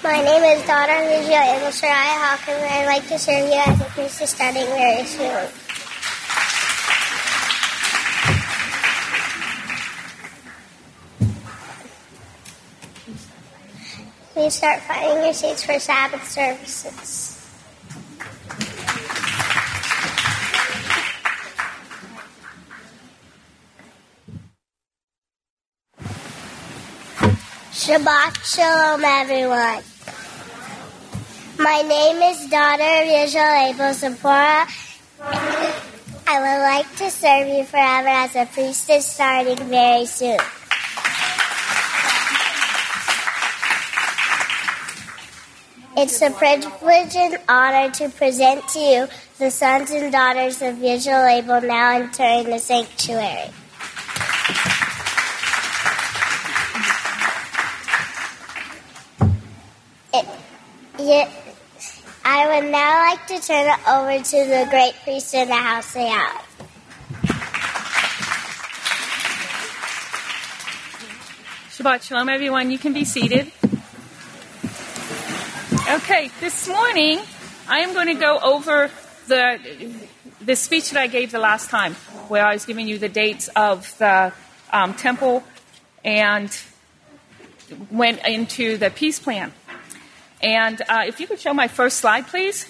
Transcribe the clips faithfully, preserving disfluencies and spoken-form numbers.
My name is Daughter Ligia Abel Shariah Hawkins, and I'd like to serve you as a priestess starting very soon. Please start finding your seats for Sabbath services. Shabbat Shalom, everyone. My name is Daughter of Yisrael Abel Zipporah. I would like to serve you forever as a priestess starting very soon. It's a privilege and honor to present to you the sons and daughters of Yisrael Abel now entering the sanctuary. It, it, I would now like to turn it over to the great priest of the house of Yahweh. Shabbat Shalom, everyone. You can be seated. Okay, this morning I am going to go over the the speech that I gave the last time, where I was giving you the dates of the um, temple and went into the peace plan. And uh, if you could show my first slide, please.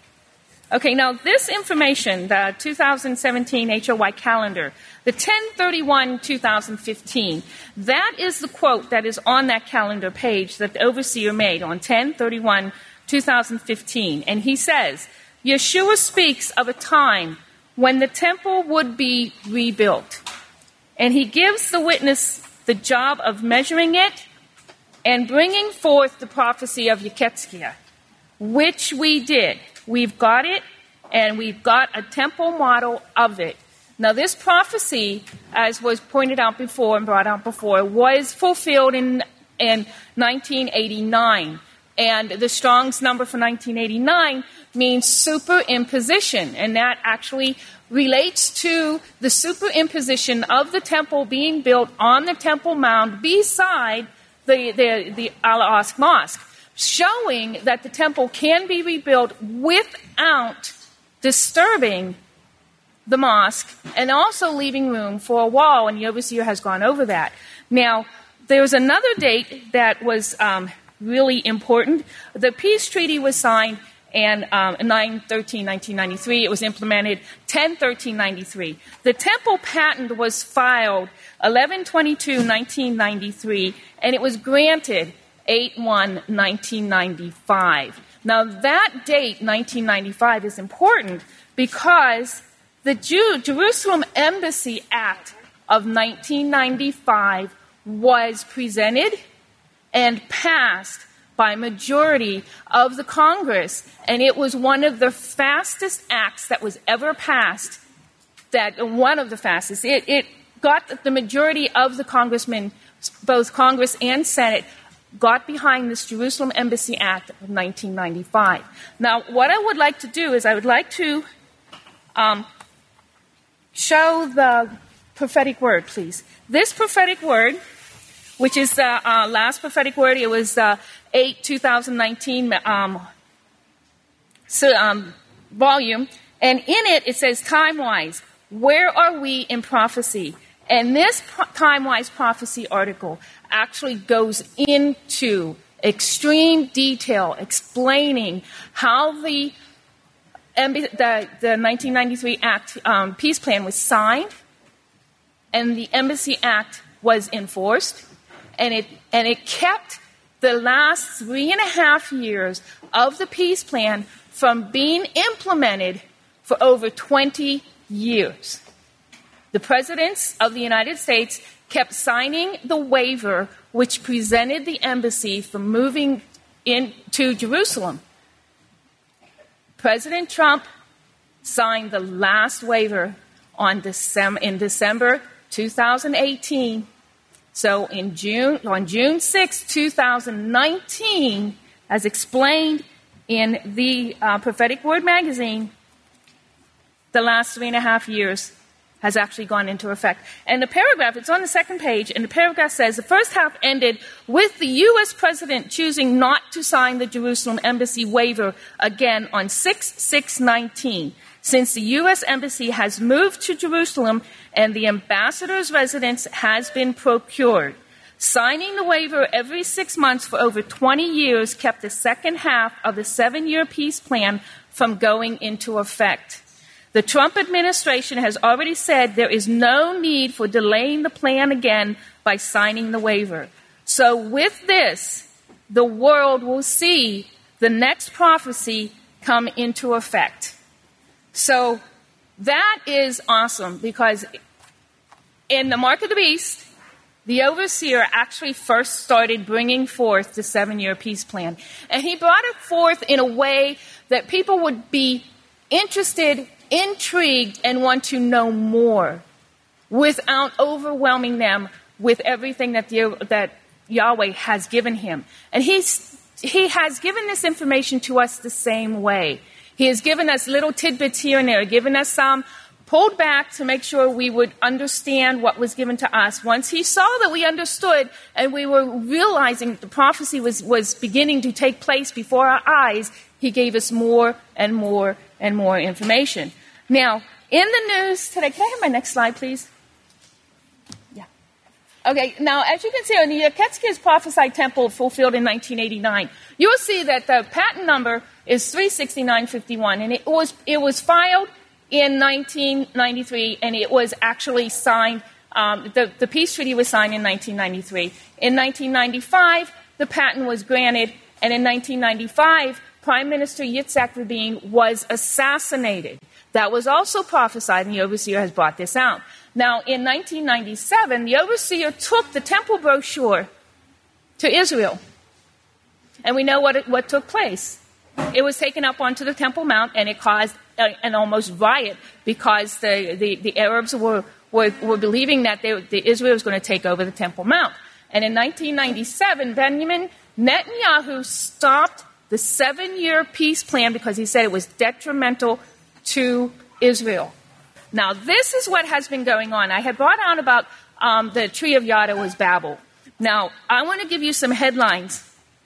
Okay, now this information, the two thousand seventeen H O Y calendar, the ten thirty-one twenty fifteen, that is the quote that is on that calendar page that the overseer made on ten thirty-one twenty fifteen. And he says, Yeshua speaks of a time when the temple would be rebuilt. And he gives the witness the job of measuring it and bringing forth the prophecy of Yeketzkiah, which we did. We've got it, and we've got a temple model of it. Now, this prophecy, as was pointed out before and brought out before, was fulfilled in, in nineteen eighty-nine. And the Strong's number for nineteen eighty-nine means superimposition, and that actually relates to the superimposition of the temple being built on the Temple Mount beside the, the, the Al-Aqsa Mosque, showing that the temple can be rebuilt without disturbing the mosque and also leaving room for a wall, and the overseer has gone over that. Now, there's another date that was um, really important. The peace treaty was signed and um, nine thirteen nineteen ninety-three. It was implemented ten thirteen ninety-three. The temple patent was filed eleven twenty-two nineteen ninety-three, and it was granted eight one nineteen ninety-five. Now, that date, nineteen ninety-five, is important because the Jew, Jerusalem Embassy Act of nineteen ninety-five was presented and passed by majority of the Congress, and it was one of the fastest acts that was ever passed, that one of the fastest. It, it got the majority of the congressmen, both Congress and Senate, got behind this Jerusalem Embassy Act of nineteen ninety-five. Now, what I would like to do is I would like to um, show the prophetic word, please. This prophetic word, which is the uh, last prophetic word, it was uh, eight twenty nineteen um, so, um, volume, and in it it says, time-wise, where are we in prophecy? And this pro- time-wise prophecy article actually goes into extreme detail explaining how the, the, the nineteen ninety-three Act um, peace plan was signed and the Embassy Act was enforced, and it and it kept the last three and a half years of the peace plan from being implemented for over twenty years. The presidents of the United States kept signing the waiver which prevented the embassy from moving into Jerusalem. President Trump signed the last waiver on December, in December twenty eighteen. So in June, on June sixth, twenty nineteen, as explained in the uh, Prophetic Word magazine, the last three and a half years has actually gone into effect. And the paragraph, it's on the second page, and the paragraph says, the first half ended with the U S president choosing not to sign the Jerusalem embassy waiver again on six six nineteen, since the U S embassy has moved to Jerusalem and the ambassador's residence has been procured. Signing the waiver every six months for over twenty years kept the second half of the seven-year peace plan from going into effect. The Trump administration has already said there is no need for delaying the plan again by signing the waiver. So with this, the world will see the next prophecy come into effect. So that is awesome, because in the Mark of the Beast, the overseer actually first started bringing forth the seven-year peace plan. And he brought it forth in a way that people would be interested, intrigued, and want to know more without overwhelming them with everything that, the, that Yahweh has given him. And he's, he has given this information to us the same way. He has given us little tidbits here and there, given us some, pulled back to make sure we would understand what was given to us. Once he saw that we understood and we were realizing the prophecy was, was beginning to take place before our eyes, he gave us more and more and more information. Now, in the news today, can I have my next slide, please? Yeah. Okay, now, as you can see, on the Yaketsky's prophesied temple fulfilled in nineteen eighty-nine, you will see that the patent number is three sixty-nine fifty-one, and it was, it was filed in nineteen ninety-three, and it was actually signed, um, the, the peace treaty was signed in nineteen ninety-three. In nineteen ninety-five, the patent was granted, and in nineteen ninety-five, Prime Minister Yitzhak Rabin was assassinated. That was also prophesied, and the overseer has brought this out. Now, in nineteen ninety-seven, the overseer took the temple brochure to Israel, and we know what, it, what took place. It was taken up onto the Temple Mount, and it caused an almost riot, because the, the, the Arabs were, were, were believing that they, the Israel was going to take over the Temple Mount. And in nineteen ninety-seven, Benjamin Netanyahu stopped the seven-year peace plan because he said it was detrimental to Israel. Now, this is what has been going on. I had brought out about um, the tree of Yada was Babel. Now, I want to give you some headlines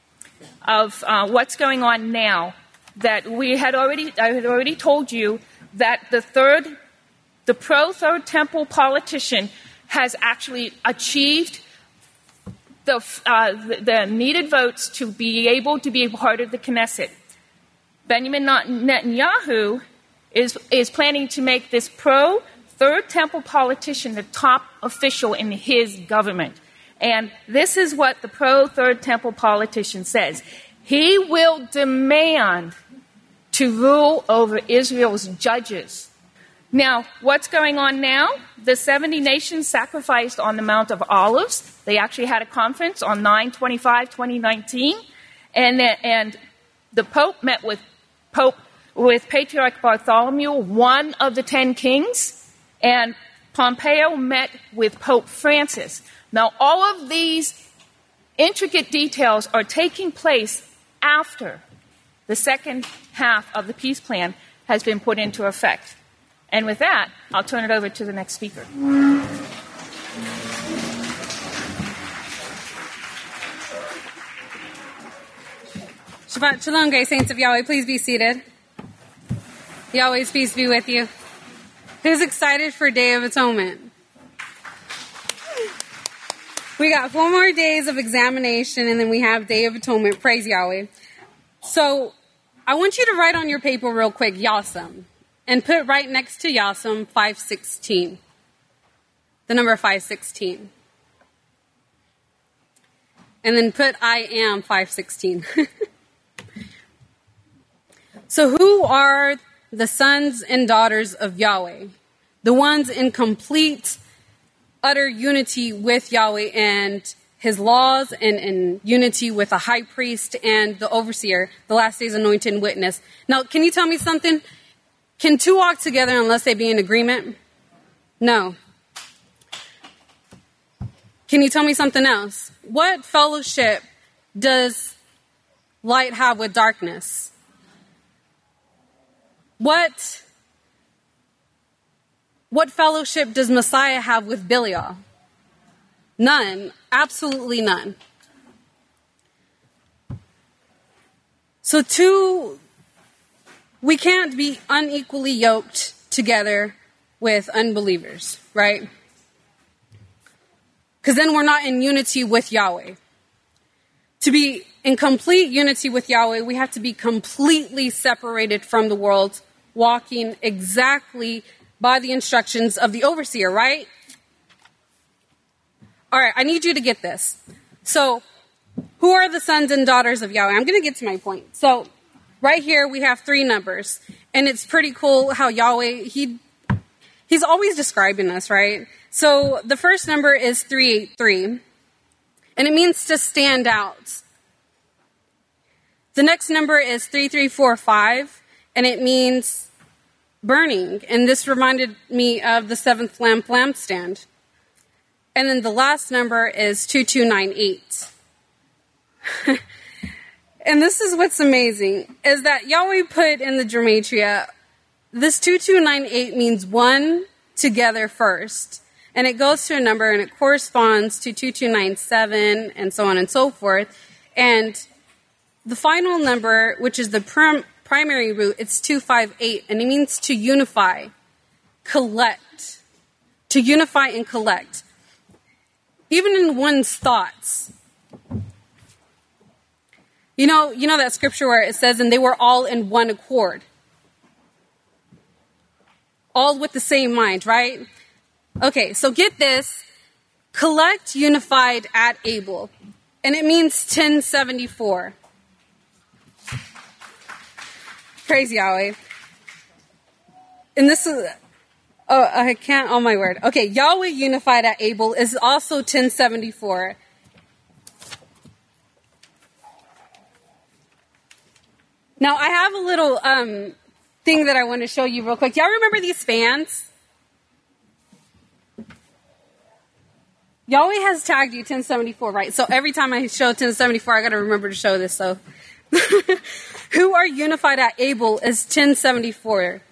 of uh, what's going on now. That we had already, I had already told you that the third, the pro-third temple politician has actually achieved the, uh, the, the needed votes to be able to be a part of the Knesset. Benjamin Netanyahu is, is planning to make this pro-third temple politician the top official in his government. And this is what the pro-third temple politician says. He will demand to rule over Israel's judges. Now, what's going on now? The seventy nations sacrificed on the Mount of Olives. They actually had a conference on nine twenty-five twenty nineteen. And, and the Pope met with Pope with Patriarch Bartholomew, one of the ten kings. And Pompeo met with Pope Francis. Now, all of these intricate details are taking place after the second half of the peace plan has been put into effect. And with that, I'll turn it over to the next speaker. Shabbat Shalom, great saints of Yahweh. Please be seated. Yahweh's peace be with you. Who's excited for Day of Atonement? We got four more days of examination, and then we have Day of Atonement. Praise Yahweh. So I want you to write on your paper real quick, Yasam, and put right next to Yasam five sixteen, the number five sixteen. And then put I am five sixteen. So who are the sons and daughters of Yahweh? The ones in complete, utter unity with Yahweh and his laws, and in unity with the high priest and the overseer, the last day's anointed witness. Now, can you tell me something? Can two walk together unless they be in agreement? No. Can you tell me something else? What fellowship does light have with darkness? What what fellowship does Messiah have with Belial? None. Absolutely none. So two, we can't be unequally yoked together with unbelievers, right? Because then we're not in unity with Yahweh. To be in complete unity with Yahweh, we have to be completely separated from the world, walking exactly by the instructions of the overseer, right? All right, I need you to get this. So, who are the sons and daughters of Yahweh? I'm going to get to my point. So, right here we have three numbers, and it's pretty cool how Yahweh, he he's always describing us, right? So, the first number is three eighty-three, and it means to stand out. The next number is three three four five, and it means burning, and this reminded me of the seventh lamp lampstand. And then the last number is two two nine eight. And this is what's amazing, is that Yahweh put in the Gematria, this two two nine eight means one together first. And it goes to a number and it corresponds to two two nine seven and so on and so forth. And the final number, which is the prim- primary root, it's two five eight, and it means to unify, collect, to unify and collect. Even in one's thoughts. You know, you know that scripture where it says, and they were all in one accord. All with the same mind, right? Okay, so get this. Collect unified at Abel. And it means ten seventy-four. Praise Yahweh. And this is, oh, I can't, oh my word. Okay, Yahweh unified at Abel is also ten seventy-four. Now, I have a little um, thing that I want to show you real quick. Y'all remember these fans? Yahweh has tagged you ten seventy-four, right? So every time I show ten seventy-four, I got to remember to show this. So, who are unified at Abel is ten seventy-four.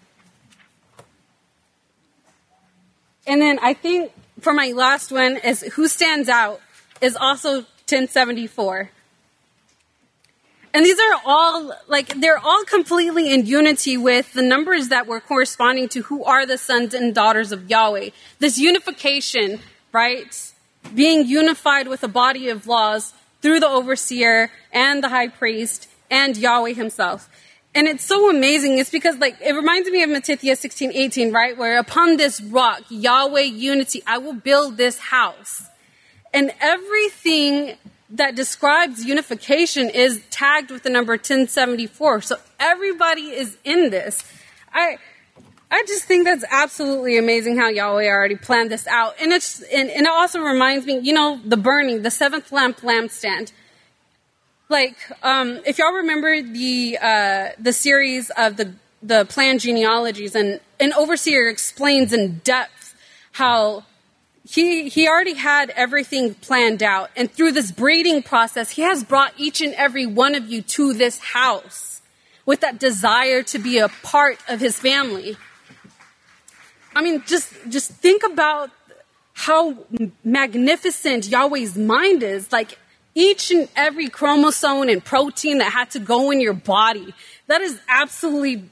And then I think for my last one is who stands out is also ten seventy-four. And these are all, like, they're all completely in unity with the numbers that were corresponding to who are the sons and daughters of Yahweh. This unification, right? Being unified with a body of laws through the overseer and the high priest and Yahweh himself. And it's so amazing. It's because, like, it reminds me of Matthew sixteen eighteen, right? Where upon this rock, Yahweh unity, I will build this house. And everything that describes unification is tagged with the number ten seventy-four. So everybody is in this. I I just think that's absolutely amazing how Yahweh already planned this out. And it's and, and it also reminds me, you know, the burning, the seventh lamp lampstand. Like, um, if y'all remember the uh, the series of the the planned genealogies, and an overseer explains in depth how He he already had everything planned out. And through this breeding process, he has brought each and every one of you to this house with that desire to be a part of his family. I mean, just, just think about how magnificent Yahweh's mind is. Like, each and every chromosome and protein that had to go in your body. That is absolutely...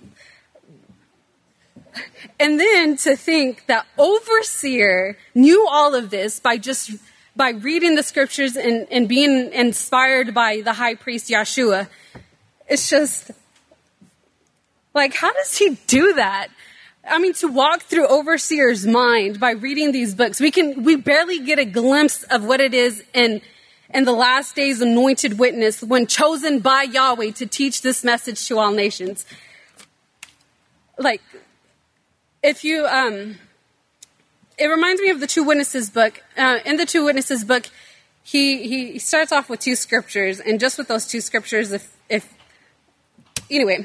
And then to think that overseer knew all of this by just by reading the scriptures and, and being inspired by the high priest Yeshua. It's just like, how does he do that? I mean, to walk through overseer's mind by reading these books, we can we barely get a glimpse of what it is in in the last days anointed witness when chosen by Yahweh to teach this message to all nations. Like, If you, um, it reminds me of the Two Witnesses book. Uh, in the Two Witnesses book, he, he starts off with two scriptures, and just with those two scriptures, if, if, anyway.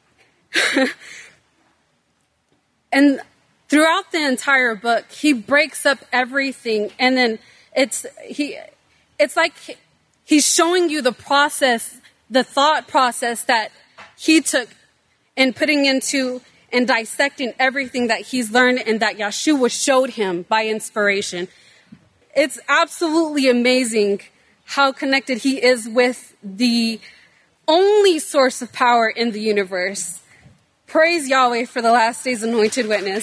And throughout the entire book, he breaks up everything, and then it's, he, it's like he's showing you the process, the thought process that he took in putting into and dissecting everything that he's learned and that Yeshua showed him by inspiration. It's absolutely amazing how connected he is with the only source of power in the universe. Praise Yahweh for the last day's anointed witness.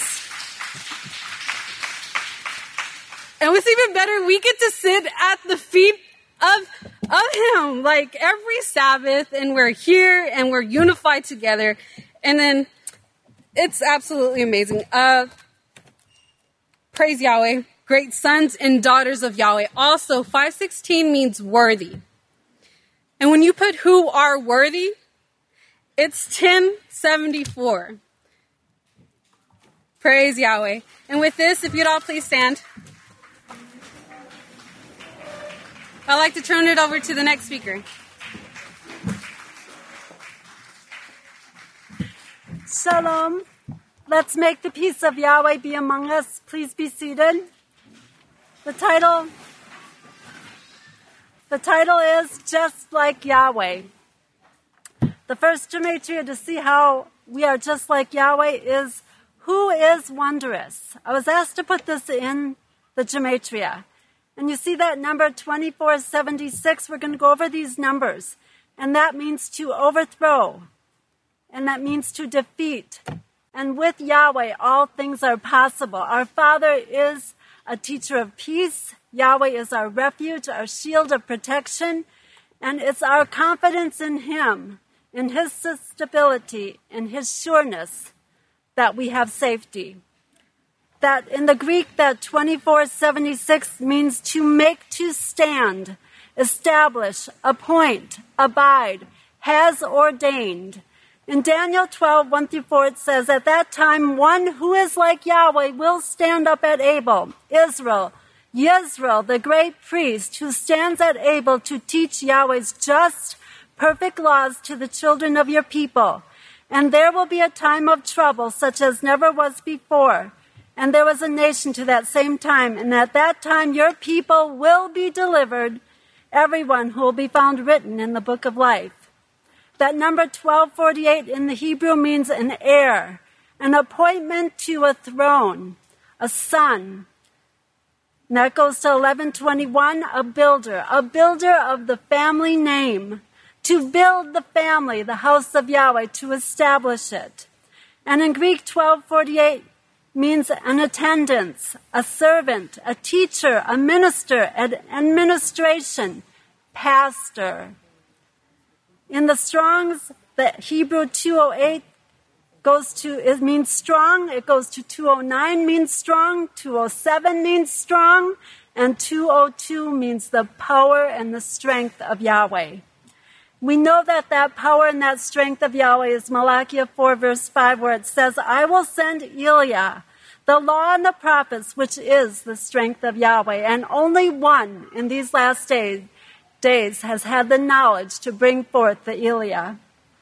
And what's even better, we get to sit at the feet of, of him, like every Sabbath, and we're here and we're unified together. And then it's absolutely amazing. Uh, praise Yahweh. Great sons and daughters of Yahweh. Also, five sixteen means worthy. And when you put who are worthy, it's ten seventy-four. Praise Yahweh. And with this, if you'd all please stand. I'd like to turn it over to the next speaker. Shalom. Let's make the peace of Yahweh be among us. Please be seated. The title, the title is Just Like Yahweh. The first gematria to see how we are just like Yahweh is, who is wondrous? I was asked to put this in the gematria. And you see that number twenty-four seventy-six, we're going to go over these numbers. And that means to overthrow. And that means to defeat. And with Yahweh, all things are possible. Our Father is a teacher of peace. Yahweh is our refuge, our shield of protection. And it's our confidence in Him, in His stability, in His sureness, that we have safety. That in the Greek, that twenty-four seventy-six means to make to stand, establish, appoint, abide, has ordained. In Daniel twelve, one through four, it says, at that time, one who is like Yahweh will stand up at Abel, Israel, Yisrael, the great priest, who stands at Abel to teach Yahweh's just, perfect laws to the children of your people. And there will be a time of trouble, such as never was before. And there was a nation to that same time, and at that time your people will be delivered, everyone who will be found written in the book of life. That number twelve forty-eight in the Hebrew means an heir, an appointment to a throne, a son. And that goes to eleven twenty-one, a builder, a builder of the family name, to build the family, the house of Yahweh, to establish it. And in Greek, twelve forty-eight means an attendance, a servant, a teacher, a minister, an administration, pastor. In the Strong's, the Hebrew two oh eight goes to, it means strong. It goes to two oh nine means strong, two oh seven means strong, and two oh two means the power and the strength of Yahweh. We know that that power and that strength of Yahweh is Malachi four verse five, where it says, I will send Eliah, the law and the prophets, which is the strength of Yahweh. And only one in these last days, days has had the knowledge to bring forth the Eliah.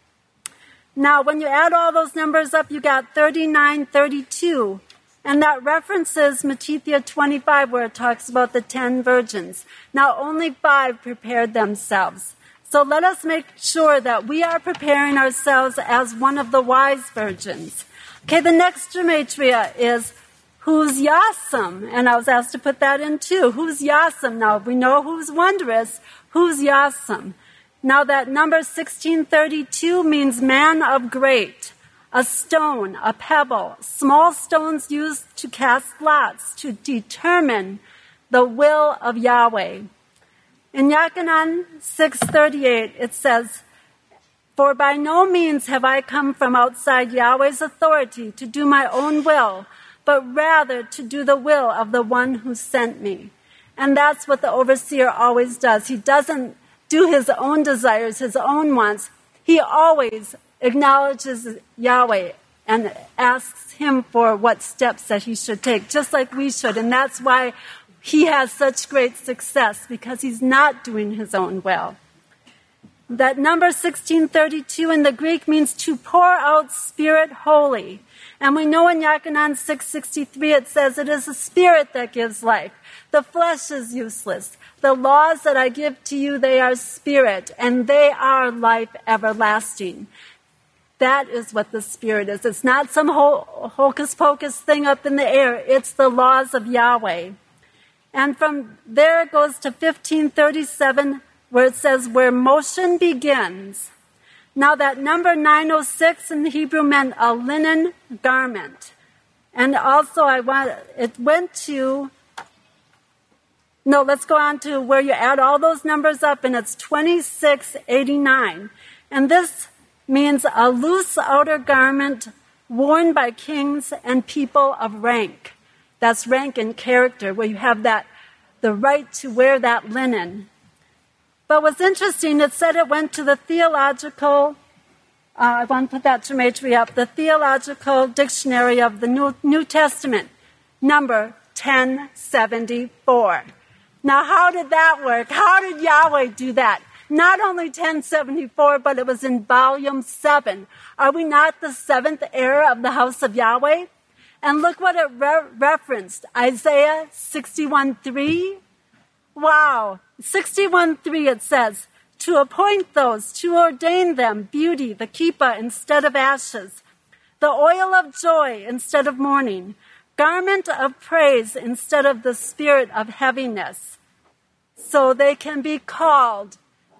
Now, when you add all those numbers up, you got thirty-nine thirty-two. And that references Matthew twenty-five, where it talks about the ten virgins. Now, only five prepared themselves. So let us make sure that we are preparing ourselves as one of the wise virgins. Okay, the next gematria is who's Yasam? And I was asked to put that in too. Who's Yasam? Now, we know who's wondrous. Who's Yasam? Now, that number sixteen thirty-two means man of great, a stone, a pebble, small stones used to cast lots to determine the will of Yahweh. In Yachanan six thirty-eight, it says, for by no means have I come from outside Yahweh's authority to do my own will, but rather to do the will of the one who sent me. And that's what the overseer always does. He doesn't do his own desires, his own wants. He always acknowledges Yahweh and asks him for what steps that he should take, just like we should. And that's why he has such great success, because he's not doing his own will. That number sixteen thirty-two in the Greek means to pour out Spirit holy. And we know in Yachanan six sixty-three it says it is the Spirit that gives life. The flesh is useless. The laws that I give to you, they are spirit, and they are life everlasting. That is what the Spirit is. It's not some ho- hocus-pocus thing up in the air. It's the laws of Yahweh. And from there it goes to fifteen thirty-seven, where it says, where motion begins. Now that number nine oh six in the Hebrew meant a linen garment. And also I want, it went to, no, let's go on to where you add all those numbers up, and it's twenty-six eighty-nine. And this means a loose outer garment worn by kings and people of rank. That's rank and character, where you have that, the right to wear that linen. But what's interesting, it said it went to the theological, uh, I want to put that gematria up, the theological dictionary of the New, New Testament, number ten seventy-four. Now, how did that work? How did Yahweh do that? Not only ten seventy-four, but it was in volume seven. Are we not the seventh heir of the house of Yahweh? And look what it re- referenced. Isaiah sixty-one three. Wow. sixty-one three it says, to appoint those, to ordain them, beauty, the kippah instead of ashes, the oil of joy instead of mourning, garment of praise instead of the spirit of heaviness, so they can be called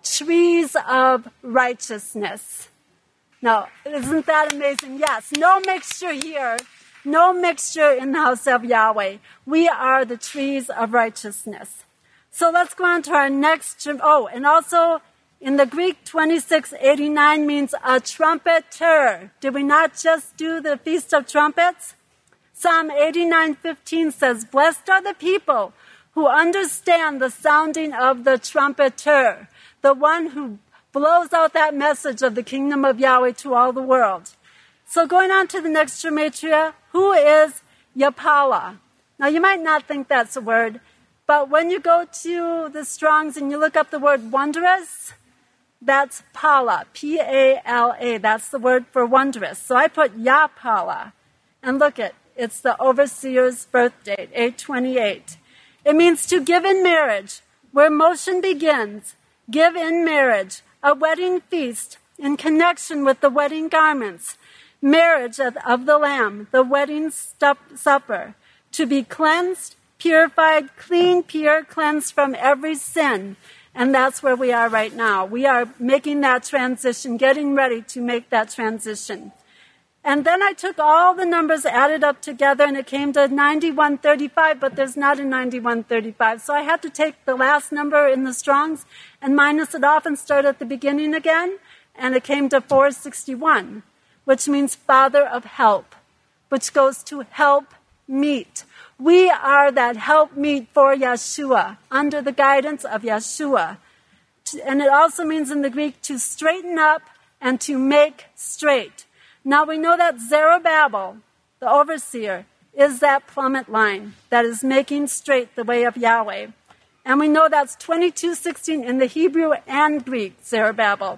trees of righteousness. Now, isn't that amazing? Yes, no mixture here. No mixture in the house of Yahweh. We are the trees of righteousness. So let's go on to our next. Oh, and also in the Greek, twenty-six eighty-nine means a trumpeter. Did we not just do the Feast of Trumpets? Psalm eighty-nine fifteen says, blessed are the people who understand the sounding of the trumpeter, the one who blows out that message of the kingdom of Yahweh to all the world. So going on to the next gematria, who is Yapala? Now you might not think that's a word, but when you go to the Strong's and you look up the word wondrous, that's Pala, P A L A. That's the word for wondrous. So I put Yapala, and look at, it's the overseer's birth date, eight twenty-eight. It means to give in marriage, where motion begins, give in marriage, a wedding feast in connection with the wedding garments, marriage of, of the Lamb, the wedding stup- supper, to be cleansed, purified, clean, pure, cleansed from every sin. And that's where we are right now. We are making that transition, getting ready to make that transition. And then I took all the numbers, added up together, and it came to ninety-one thirty-five, but there's not a ninety-one thirty-five. So I had to take the last number in the Strong's and minus it off and start at the beginning again, and it came to four sixty-one, which means Father of Help, which goes to help meet. We are that help meet for Yeshua, under the guidance of Yeshua. And it also means in the Greek to straighten up and to make straight. Now we know that Zerubbabel, the overseer, is that plummet line that is making straight the way of Yahweh. And we know that's twenty-two sixteen in the Hebrew and Greek, Zerubbabel.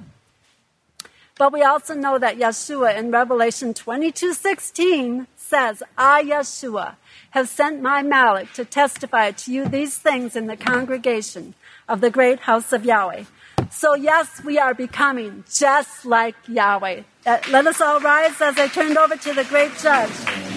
But we also know that Yeshua in Revelation twenty-two sixteen says, I, Yeshua, have sent my Malach to testify to you these things in the congregation of the great house of Yahweh. So yes, we are becoming just like Yahweh. Uh, let us all rise as I turn over to the great judge.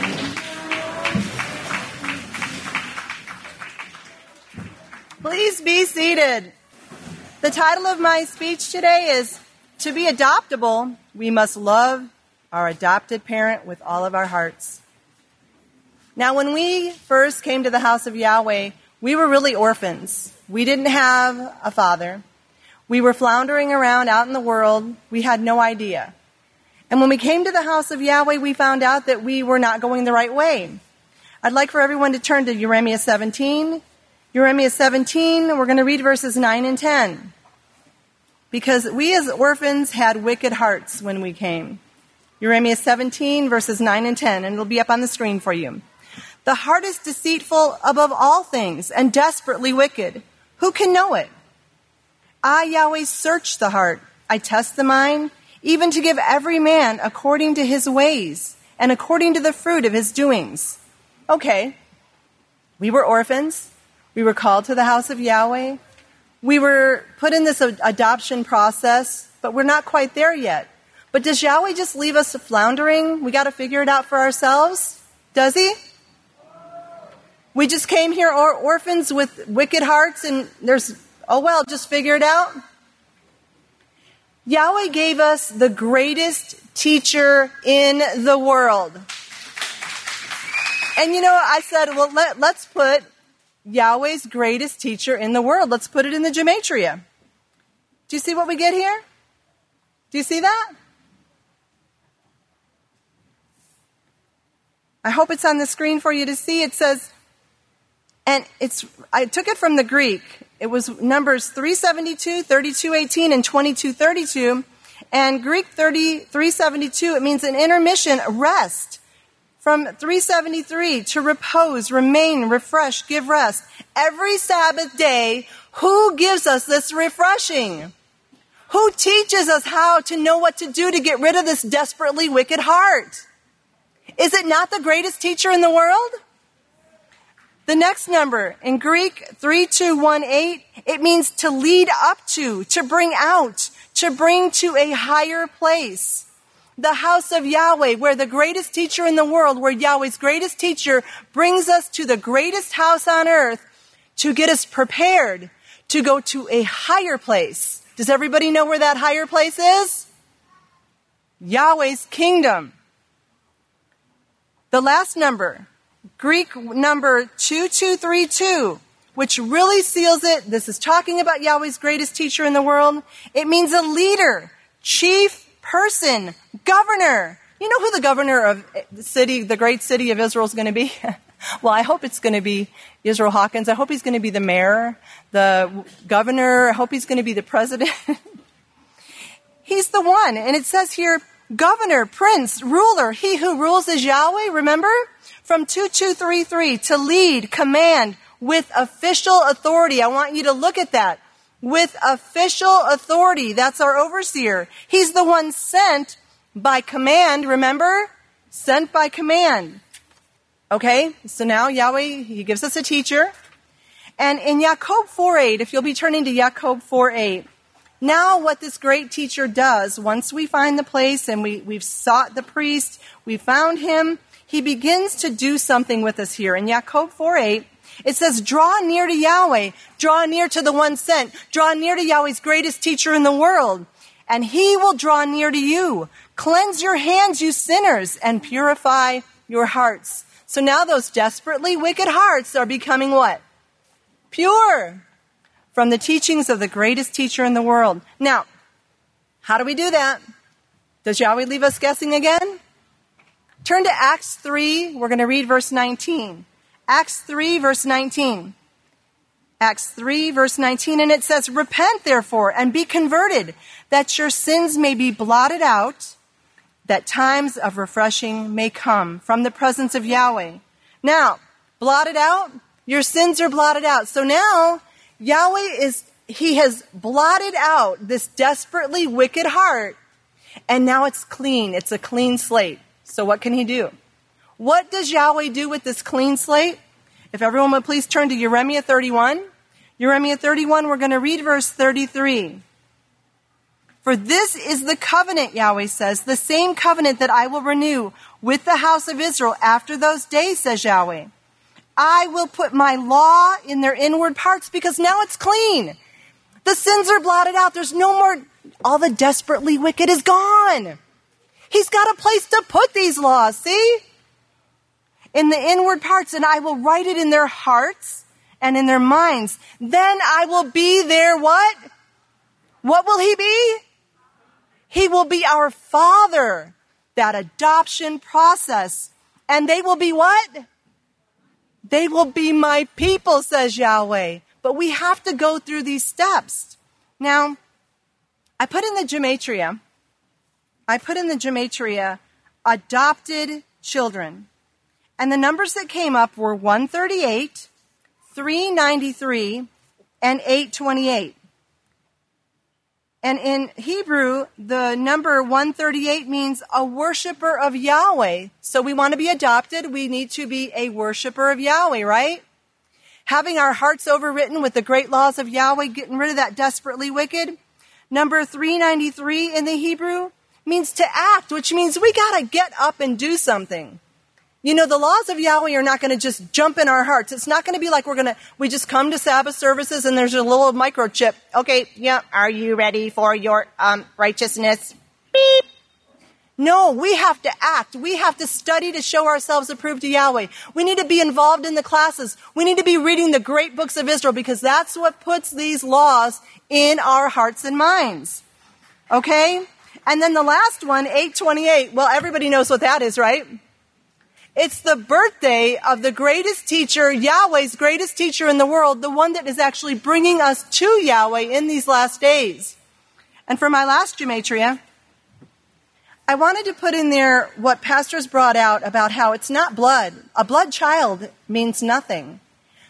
Please be seated. The title of my speech today is, To be adoptable, we must love our adopted parent with all of our hearts. Now, when we first came to the house of Yahweh, we were really orphans. We didn't have a father. We were floundering around out in the world. We had no idea. And when we came to the house of Yahweh, we found out that we were not going the right way. I'd like for everyone to turn to Jeremiah seventeen. Jeremiah seventeen, we're going to read verses nine and ten. Because we as orphans had wicked hearts when we came. Jeremiah seventeen, verses nine and ten, and it'll be up on the screen for you. The heart is deceitful above all things and desperately wicked. Who can know it? I, Yahweh, search the heart. I test the mind, even to give every man according to his ways and according to the fruit of his doings. Okay, we were orphans. We were called to the house of Yahweh. We were put in this adoption process, but we're not quite there yet. But does Yahweh just leave us floundering? We got to figure it out for ourselves? Does he? We just came here or orphans with wicked hearts and there's, oh well, just figure it out? Yahweh gave us the greatest teacher in the world. And you know, I said, well, let, let's put Yahweh's greatest teacher in the world. Let's put it in the gematria. Do you see what we get here? Do you see that? I hope it's on the screen for you to see. It says, and it's, I took it from the Greek. It was Numbers three seventy-two, thirty-two eighteen, and twenty-two thirty-two. And Greek thirty-three seventy-two, it means an intermission, a rest. From three seventy-three, to repose, remain, refresh, give rest. Every Sabbath day, who gives us this refreshing? Who teaches us how to know what to do to get rid of this desperately wicked heart? Is it not the greatest teacher in the world? The next number, in Greek, three two one eight, it means to lead up to, to bring out, to bring to a higher place. The house of Yahweh, where the greatest teacher in the world, where Yahweh's greatest teacher brings us to the greatest house on earth to get us prepared to go to a higher place. Does everybody know where that higher place is? Yahweh's kingdom. The last number, Greek number two two three two, which really seals it. This is talking about Yahweh's greatest teacher in the world. It means a leader, chief person, governor. You know who the governor of the city, the great city of Israel is going to be? Well, I hope it's going to be Israel Hawkins. I hope he's going to be the mayor, the governor. I hope he's going to be the president. He's the one. And it says here, governor, prince, ruler, he who rules is Yahweh, remember? From two two three three, to lead, command, with official authority. I want you to look at that. With official authority. That's our overseer. He's the one sent by command, remember? Sent by command. Okay, so now Yahweh, he gives us a teacher. And in Jacob four eight, if you'll be turning to Jacob four eight, now what this great teacher does, once we find the place and we, we've sought the priest, we found him, he begins to do something with us here. In Jacob four eight, it says, draw near to Yahweh, draw near to the one sent, draw near to Yahweh's greatest teacher in the world, and he will draw near to you. Cleanse your hands, you sinners, and purify your hearts. So now those desperately wicked hearts are becoming what? Pure. From the teachings of the greatest teacher in the world. Now, how do we do that? Does Yahweh leave us guessing again? Turn to Acts three. We're going to read verse nineteen. Acts three, verse nineteen. Acts three, verse nineteen, and it says, repent, therefore, and be converted, that your sins may be blotted out, that times of refreshing may come from the presence of Yahweh. Now, blotted out, your sins are blotted out. So now, Yahweh is, he has blotted out this desperately wicked heart, and now it's clean. It's a clean slate. So what can he do? What does Yahweh do with this clean slate? If everyone would please turn to Jeremiah thirty-one. Jeremiah thirty-one, we're going to read verse thirty-three. For this is the covenant, Yahweh says, the same covenant that I will renew with the house of Israel after those days, says Yahweh. I will put my law in their inward parts because now it's clean. The sins are blotted out. There's no more, all the desperately wicked is gone. He's got a place to put these laws, see? In the inward parts, and I will write it in their hearts and in their minds. Then I will be their what? What will he be? He will be our Father, that adoption process. And they will be what? They will be my people, says Yahweh. But we have to go through these steps. Now, I put in the gematria, I put in the gematria, adopted children. And the numbers that came up were one thirty-eight, three ninety-three, and eight twenty-eight. And in Hebrew, the number one thirty-eight means a worshiper of Yahweh. So we want to be adopted. We need to be a worshiper of Yahweh, right? Having our hearts overwritten with the great laws of Yahweh, getting rid of that desperately wicked. Number three ninety-three in the Hebrew, means to act, which means we got to get up and do something. You know, the laws of Yahweh are not going to just jump in our hearts. It's not going to be like we're going to, we just come to Sabbath services and there's a little microchip. Okay, yeah, are you ready for your um, righteousness? Beep. No, we have to act. We have to study to show ourselves approved to Yahweh. We need to be involved in the classes. We need to be reading the great books of Israel because that's what puts these laws in our hearts and minds. Okay? And then the last one, eight twenty-eight. Well, everybody knows what that is, right? It's the birthday of the greatest teacher, Yahweh's greatest teacher in the world, the one that is actually bringing us to Yahweh in these last days. And for my last gematria, I wanted to put in there what pastors brought out about how it's not blood. A blood child means nothing.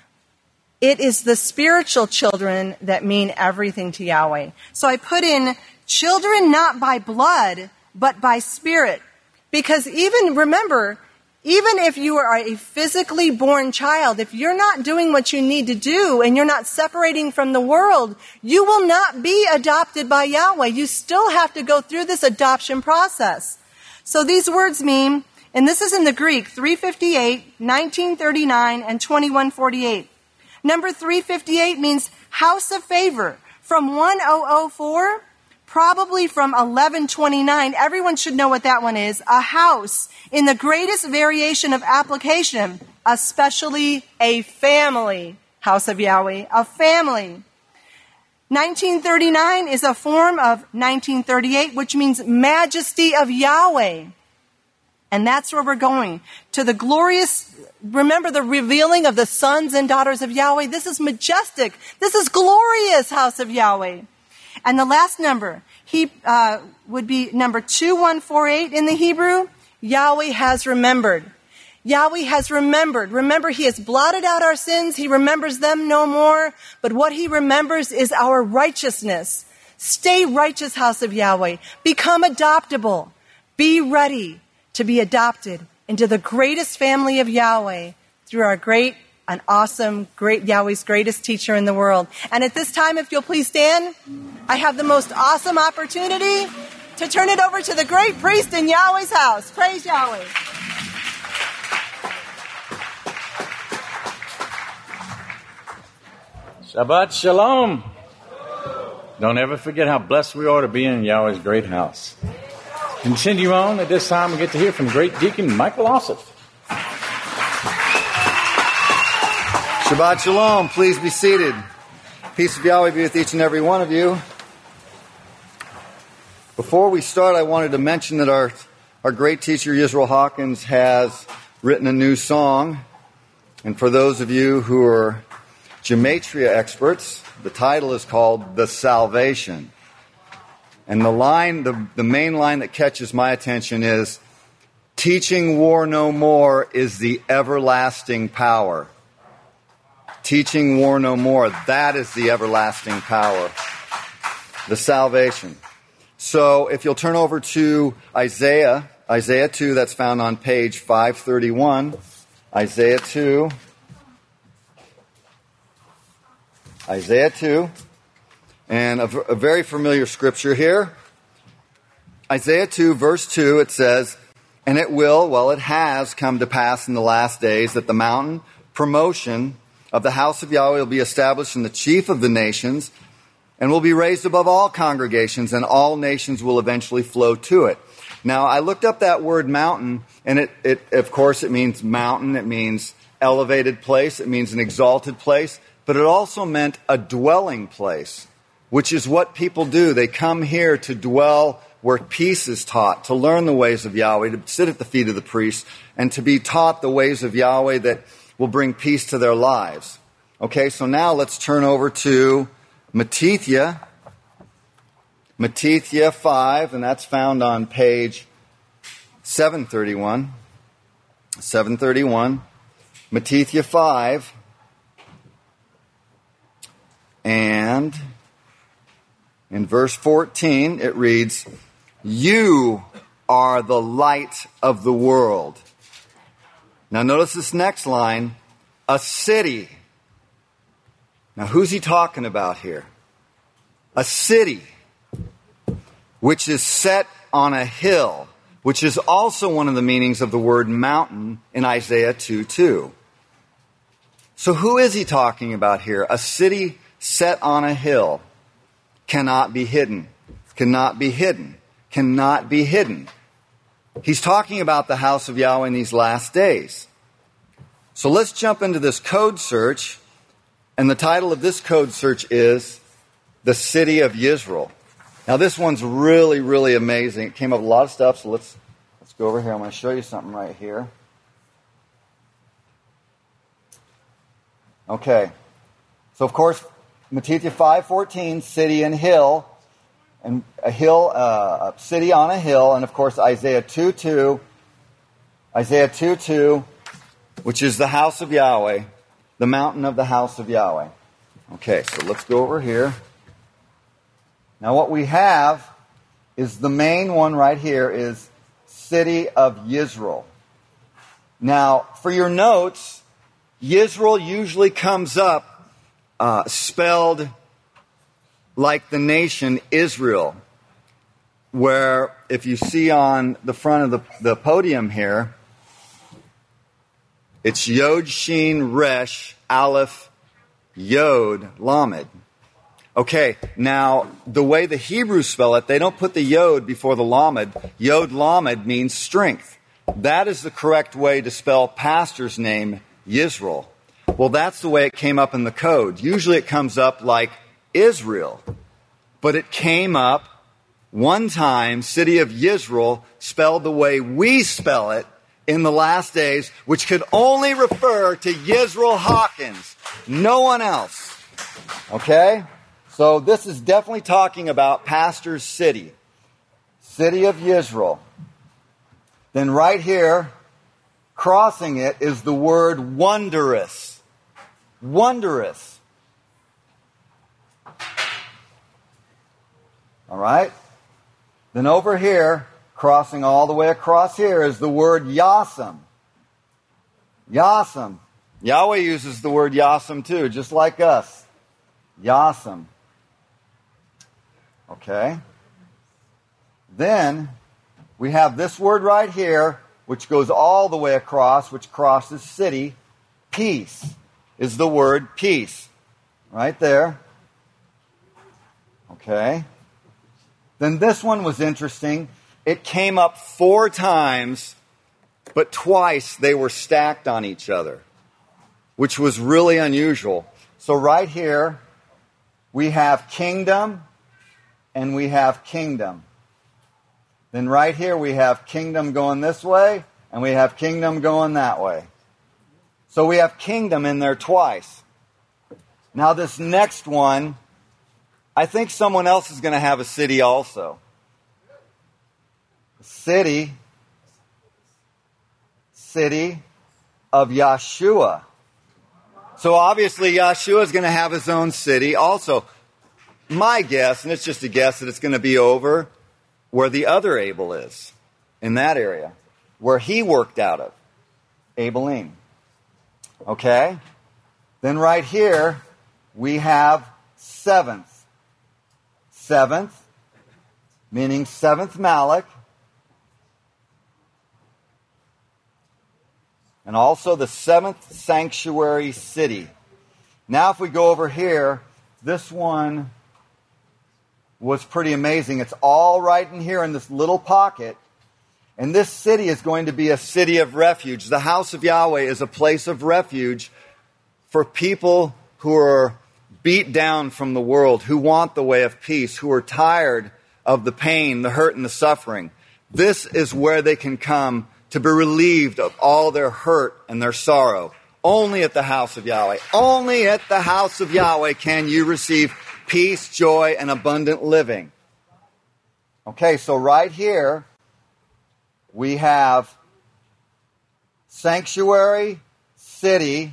It is the spiritual children that mean everything to Yahweh. So I put in children not by blood, but by spirit. Because even, remember, even if you are a physically born child, if you're not doing what you need to do and you're not separating from the world, you will not be adopted by Yahweh. You still have to go through this adoption process. So these words mean, and this is in the Greek, three fifty-eight, nineteen thirty-nine, and twenty-one forty-eight. Number three fifty-eight means house of favor. From ten oh four, probably from eleven twenty-nine, everyone should know what that one is. A house in the greatest variation of application, especially a family. House of Yahweh, a family. nineteen thirty-nine is a form of nineteen thirty-eight, which means majesty of Yahweh. And that's where we're going. To the glorious, remember the revealing of the sons and daughters of Yahweh. This is majestic. This is glorious, house of Yahweh. And the last number, he uh, would be number two one four eight in the Hebrew. Yahweh has remembered. Yahweh has remembered. Remember, he has blotted out our sins. He remembers them no more. But what he remembers is our righteousness. Stay righteous, house of Yahweh. Become adoptable. Be ready to be adopted into the greatest family of Yahweh through our great and awesome, great Yahweh's greatest teacher in the world. And at this time, if you'll please stand, I have the most awesome opportunity to turn it over to the great priest in Yahweh's house. Praise Yahweh. Shabbat Shalom. Don't ever forget how blessed we are to be in Yahweh's great house. Continue on. At this time, we get to hear from great deacon Michael Ossoff. Shabbat Shalom. Please be seated. Peace of Yahweh be with each and every one of you. Before we start, I wanted to mention that our, our great teacher, Yisrael Hawkins, has written a new song. And for those of you who are gematria experts, the title is called The Salvation. And the line, the, the main line that catches my attention is, teaching war no more is the everlasting power. Teaching war no more, that is the everlasting power. The salvation. So if you'll turn over to Isaiah, Isaiah two, that's found on page five thirty-one. Isaiah two. Isaiah two. And a, a very familiar scripture here. Isaiah two, verse two, it says, and it will, well, it has come to pass in the last days that the mountain promotion of the house of Yahweh will be established in the chief of the nations and will be raised above all congregations, and all nations will eventually flow to it. Now, I looked up that word mountain, and it, it of course, it means mountain. It means elevated place. It means an exalted place. But it also meant a dwelling place, which is what people do. They come here to dwell where peace is taught, to learn the ways of Yahweh, to sit at the feet of the priest, and to be taught the ways of Yahweh that will bring peace to their lives. Okay, so now let's turn over to Matithia. Matithia five, and that's found on page seven thirty-one. seven thirty-one. Matithia five. And in verse fourteen, it reads, you are the light of the world. Now notice this next line, a city. Now who's he talking about here? A city which is set on a hill, which is also one of the meanings of the word mountain in Isaiah two two. So who is he talking about here? A city set on a hill cannot be hidden, cannot be hidden, cannot be hidden. He's talking about the house of Yahweh in these last days. So let's jump into this code search. And the title of this code search is The City of Yisrael. Now this one's really, really amazing. It came up with a lot of stuff, so let's let's go over here. I'm going to show you something right here. Okay. So of course, Matthew five fourteen, city and hill. And a hill, uh, a city on a hill. And of course, Isaiah two two. Isaiah two two, which is the house of Yahweh. The mountain of the house of Yahweh. Okay, so let's go over here. Now what we have is the main one right here is city of Yisrael. Now, for your notes, Yisrael usually comes up uh, spelled like the nation Israel, where if you see on the front of the, the podium here, it's Yod, Shin, Resh, Aleph, Yod, Lamed. Okay, now the way the Hebrews spell it, they don't put the Yod before the Lamed. Yod, Lamed means strength. That is the correct way to spell pastor's name, Yisrael. Well, that's the way it came up in the code. Usually it comes up like Israel. But it came up one time, city of Yisrael, spelled the way we spell it in the last days, which could only refer to Yisrael Hawkins, no one else. Okay? So this is definitely talking about pastor's city, city of Yisrael. Then right here, crossing it, is the word wondrous. Wondrous. All right? Then over here, crossing all the way across here, is the word Yasam. Yasam. Yahweh uses the word Yasam too, just like us. Yasam. Okay. Then we have this word right here, which goes all the way across, which crosses city. Peace is the word peace. Right there. Okay. Then this one was interesting. It came up four times, but twice they were stacked on each other, which was really unusual. So right here, we have kingdom, and we have kingdom. Then right here, we have kingdom going this way, and we have kingdom going that way. So we have kingdom in there twice. Now this next one, I think someone else is going to have a city also. City, city of Yeshua. So obviously Yeshua is going to have his own city also. My guess, and it's just a guess, that it's going to be over where the other Abel is, in that area, where he worked out of, Abelim. Okay? Then right here, we have seventh. Seventh, meaning seventh Malach. And also the seventh sanctuary city. Now if we go over here, this one was pretty amazing. It's all right in here in this little pocket. And this city is going to be a city of refuge. The house of Yahweh is a place of refuge for people who are beat down from the world, who want the way of peace, who are tired of the pain, the hurt, and the suffering. This is where they can come to be relieved of all their hurt and their sorrow. Only at the house of Yahweh. Only at the house of Yahweh can you receive peace, joy, and abundant living. Okay, so right here, we have sanctuary, city,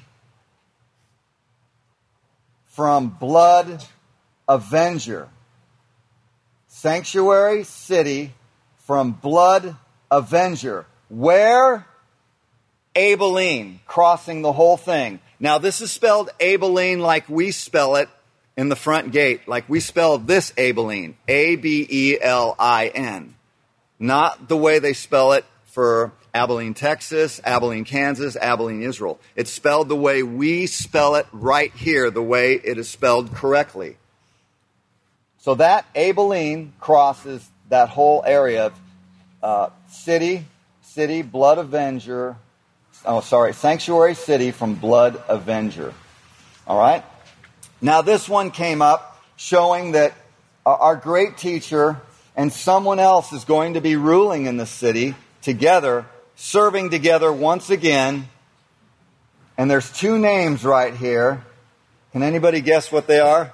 from blood avenger. Sanctuary, city, from blood avenger. Where? Abilene, crossing the whole thing. Now this is spelled Abilene like we spell it in the front gate, like we spell this Abilene, A B E L I N. Not the way they spell it for Abilene, Texas, Abilene, Kansas, Abilene, Israel. It's spelled the way we spell it right here, the way it is spelled correctly. So that Abilene crosses that whole area of uh, city, city, blood avenger, oh, sorry, sanctuary city from blood avenger. All right? Now this one came up showing that our great teacher and someone else is going to be ruling in the city together, serving together once again. And there's two names right here. Can anybody guess what they are?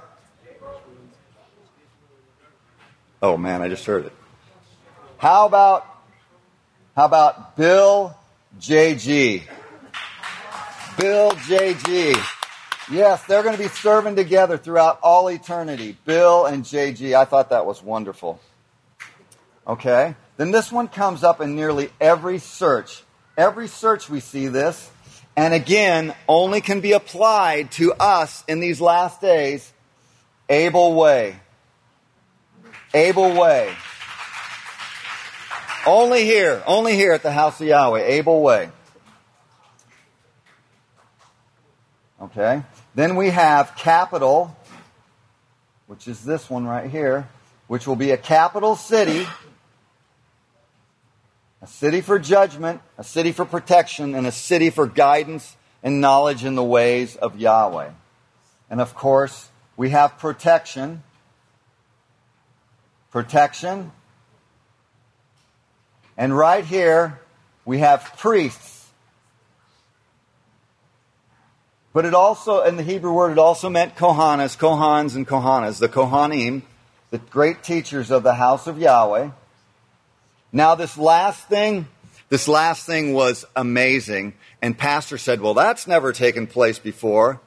Oh man, I just heard it. How about, how about Bill J G? Bill J G. Yes, they're going to be serving together throughout all eternity. Bill and J G. I thought that was wonderful. Okay. Then this one comes up in nearly every search. Every search we see this. And again, only can be applied to us in these last days. Abel Way. Abel Way. Only here. Only here at the house of Yahweh. Abel Way. Okay. Then we have capital, which is this one right here, which will be a capital city, a city for judgment, a city for protection, and a city for guidance and knowledge in the ways of Yahweh. And of course, we have protection, protection, and right here we have priests. But it also, in the Hebrew word, it also meant Kohanas, Kohans and Kohanas, the Kohanim, the great teachers of the house of Yahweh. Now this last thing, this last thing was amazing. And Pastor said, well, that's never taken place before.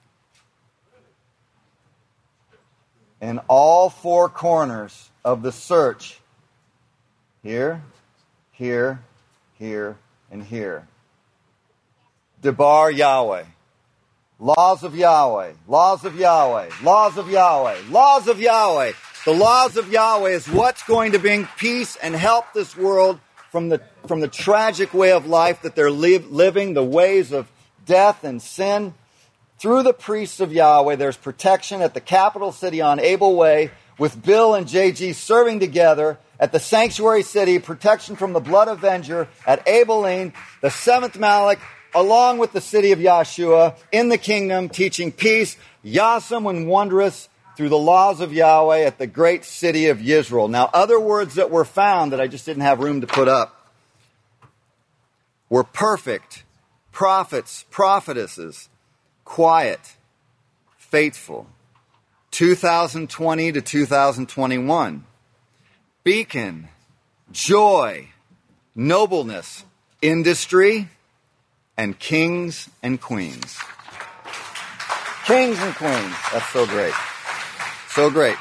In all four corners of the search, here, here, here, and here. Debar Yahweh. Laws of Yahweh, laws of Yahweh, laws of Yahweh, laws of Yahweh. The laws of Yahweh is what's going to bring peace and help this world from the from the tragic way of life that they're live, living, the ways of death and sin. Through the priests of Yahweh, there's protection at the capital city on Abel Way, with Bill and J G serving together at the sanctuary city, protection from the blood avenger at Abilene, the seventh Malach, along with the city of Yahshua, in the kingdom, teaching peace, yasam and wondrous, through the laws of Yahweh at the great city of Yisrael. Now, other words that were found that I just didn't have room to put up were perfect, prophets, prophetesses, quiet, faithful, two thousand twenty to two thousand twenty-one, beacon, joy, nobleness, industry, and kings and queens. Kings and queens. That's so great. So great.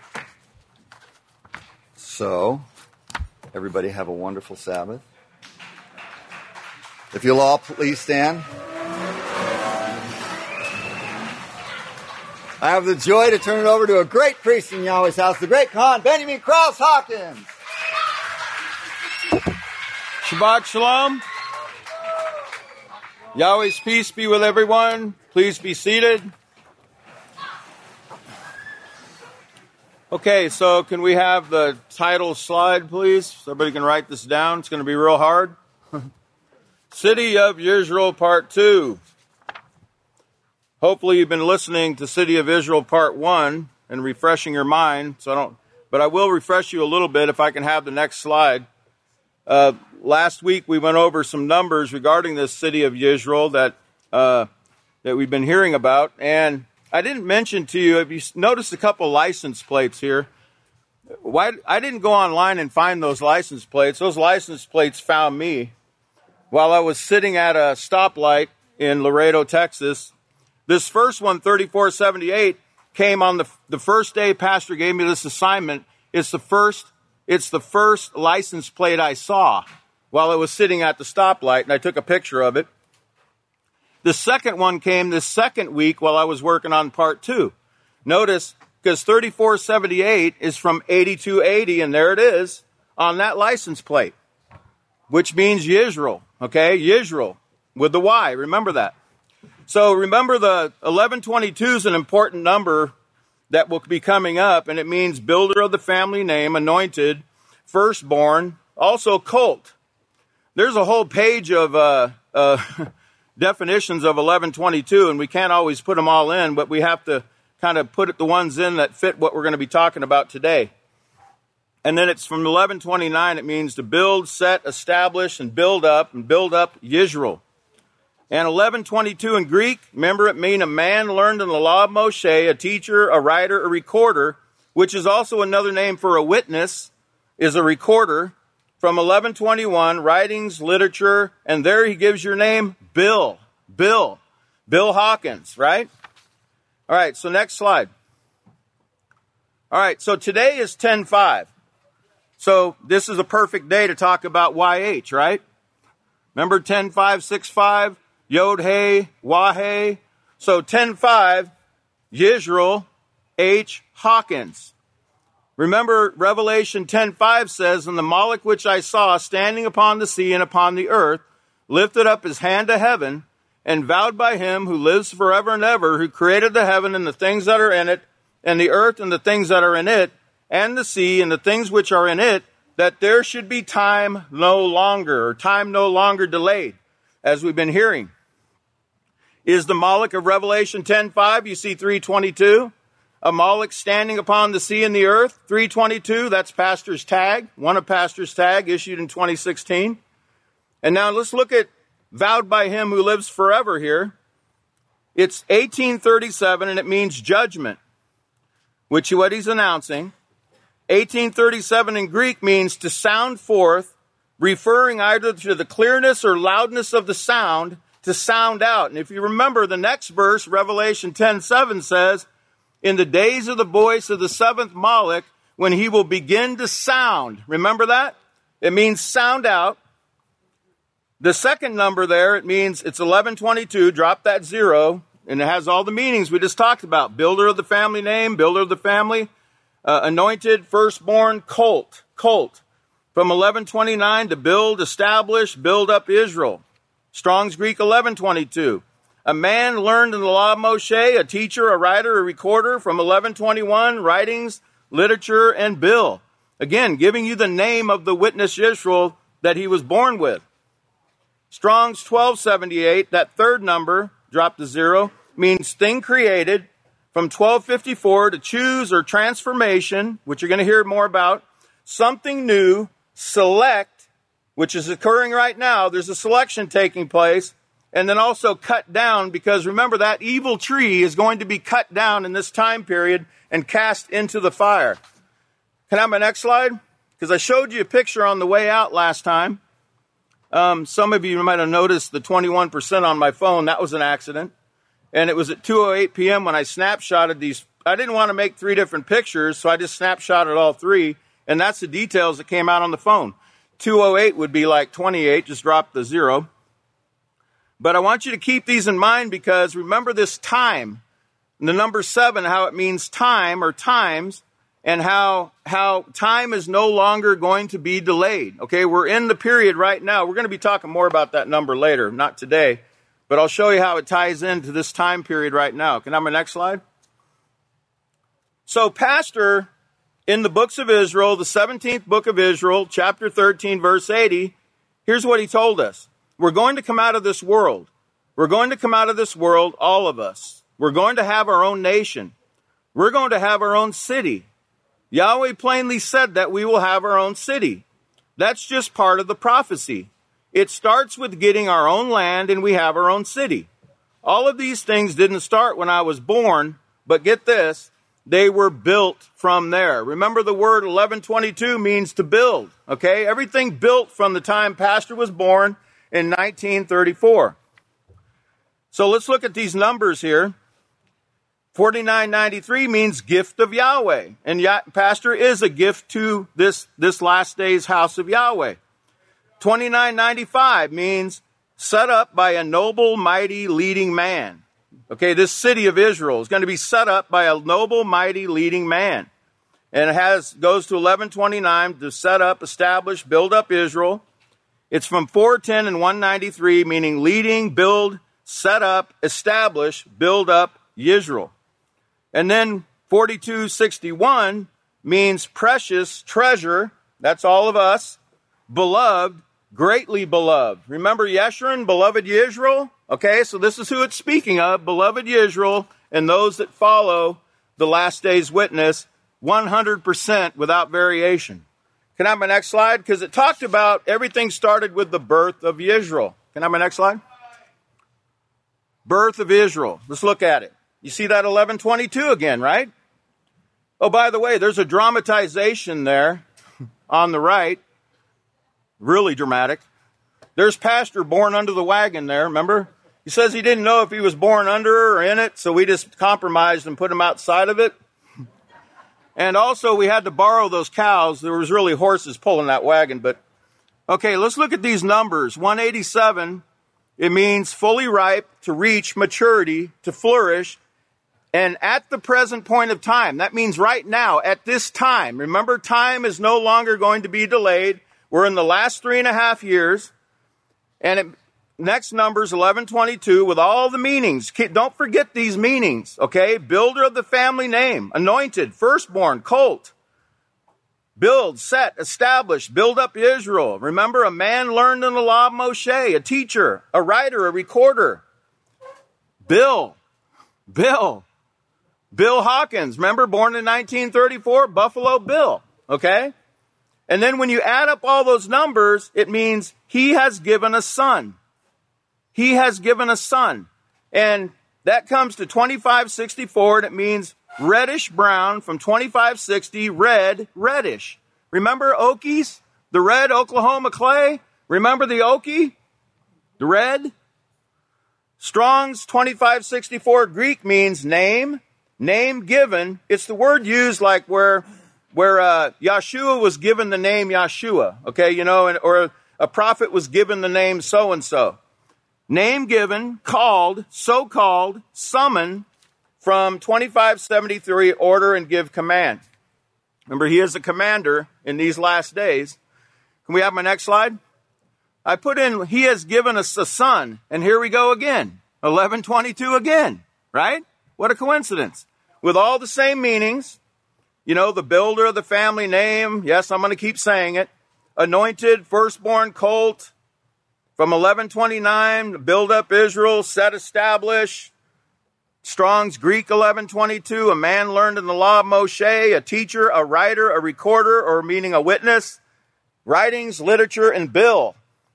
So, everybody have a wonderful Sabbath. If you'll all please stand. I have the joy to turn it over to a great priest in Yahweh's house, the great Khan, Benjamin Krause Hawkins. Shabbat Shalom. Yahweh's peace be with everyone. Please be seated. Okay, so can we have the title slide, please? So everybody can write this down. It's going to be real hard. City of Israel, Part two. Hopefully you've been listening to City of Israel, Part one, and refreshing your mind. So I don't, but I will refresh you a little bit if I can have the next slide. Uh, last week we went over some numbers regarding this city of Yisrael that uh, that we've been hearing about, and I didn't mention to you. If you noticed a couple license plates here, why I didn't go online and find those license plates. Those license plates found me while I was sitting at a stoplight in Laredo, Texas. This first one, thirty-four seventy-eight, came on the the first day Pastor gave me this assignment. It's the first. It's the first license plate I saw while I was sitting at the stoplight, and I took a picture of it. The second one came this second week while I was working on part two. Notice, because thirty-four seventy-eight is from eighty-two eighty, and there it is, on that license plate, which means Yisrael, okay? Yisrael with the Y, remember that. So remember the eleven twenty-two is an important number that will be coming up, and it means builder of the family name, anointed, firstborn, also colt. There's a whole page of uh, uh, definitions of eleven twenty-two, and we can't always put them all in, but we have to kind of put the ones in that fit what we're going to be talking about today. And then it's from eleven twenty-nine, it means to build, set, establish, and build up, and build up Yisrael. And eleven twenty-two in Greek, remember, it means a man learned in the law of Moshe, a teacher, a writer, a recorder, which is also another name for a witness, is a recorder. From eleven twenty-one, writings, literature, and there he gives your name, Bill. Bill. Bill Hawkins, right? All right, so next slide. All right, so today is ten five. So this is a perfect day to talk about Y H, right? Remember ten five sixty-five, Yod Hey, Wah-Hey. So ten five, Yisrael H. Hawkins. Remember, Revelation ten five says, and the Moloch which I saw standing upon the sea and upon the earth lifted up his hand to heaven and vowed by him who lives forever and ever, who created the heaven and the things that are in it, and the earth and the things that are in it, and the sea and the things which are in it, that there should be time no longer, or time no longer delayed, as we've been hearing. Is the Moloch of Revelation ten five, you see three twenty-two, a Moloch standing upon the sea and the earth, three twenty-two, that's Pastor's tag, one of Pastor's tag, issued in twenty sixteen. And now let's look at vowed by him who lives forever here. It's eighteen thirty-seven, and it means judgment, which is what he's announcing. eighteen thirty-seven in Greek means to sound forth, referring either to the clearness or loudness of the sound, to sound out. And if you remember, the next verse, Revelation ten seven says, in the days of the voice of the seventh Moloch, when he will begin to sound. Remember that? It means sound out. The second number there, it means it's eleven twenty-two, drop that zero, and it has all the meanings we just talked about. Builder of the family name, builder of the family, uh, anointed, firstborn, colt, colt. From eleven twenty-nine, to build, establish, build up Israel. Strong's Greek eleven twenty-two. A man learned in the law of Moshe, a teacher, a writer, a recorder. From eleven twenty-one, writings, literature, and bill. Again, giving you the name of the witness Israel that he was born with. Strong's twelve seventy-eight, that third number, drop to zero, means thing created. From twelve fifty-four, to choose or transformation, which you're going to hear more about. Something new, select, which is occurring right now. There's a selection taking place. And then also cut down, because remember, that evil tree is going to be cut down in this time period and cast into the fire. Can I have my next slide? Because I showed you a picture on the way out last time. Um, some of you might have noticed the twenty-one percent on my phone. That was an accident. And it was at two oh eight p.m. when I snapshotted these. I didn't want to make three different pictures, so I just snapshotted all three. And that's the details that came out on the phone. two oh eight would be like twenty-eight, just drop the zero. But I want you to keep these in mind, because remember this time. The number seven, how it means time or times, and how how time is no longer going to be delayed. Okay, we're in the period right now. We're going to be talking more about that number later, not today. But I'll show you how it ties into this time period right now. Can I have my next slide? So Pastor, in the books of Israel, the seventeenth book of Israel, chapter thirteen, verse eighty, here's what he told us. We're going to come out of this world. We're going to come out of this world, all of us. We're going to have our own nation. We're going to have our own city. Yahweh plainly said that we will have our own city. That's just part of the prophecy. It starts with getting our own land, and we have our own city. All of these things didn't start when I was born, but get this, they were built from there. Remember, the word eleven twenty-two means to build, okay? Everything built from the time Pastor was born in nineteen thirty-four. So let's look at these numbers here. forty-nine ninety-three means gift of Yahweh. And Yah- Pastor is a gift to this, this last day's house of Yahweh. twenty-nine ninety-five means set up by a noble, mighty, leading man. Okay, this city of Israel is going to be set up by a noble, mighty, leading man. And it has goes to eleven twenty-nine to set up, establish, build up Israel. It's from four ten and one ninety-three, meaning leading, build, set up, establish, build up Israel. And then forty-two sixty-one means precious, treasure. That's all of us. Beloved, greatly beloved. Remember Yeshurun, beloved Yisrael? Okay, so this is who it's speaking of, beloved Yisrael, and those that follow the last day's witness, one hundred percent without variation. Can I have my next slide? Because it talked about everything started with the birth of Israel. Can I have my next slide? Birth of Israel. Let's look at it. You see that eleven twenty-two again, right? Oh, by the way, there's a dramatization there on the right. Really dramatic. There's Pastor born under the wagon there, remember? He says he didn't know if he was born under or in it, so we just compromised and put him outside of it. And also, we had to borrow those cows. There was really horses pulling that wagon. But, okay, let's look at these numbers. one eighty-seven, it means fully ripe, to reach maturity, to flourish. And at the present point of time, that means right now, at this time. Remember, time is no longer going to be delayed. We're in the last three and a half years. And it, next number is eleven twenty-two with all the meanings. Don't forget these meanings, okay? Builder of the family name, anointed, firstborn, colt. Build, set, establish, build up Israel. Remember, a man learned in the law of Moshe, a teacher, a writer, a recorder. Bill, Bill, Bill Hawkins. Remember, born in nineteen thirty-four, Buffalo Bill, okay? And then when you add up all those numbers, it means he has given a son. He has given a son. And that comes to twenty-five sixty-four, and it means reddish brown from twenty-five sixty, red, reddish. Remember Okies? The red Oklahoma clay? Remember the Okie? The red? Strong's twenty-five sixty-four Greek means name, name given. It's the word used like where where uh, Yeshua was given the name Yeshua, okay, you know, and, or a prophet was given the name so-and-so. Name given, called, so-called, summon from twenty-five seventy-three, order and give command. Remember, he is a commander in these last days. Can we have my next slide? I put in, he has given us a son, and here we go again. eleven twenty-two again, right? What a coincidence. With all the same meanings. You know, the builder of the family name. Yes, I'm going to keep saying it. Anointed, firstborn, colt. From eleven twenty-nine, build up Israel, set, establish. Strong's Greek eleven twenty-two, a man learned in the law of Moshe, a teacher, a writer, a recorder, or meaning a witness. Writings, literature, and bill.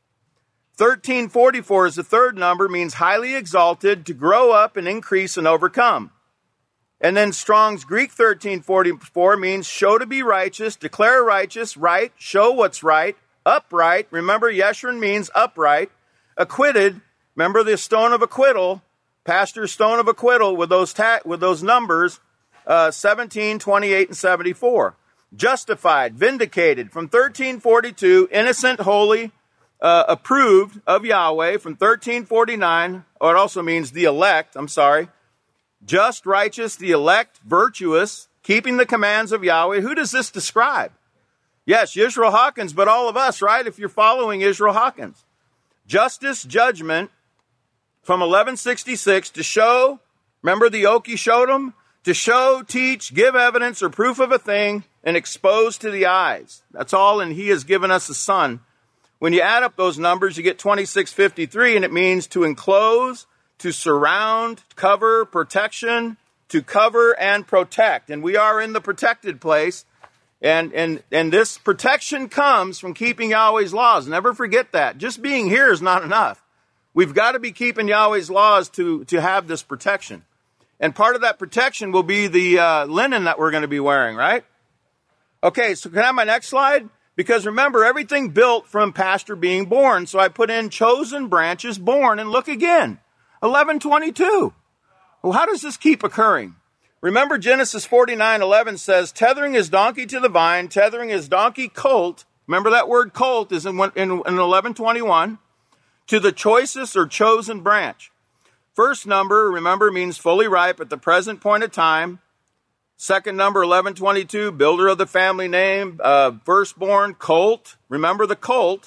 thirteen forty-four is the third number, means highly exalted, to grow up and increase and overcome. And then Strong's Greek thirteen forty-four means show to be righteous, declare righteous, right, show what's right, upright. Remember, Yeshurun means upright. Acquitted. Remember the stone of acquittal, Pastor's stone of acquittal with those ta- with those numbers, uh, seventeen, twenty-eight, and seventy-four. Justified, vindicated from thirteen forty-two, innocent, holy, uh, approved of Yahweh from thirteen forty-nine. Or it also means the elect. I'm sorry. Just, righteous, the elect, virtuous, keeping the commands of Yahweh. Who does this describe? Yes, Israel Hawkins, but all of us, right? If you're following Israel Hawkins. Justice, judgment, from eleven sixty-six to show, remember the Okie showed them? To show, teach, give evidence or proof of a thing, and expose to the eyes. That's all, and he has given us a son. When you add up those numbers, you get twenty-six fifty-three, and it means to enclose, to surround, cover, protection, to cover and protect. And we are in the protected place. And, and, and this protection comes from keeping Yahweh's laws. Never forget that. Just being here is not enough. We've got to be keeping Yahweh's laws to, to have this protection. And part of that protection will be the uh, linen that we're going to be wearing, right? Okay, so can I have my next slide? Because remember, everything built from Pastor being born. So I put in chosen branches born, and look again. eleven twenty-two. Well, how does this keep occurring? Remember, Genesis forty-nine eleven says, tethering his donkey to the vine, tethering his donkey colt. Remember that word colt is in, in, in eleven twenty-one. To the choicest or chosen branch. First number, remember, means fully ripe at the present point of time. Second number, eleven twenty-two, builder of the family name, uh, firstborn, colt. Remember the colt?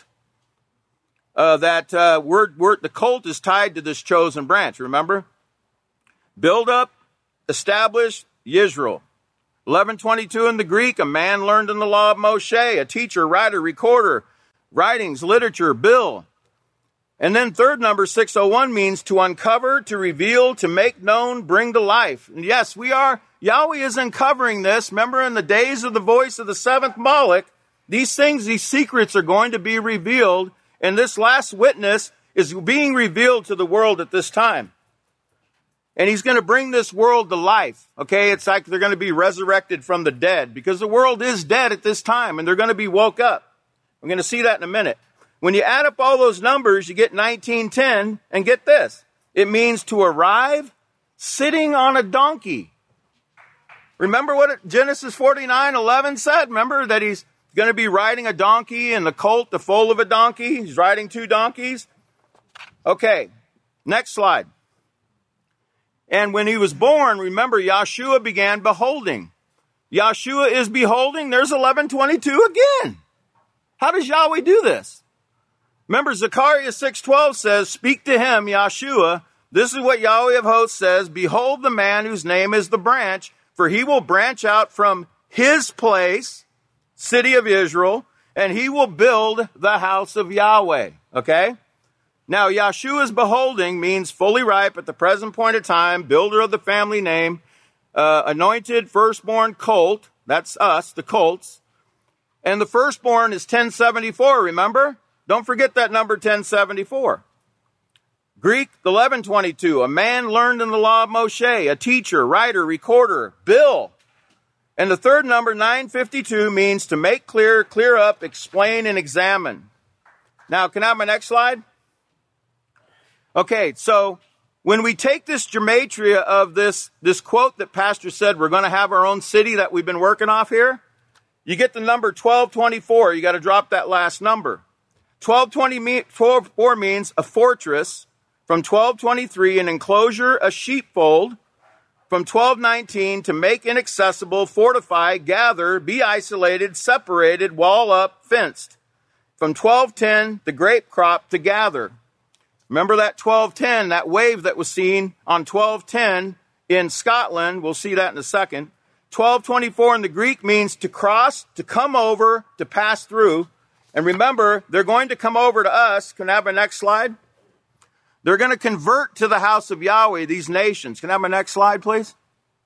Uh, that uh, word, word, the colt is tied to this chosen branch, remember? Build up, establish, Yisrael. eleven twenty-two in the Greek, a man learned in the law of Moshe, a teacher, writer, recorder, writings, literature, bill. And then third number, six oh one, means to uncover, to reveal, to make known, bring to life. And yes, we are, Yahweh is uncovering this. Remember, in the days of the voice of the seventh Moloch, these things, these secrets are going to be revealed. And this last witness is being revealed to the world at this time. And he's going to bring this world to life. Okay, it's like they're going to be resurrected from the dead, because the world is dead at this time, and they're going to be woke up. We're going to see that in a minute. When you add up all those numbers, you get nineteen ten, and get this. It means to arrive sitting on a donkey. Remember what Genesis forty-nine eleven said? Remember that he's going to be riding a donkey and the colt, the foal of a donkey. He's riding two donkeys. Okay, next slide. And when he was born, remember, Yahshua began beholding. Yahshua is beholding. There's eleven twenty-two again. How does Yahweh do this? Remember, Zechariah six twelve says, speak to him, Yahshua. This is what Yahweh of hosts says. Behold the man whose name is the branch, for he will branch out from his place, city of Israel, and he will build the house of Yahweh. Okay? Now, Yahshua's beholding means fully ripe at the present point of time, builder of the family name, uh, anointed firstborn colt. That's us, the colts. And the firstborn is ten seventy-four, remember? Don't forget that number ten seventy-four. Greek, eleven twenty-two, a man learned in the law of Moshe, a teacher, writer, recorder, bill. And the third number, nine fifty-two, means to make clear, clear up, explain, and examine. Now, can I have my next slide? Okay, so when we take this gematria of this, this quote that Pastor said, we're going to have our own city that we've been working off here, you get the number twelve twenty-four. You got to drop that last number. twelve twenty-four means a fortress. From twelve twenty-three, an enclosure, a sheepfold. From twelve nineteen, to make inaccessible, fortify, gather, be isolated, separated, wall up, fenced. From twelve ten, the grape crop to gather. Remember that twelve ten, that wave that was seen on twelve ten in Scotland. We'll see that in a second. twelve twenty-four in the Greek means to cross, to come over, to pass through. And remember, they're going to come over to us. Can I have my next slide? They're going to convert to the house of Yahweh, these nations. Can I have my next slide, please?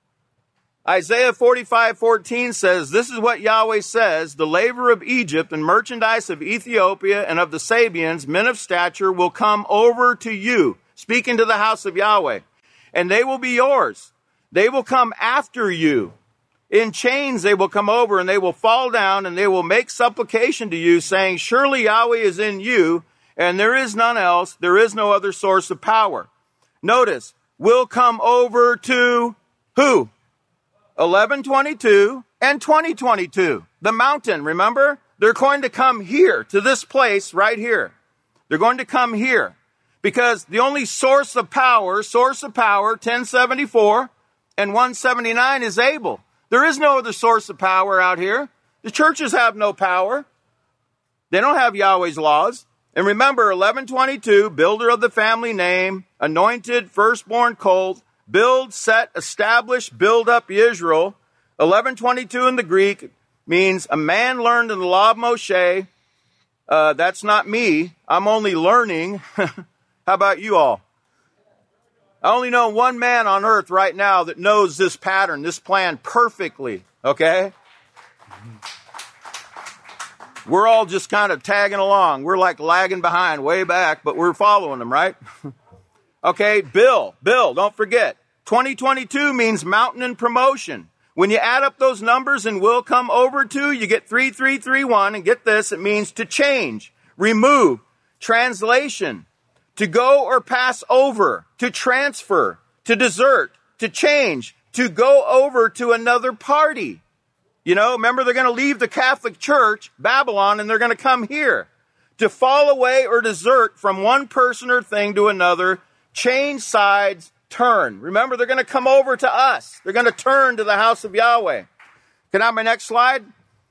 Isaiah forty-five fourteen says, this is what Yahweh says, the laver of Egypt and merchandise of Ethiopia and of the Sabians, men of stature, will come over to you, speaking to the house of Yahweh, and they will be yours. They will come after you. In chains they will come over, and they will fall down, and they will make supplication to you, saying, surely Yahweh is in you, and there is none else. There is no other source of power. Notice, will come over to who? eleven twenty-two and twenty twenty-two. The mountain, remember? They're going to come here, to this place right here. They're going to come here. Because the only source of power, source of power, ten seventy-four and one seventy-nine is Abel. There is no other source of power out here. The churches have no power. They don't have Yahweh's laws. And remember, eleven twenty-two, builder of the family name, anointed, firstborn colt, build, set, establish, build up Israel. eleven twenty-two in the Greek means a man learned in the law of Moshe. Uh, that's not me. I'm only learning. How about you all? I only know one man on earth right now that knows this pattern, this plan perfectly. Okay? We're all just kind of tagging along. We're like lagging behind way back, but we're following them, right? Okay, Bill, Bill, don't forget. twenty twenty-two means mountain and promotion. When you add up those numbers and will come over to, you get three three three one, and get this, it means to change, remove, translation, to go or pass over, to transfer, to desert, to change, to go over to another party. You know, remember they're going to leave the Catholic Church, Babylon, and they're going to come here. To fall away or desert from one person or thing to another, change sides, turn. Remember, they're going to come over to us. They're going to turn to the house of Yahweh. Can I have my next slide?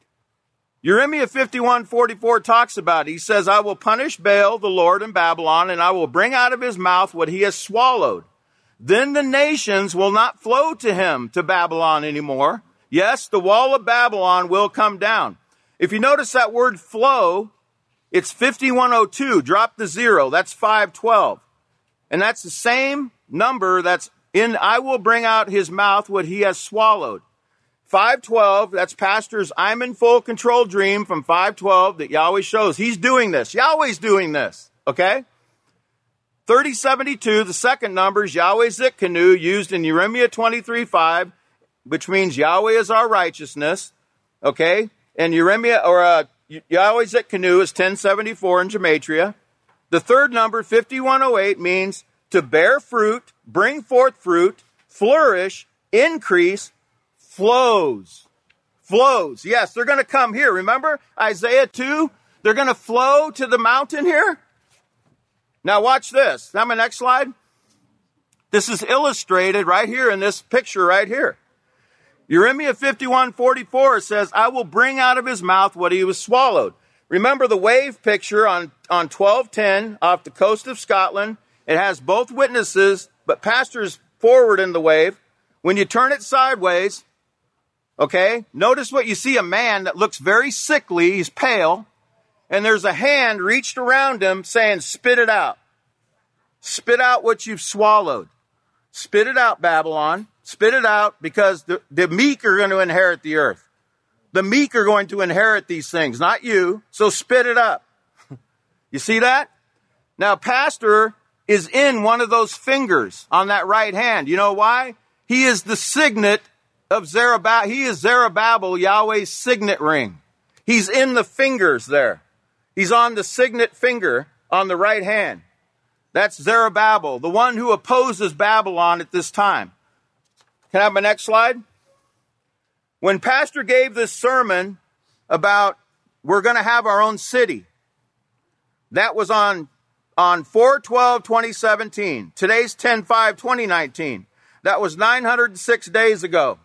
Jeremiah fifty-one forty-four talks about it. He says, I will punish Baal, the Lord, in Babylon, and I will bring out of his mouth what he has swallowed. Then the nations will not flow to him to Babylon anymore. Yes, the wall of Babylon will come down. If you notice that word flow, it's fifty-one oh two. Drop the zero. That's five twelve. And that's the same number that's in, I will bring out his mouth what he has swallowed. five twelve, that's Pastor's I'm in full control dream from five twelve that Yahweh shows. He's doing this. Yahweh's doing this. Okay? thirty seventy-two, the second number is Yahweh Zitkanu, used in Jeremiah twenty-three five, which means Yahweh is our righteousness. Okay? And Jeremiah, or uh, Yahweh Zitkanu is ten seventy-four in Gematria. The third number, fifty-one oh eight, means to bear fruit, bring forth fruit, flourish, increase, flows. Flows. Yes, they're going to come here. Remember Isaiah two? They're going to flow to the mountain here. Now watch this. Now my next slide. This is illustrated right here in this picture right here. Jeremiah fifty-one forty-four says, I will bring out of his mouth what he was swallowed. Remember the wave picture on, on twelve ten off the coast of Scotland. It has both witnesses, but Pastor's forward in the wave. When you turn it sideways, okay, notice what you see, a man that looks very sickly. He's pale. And there's a hand reached around him saying, spit it out. Spit out what you've swallowed. Spit it out, Babylon. Spit it out, because the, the meek are going to inherit the earth. The meek are going to inherit these things, not you. So spit it up. You see that? Now, Pastor is in one of those fingers on that right hand. You know why? He is the signet of Zerubbabel. He is Zerubbabel, Yahweh's signet ring. He's in the fingers there. He's on the signet finger on the right hand. That's Zerubbabel, the one who opposes Babylon at this time. Can I have my next slide? When Pastor gave this sermon about we're going to have our own city, that was on, on four twelve twenty seventeen. Today's ten five twenty nineteen. That was nine hundred six days ago.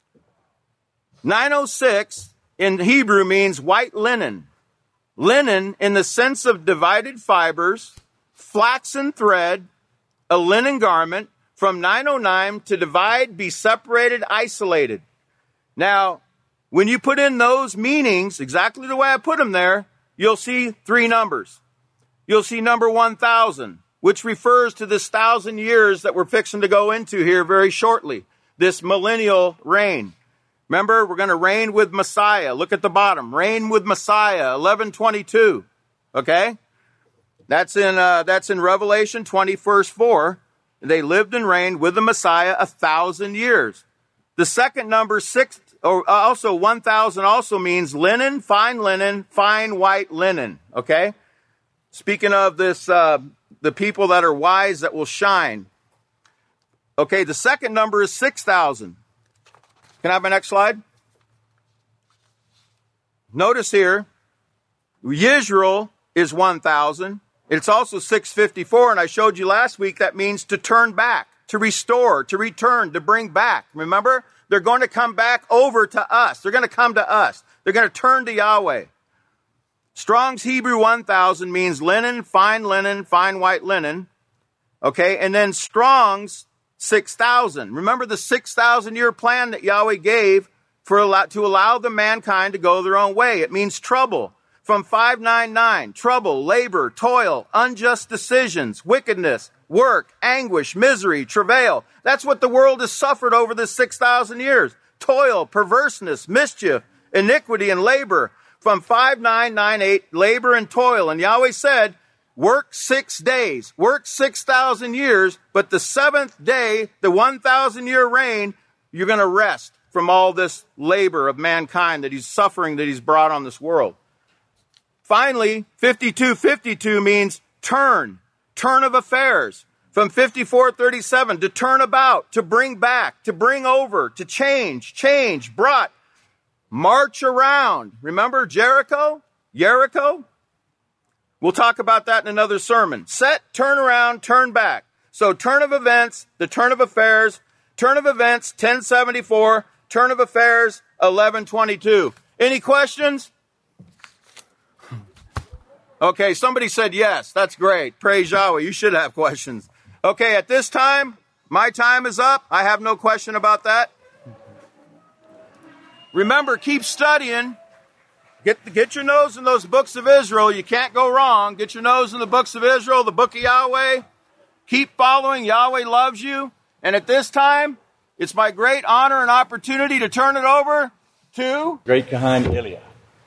nine oh six in Hebrew means white linen. Linen in the sense of divided fibers, flaxen thread, a linen garment. From nine oh nine, to divide, be separated, isolated. Now, when you put in those meanings, exactly the way I put them there, you'll see three numbers. You'll see number one thousand, which refers to this thousand years that we're fixing to go into here very shortly. This millennial reign. Remember, we're going to reign with Messiah. Look at the bottom. Reign with Messiah, eleven twenty-two. Okay? That's in, uh, that's in Revelation twenty, verse four. They lived and reigned with the Messiah a thousand years. The second number, six, or also one thousand, also means linen, fine linen, fine white linen. Okay? Speaking of this, uh, the people that are wise that will shine. Okay, the second number is six thousand. Can I have my next slide? Notice here, Yisrael is one thousand. It's also six fifty-four, and I showed you last week that means to turn back, to restore, to return, to bring back. Remember? They're going to come back over to us. They're going to come to us. They're going to turn to Yahweh. Strong's Hebrew one thousand means linen, fine linen, fine white linen. Okay, and then Strong's six thousand. Remember the six thousand year plan that Yahweh gave for to allow the mankind to go their own way. It means trouble. From five ninety-nine, trouble, labor, toil, unjust decisions, wickedness, work, anguish, misery, travail. That's what the world has suffered over this six thousand years. Toil, perverseness, mischief, iniquity, and labor. From five nine ninety-eight, labor and toil. And Yahweh said, work six days, work six thousand years, but the seventh day, the one thousand year reign, you're going to rest from all this labor of mankind that he's suffering, that he's brought on this world. Finally, fifty-two fifty-two means turn, turn of affairs. From fifty-four thirty-seven, to turn about, to bring back, to bring over, to change, change, brought, march around. Remember Jericho? Jericho? We'll talk about that in another sermon. Set, turn around, turn back. So turn of events, the turn of affairs, turn of events, ten seventy-four, turn of affairs, eleven twenty-two. Any questions? Okay, somebody said yes. That's great. Praise Yahweh. You should have questions. Okay, at this time, my time is up. I have no question about that. Remember, keep studying. Get, get your nose in those books of Israel. You can't go wrong. Get your nose in the books of Israel, the book of Yahweh. Keep following. Yahweh loves you. And at this time, it's my great honor and opportunity to turn it over to Great Kahan Ilya.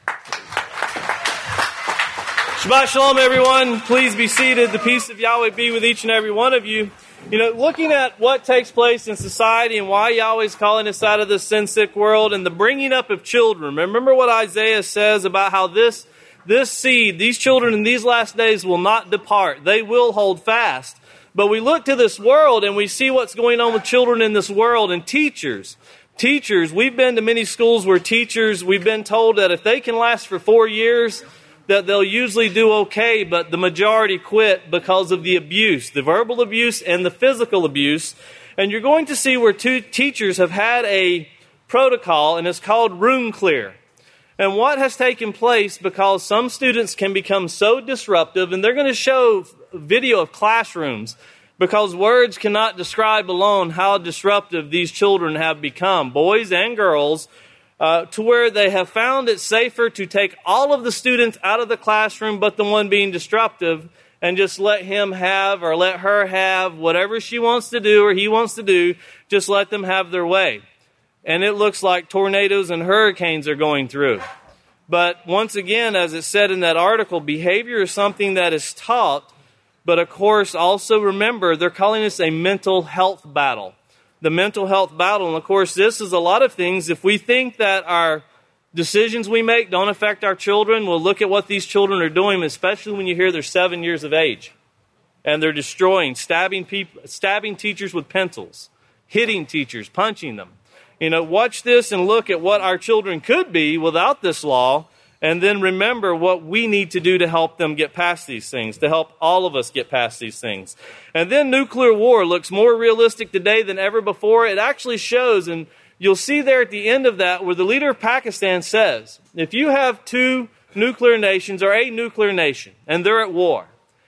Shabbat Shalom, everyone. Please be seated. The peace of Yahweh be with each and every one of you. You know, looking at what takes place in society and why Yahweh's calling us out of this sin-sick world and the bringing up of children. Remember what Isaiah says about how this, this seed, these children in these last days will not depart. They will hold fast. But we look to this world and we see what's going on with children in this world and teachers. Teachers, we've been to many schools where teachers, we've been told that if they can last for four years, that they'll usually do okay, but the majority quit because of the abuse, the verbal abuse and the physical abuse. And you're going to see where two teachers have had a protocol, and it's called room clear. And what has taken place, because some students can become so disruptive, and they're going to show video of classrooms, because words cannot describe alone how disruptive these children have become, boys and girls, Uh, to where they have found it safer to take all of the students out of the classroom but the one being disruptive and just let him have or let her have whatever she wants to do or he wants to do, just let them have their way. And it looks like tornadoes and hurricanes are going through. But once again, as it said in that article, behavior is something that is taught, but of course also remember they're calling this a mental health battle. The mental health battle. And of course, this is a lot of things. If we think that our decisions we make don't affect our children, we'll look at what these children are doing, especially when you hear they're seven years of age. And they're destroying, stabbing people, stabbing teachers with pencils, hitting teachers, punching them. You know, watch this and look at what our children could be without this law. And then remember what we need to do to help them get past these things, to help all of us get past these things. And then nuclear war looks more realistic today than ever before. It actually shows, and you'll see there at the end of that where the leader of Pakistan says, if you have two nuclear nations or a nuclear nation, and they're at war,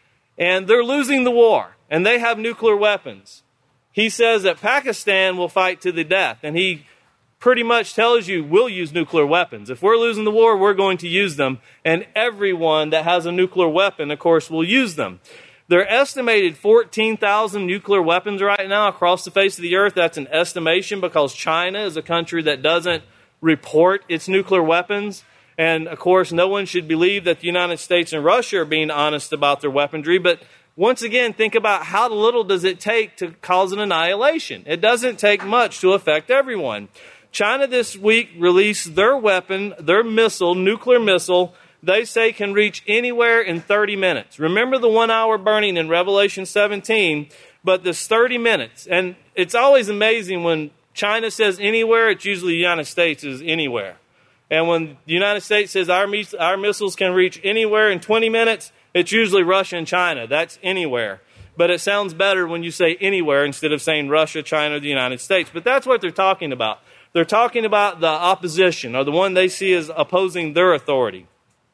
and they're losing the war, and they have nuclear weapons, he says that Pakistan will fight to the death. And he pretty much tells you we'll use nuclear weapons. If we're losing the war, we're going to use them. And everyone that has a nuclear weapon, of course, will use them. There are estimated fourteen thousand nuclear weapons right now across the face of the earth. That's an estimation because China is a country that doesn't report its nuclear weapons. And, of course, no one should believe that the United States and Russia are being honest about their weaponry. But once again, think about how little does it take to cause an annihilation. It doesn't take much to affect everyone. China this week released their weapon, their missile, nuclear missile, they say can reach anywhere in thirty minutes. Remember the one hour burning in Revelation seventeen, but this thirty minutes. And it's always amazing when China says anywhere, it's usually the United States is anywhere. And when the United States says our, our missiles can reach anywhere in twenty minutes, it's usually Russia and China. That's anywhere. But it sounds better when you say anywhere instead of saying Russia, China, or the United States. But that's what they're talking about. They're talking about the opposition, or the one they see as opposing their authority.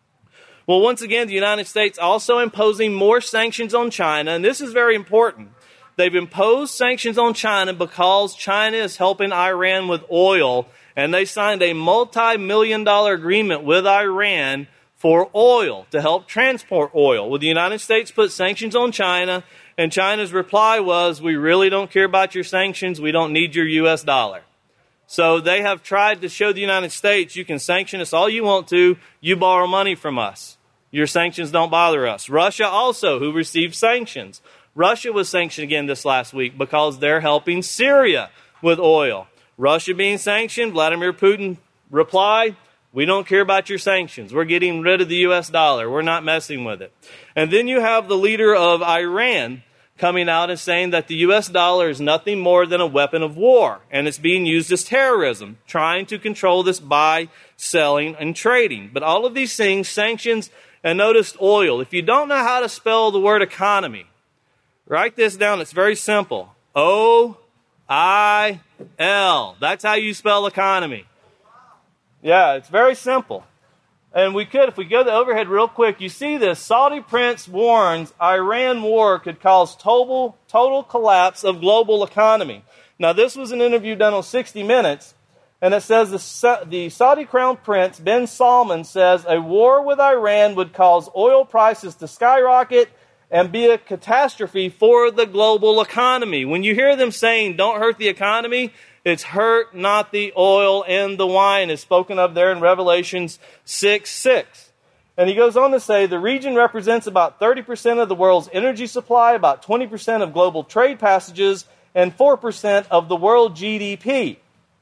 Well, once again, the United States also imposing more sanctions on China, and this is very important. They've imposed sanctions on China because China is helping Iran with oil, and they signed a multi-million dollar agreement with Iran for oil, to help transport oil. Well, the United States put sanctions on China, and China's reply was, we really don't care about your sanctions, we don't need your U S dollar. So they have tried to show the United States, you can sanction us all you want to, you borrow money from us. Your sanctions don't bother us. Russia also, who received sanctions. Russia was sanctioned again this last week because they're helping Syria with oil. Russia being sanctioned, Vladimir Putin replied, we don't care about your sanctions. We're getting rid of the U S dollar. We're not messing with it. And then you have the leader of Iran coming out and saying that the U S dollar is nothing more than a weapon of war, and it's being used as terrorism, trying to control this buy, selling, and trading. But all of these things, sanctions, and notice oil. If you don't know how to spell the word economy, Write this down. It's very simple. O I L. That's how you spell economy. Yeah, it's very simple. And we could, if we go to the overhead real quick, you see this. Saudi prince warns Iran war could cause total, total collapse of global economy. Now, this was an interview done on sixty minutes, and it says the, the Saudi crown prince, bin Salman, says a war with Iran would cause oil prices to skyrocket and be a catastrophe for the global economy. When you hear them saying, don't hurt the economy, it's hurt not the oil and the wine, is spoken of there in Revelations six six. And he goes on to say, the region represents about thirty percent of the world's energy supply, about twenty percent of global trade passages, and four percent of the world G D P.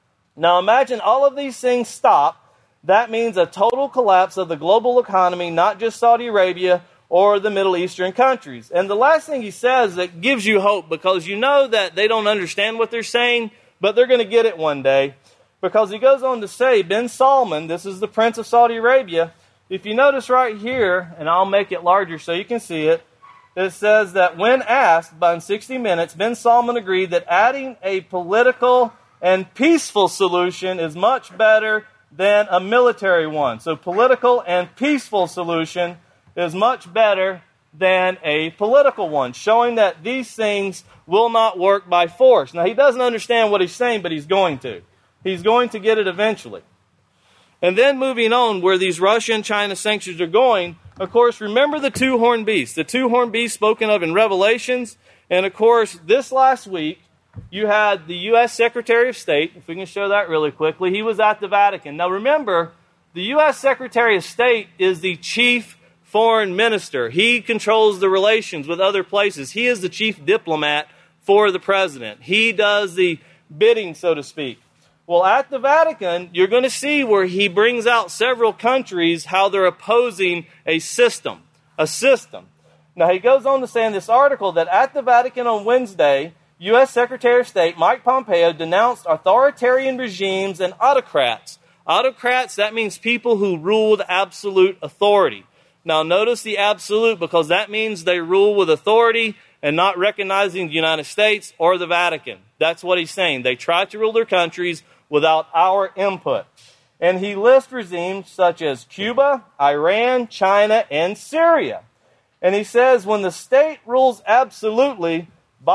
Now imagine all of these things stop. That means a total collapse of the global economy, not just Saudi Arabia or the Middle Eastern countries. And the last thing he says that gives you hope, because you know that they don't understand what they're saying, but they're going to get it one day, because he goes on to say, bin Salman, this is the Prince of Saudi Arabia, if you notice right here, and I'll make it larger so you can see it, it says that when asked by sixty minutes, bin Salman agreed that adding a political and peaceful solution is much better than a military one. So political and peaceful solution is much better than a political one, showing that these things will not work by force. Now, he doesn't understand what he's saying, but he's going to. He's going to get it eventually. And then moving on, where these Russia and China sanctions are going, of course, remember the two horned beasts, the two horned beasts spoken of in Revelations. And of course, this last week, you had the U S Secretary of State, if we can show that really quickly, he was at the Vatican. Now remember, the U S Secretary of State is the chief foreign minister. He controls the relations with other places. He is the chief diplomat for the president. He does the bidding, so to speak. Well, at the Vatican, you're going to see where he brings out several countries, how they're opposing a system, a system. Now, he goes on to say in this article that at the Vatican on Wednesday, U S Secretary of State Mike Pompeo denounced authoritarian regimes and autocrats. Autocrats, that means people who rule with absolute authority. Now, notice the absolute, because that means they rule with authority and not recognizing the United States or the Vatican. That's what he's saying. They try to rule their countries without our input. And he lists regimes such as Cuba, Iran, China, and Syria. And he says when the state rules absolutely,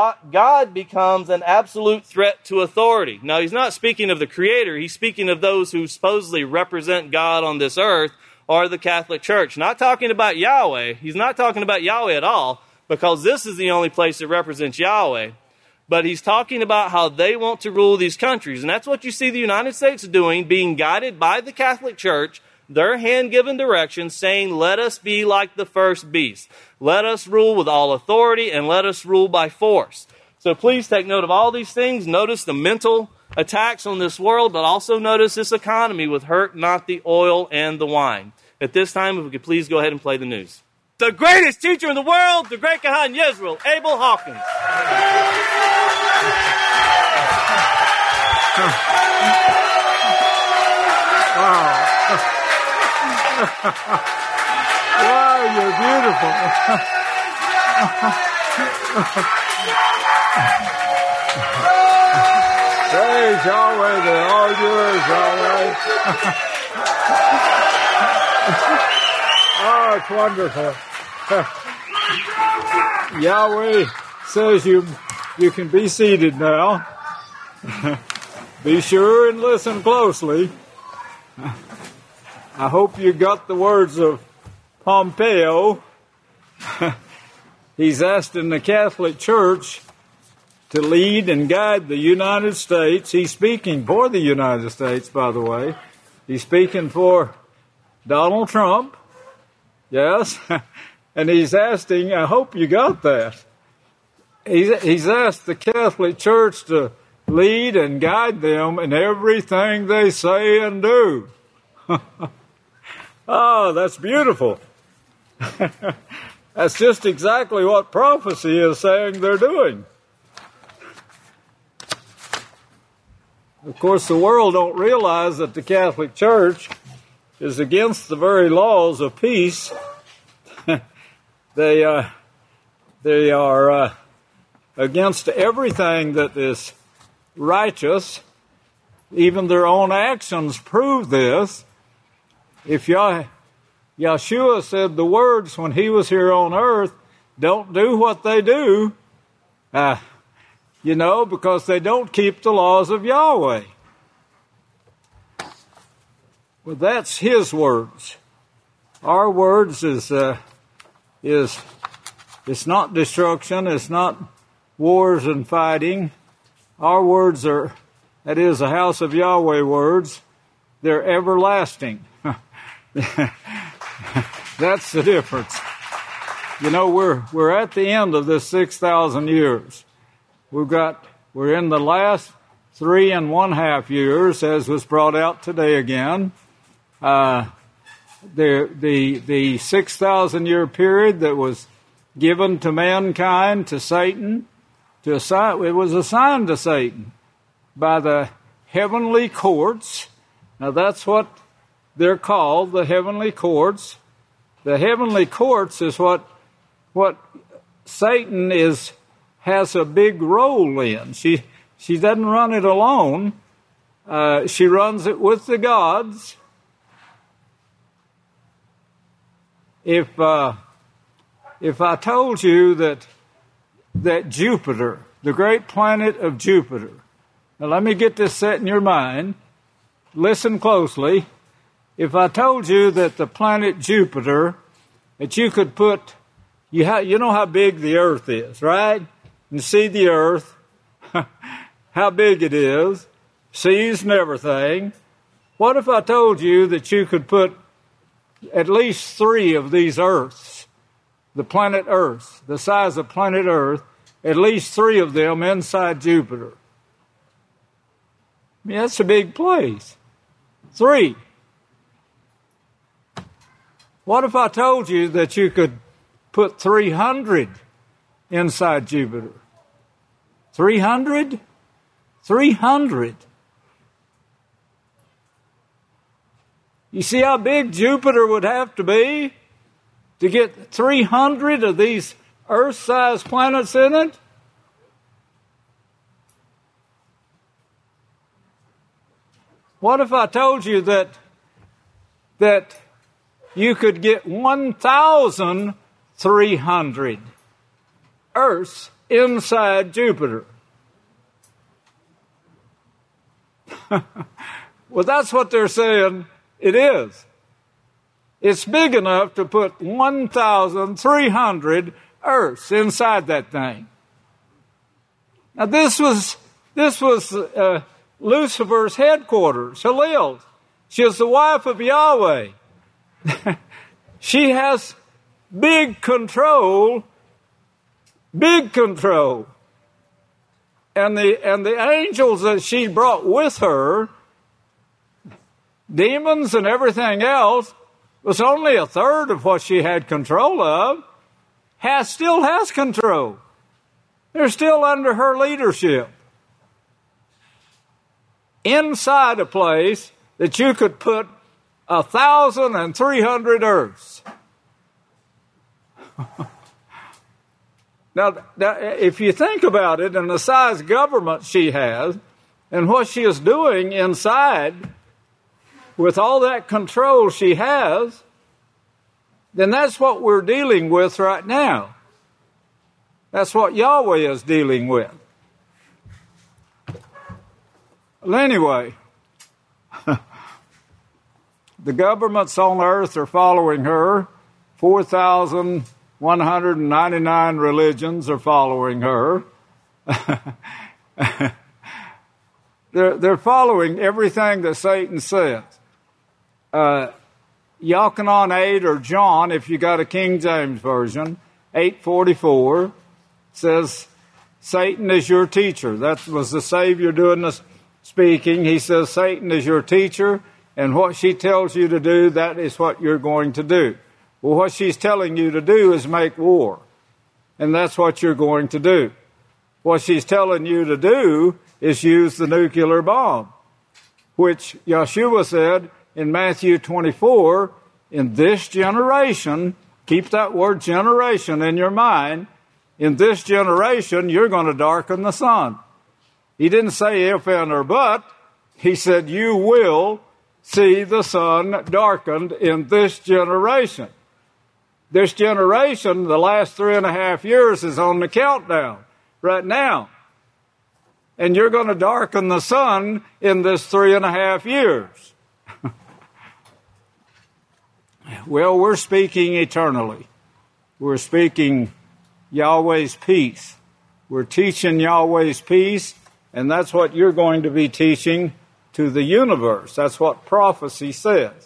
God becomes an absolute threat to authority. Now, he's not speaking of the Creator. He's speaking of those who supposedly represent God on this earth, or the Catholic Church. Not talking about Yahweh. He's not talking about Yahweh at all, because this is the only place that represents Yahweh. But he's talking about how they want to rule these countries. And that's what you see the United States doing, being guided by the Catholic Church, their hand-given direction, saying, let us be like the first beast. Let us rule with all authority, and let us rule by force. So please take note of all these things. Notice the mental attacks on this world, but also notice this economy with hurt not the oil and the wine. At this time, if we could please go ahead and play the news. The greatest teacher in the world, the great Kahan Yisrael, Abel Hawkins. Wow. Wow, you're beautiful. Praise Yahweh, they're all yours, Yahweh. Oh, it's wonderful. Yahweh says you you can be seated now. Be sure and listen closely. I hope you got the words of Pompeo. He's asking the Catholic Church to lead and guide the United States. He's speaking for the United States, by the way. He's speaking for Donald Trump. Yes. And he's asking, I hope you got that. He's, he's asked the Catholic Church to lead and guide them in everything they say and do. Oh, that's beautiful. That's just exactly what prophecy is saying they're doing. Of course, the world don't realize that the Catholic Church is against the very laws of peace. they uh, they are uh, against everything that is righteous. Even their own actions prove this. If Yah- Yeshua said the words when he was here on earth, don't do what they do, uh, you know, because they don't keep the laws of Yahweh. Well, that's his words. Our words is uh, is it's not destruction. It's not wars and fighting. Our words are, that is, the house of Yahweh words. They're everlasting. That's the difference. You know, we're we're at the end of this six thousand years. We've got we're in the last three and one half years, as was brought out today again. Uh, the the the six thousand year period that was given to mankind, to Satan, to assign, it was assigned to Satan by the heavenly courts. Now that's what they're called, the heavenly courts. The heavenly courts is what what Satan is has a big role in. She she doesn't run it alone. Uh, she runs it with the gods. If uh, if I told you that that Jupiter, the great planet of Jupiter, now let me get this set in your mind. Listen closely. If I told you that the planet Jupiter, that you could put, you, ha- you know how big the Earth is, right? You see the Earth, how big it is, seas and everything. What if I told you that you could put at least three of these Earths, the planet Earth, the size of planet Earth, at least three of them inside Jupiter? I mean, that's a big place. Three. What if I told you that you could put three hundred inside Jupiter? three hundred? three hundred. You see how big Jupiter would have to be to get three hundred of these Earth-sized planets in it? What if I told you that that you could get one thousand three hundred Earths inside Jupiter? Well, that's what they're saying it is. It's big enough to put one thousand three hundred Earths inside that thing. Now, this was this was uh, Lucifer's headquarters, Halil. She is the wife of Yahweh. She has big control, big control. And the and the angels that she brought with her, demons and everything else, was only a third of what she had control of. Has still has control. They're still under her leadership. Inside a place that you could put a thousand and three hundred Earths. now, now, if you think about it, and the size government she has, and what she is doing inside, with all that control she has, then that's what we're dealing with right now. That's what Yahweh is dealing with. Well, anyway, the governments on earth are following her. four thousand one hundred ninety-nine religions are following her. they're, they're following everything that Satan says. Uh, Yochanan eight, or John, if you got a King James Version, eight forty-four, says, Satan is your teacher. That was the Savior doing the speaking. He says, Satan is your teacher, and what she tells you to do, that is what you're going to do. Well, what she's telling you to do is make war, and that's what you're going to do. What she's telling you to do is use the nuclear bomb, which Yeshua said in Matthew twenty-four, in this generation, keep that word generation in your mind, in this generation, you're going to darken the sun. He didn't say if and or but. He said, you will see the sun darkened in this generation. This generation, the last three and a half years, is on the countdown right now. And you're going to darken the sun in this three and a half years. Well, we're speaking eternally. We're speaking Yahweh's peace. We're teaching Yahweh's peace, and that's what you're going to be teaching to the universe. That's what prophecy says.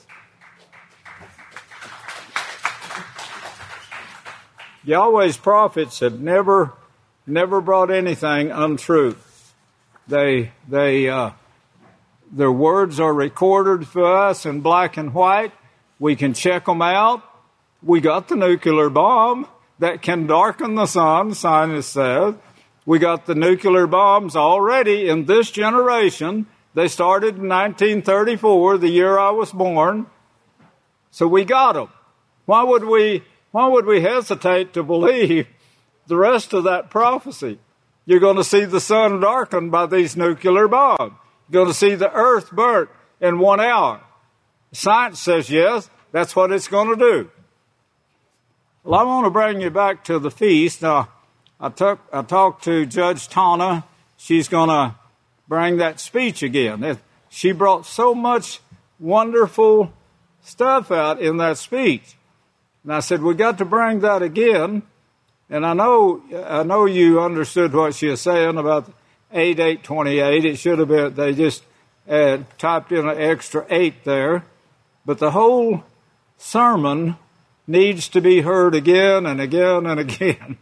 Yahweh's prophets had never, never brought anything untrue. They, they, uh, their words are recorded for us in black and white. We can check them out. We got the nuclear bomb that can darken the sun, scientists says. We got the nuclear bombs already in this generation. They started in nineteen thirty-four, the year I was born. So we got them. Why would we, why would we hesitate to believe the rest of that prophecy? You're going to see the sun darkened by these nuclear bombs. You're going to see the earth burnt in one hour. Science says yes, that's what it's going to do. Well, I want to bring you back to the feast. Now, I, took, I talked to Judge Tana. She's going to bring that speech again. She brought so much wonderful stuff out in that speech. And I said, we got to bring that again. And I know I know you understood what she was saying about eight eight twenty-eight. It should have been, they just uh, typed in an extra eight there. But the whole sermon needs to be heard again and again and again.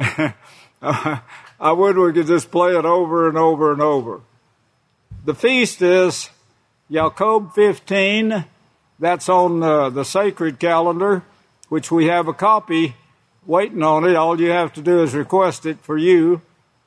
uh, I would we could just play it over and over and over. The feast is Yaakov fifteen. That's on uh, the sacred calendar, which we have a copy waiting on it. All you have to do is request it for you.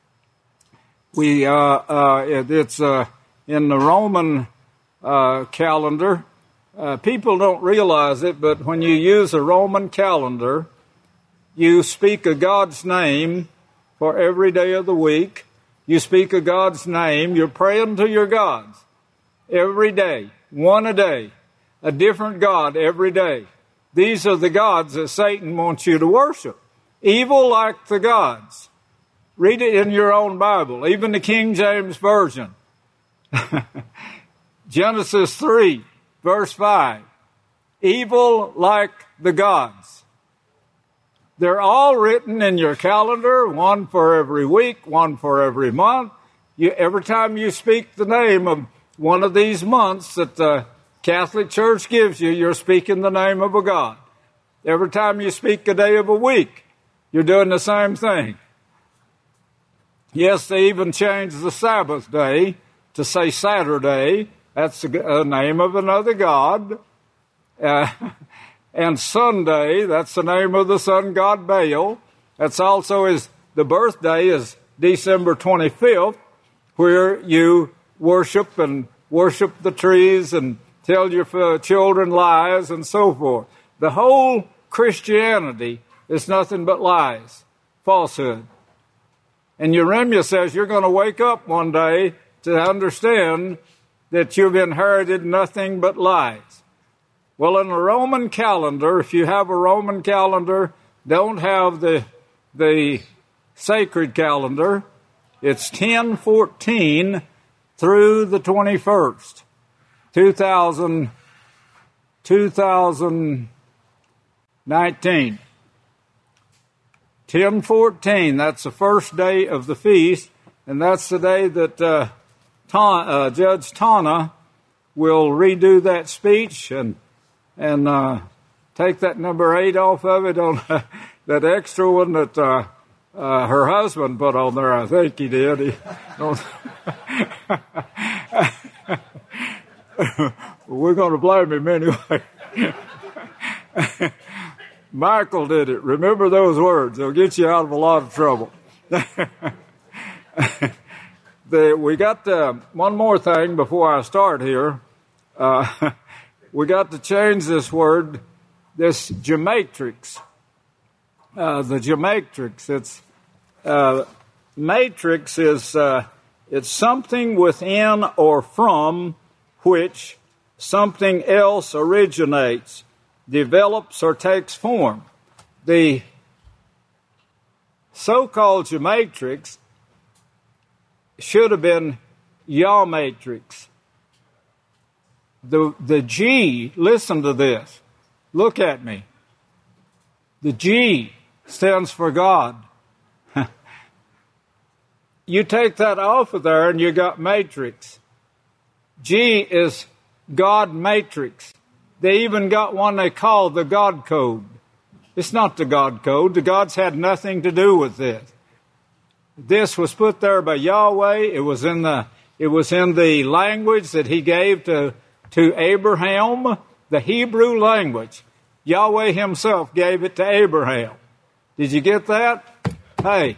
We uh, uh, it, it's uh, in the Roman uh, calendar. Uh, people don't realize it, but when you use a Roman calendar, you speak of God's name for every day of the week. You speak of God's name. You're praying to your gods every day, one a day, a different God every day. These are the gods that Satan wants you to worship. Evil like the gods. Read it in your own Bible, even the King James Version. Genesis three, verse five. Evil like the gods. They're all written in your calendar, one for every week, one for every month. You, every time you speak the name of one of these months that the Catholic Church gives you, you're speaking the name of a god. Every time you speak a day of a week, you're doing the same thing. Yes, they even changed the Sabbath day to say Saturday. That's the name of another god. Uh, and Sunday, that's the name of the sun god Baal. That's also his, the birthday is December twenty-fifth, where you worship and worship the trees and tell your children lies and so forth. The whole Christianity is nothing but lies, falsehood. And Uremia says you're going to wake up one day to understand that you've inherited nothing but lies. Well, in the Roman calendar, if you have a Roman calendar, don't have the, the sacred calendar, it's ten fourteen through the twenty-first. two thousand, two thousand nineteen. ten fourteen, that's the first day of the feast, and that's the day that uh, Ta- uh, Judge Tana will redo that speech and and uh, take that number eight off of it on uh, that extra one that uh, uh, her husband put on there. I think he did. He, we're going to blame him anyway. Michael did it. Remember those words. They'll get you out of a lot of trouble. the, we got uh, one more thing before I start here. Uh, we got to change this word, this gematrix. Uh, the gematrix. It's uh, matrix is uh, it's something within or from which something else originates, develops, or takes form. The so-called gematrix should have been Yah matrix. The, the G, listen to this. Look at me. The G stands for God. You take that off of there and you got matrix. G is God matrix. They even got one they call the God code. It's not the God code. The gods had nothing to do with this. This was put there by Yahweh. It was in the it was in the language that he gave to, to Abraham, the Hebrew language. Yahweh himself gave it to Abraham. Did you get that? Hey.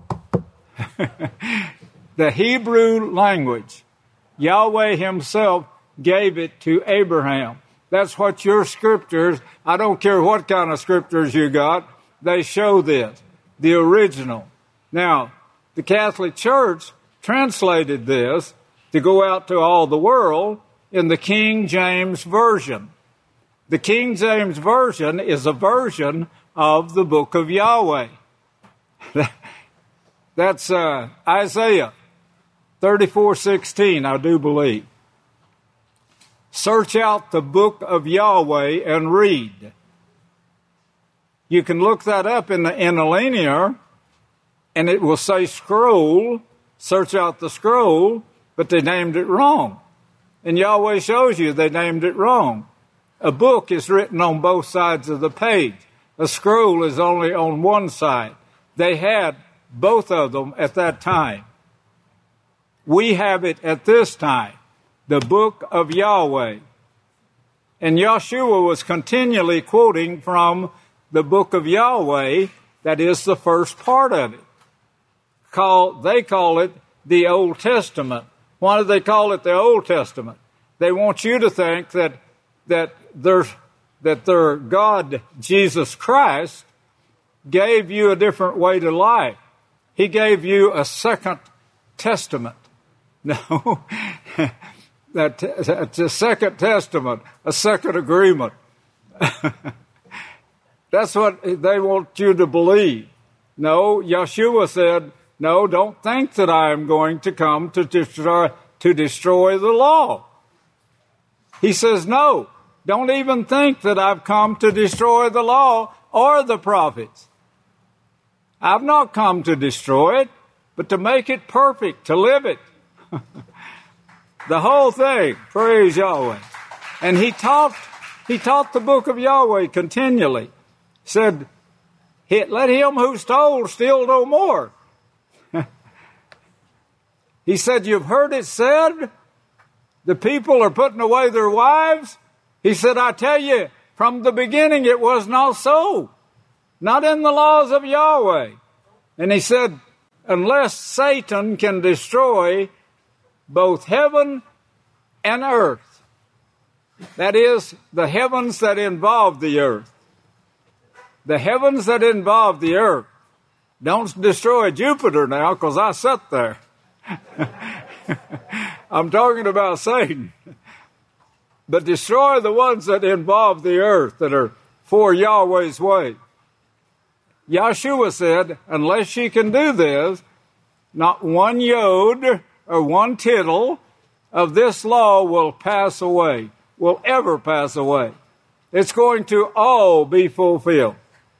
The Hebrew language. Yahweh himself gave it to Abraham. That's what your scriptures, I don't care what kind of scriptures you got, they show this, the original. Now, the Catholic Church translated this to go out to all the world in the King James Version. The King James Version is a version of the book of Yahweh. That's uh, Isaiah thirty-four sixteen, I do believe. Search out the book of Yahweh and read. You can look that up in the interlinear, and it will say scroll. Search out the scroll, but they named it wrong. And Yahweh shows you they named it wrong. A book is written on both sides of the page. A scroll is only on one side. They had both of them at that time. We have it at this time, the book of Yahweh. And Yeshua was continually quoting from the book of Yahweh, that is the first part of it. Call, they call it the Old Testament. Why do they call it the Old Testament? They want you to think that that their, that their God, Jesus Christ, gave you a different way to life. He gave you a second testament. No, that, that's a second testament, a second agreement. That's what they want you to believe. No, Yeshua said, no, don't think that I am going to come to destroy, to destroy the law. He says, no, don't even think that I've come to destroy the law or the prophets. I've not come to destroy it, but to make it perfect, to live it. The whole thing, praise Yahweh. And he taught, he taught the book of Yahweh continually. Said, let him who stole steal no more. He said, you've heard it said, the people are putting away their wives. He said, I tell you, from the beginning it was not so. Not in the laws of Yahweh. And he said, unless Satan can destroy both heaven and earth, that is, the heavens that involve the earth, the heavens that involve the earth, don't destroy Jupiter now, because I sat there. I'm talking about Satan. But destroy the ones that involve the earth, that are for Yahweh's way. Yeshua said, unless she can do this, not one yod or one tittle of this law will pass away, will ever pass away. It's going to all be fulfilled.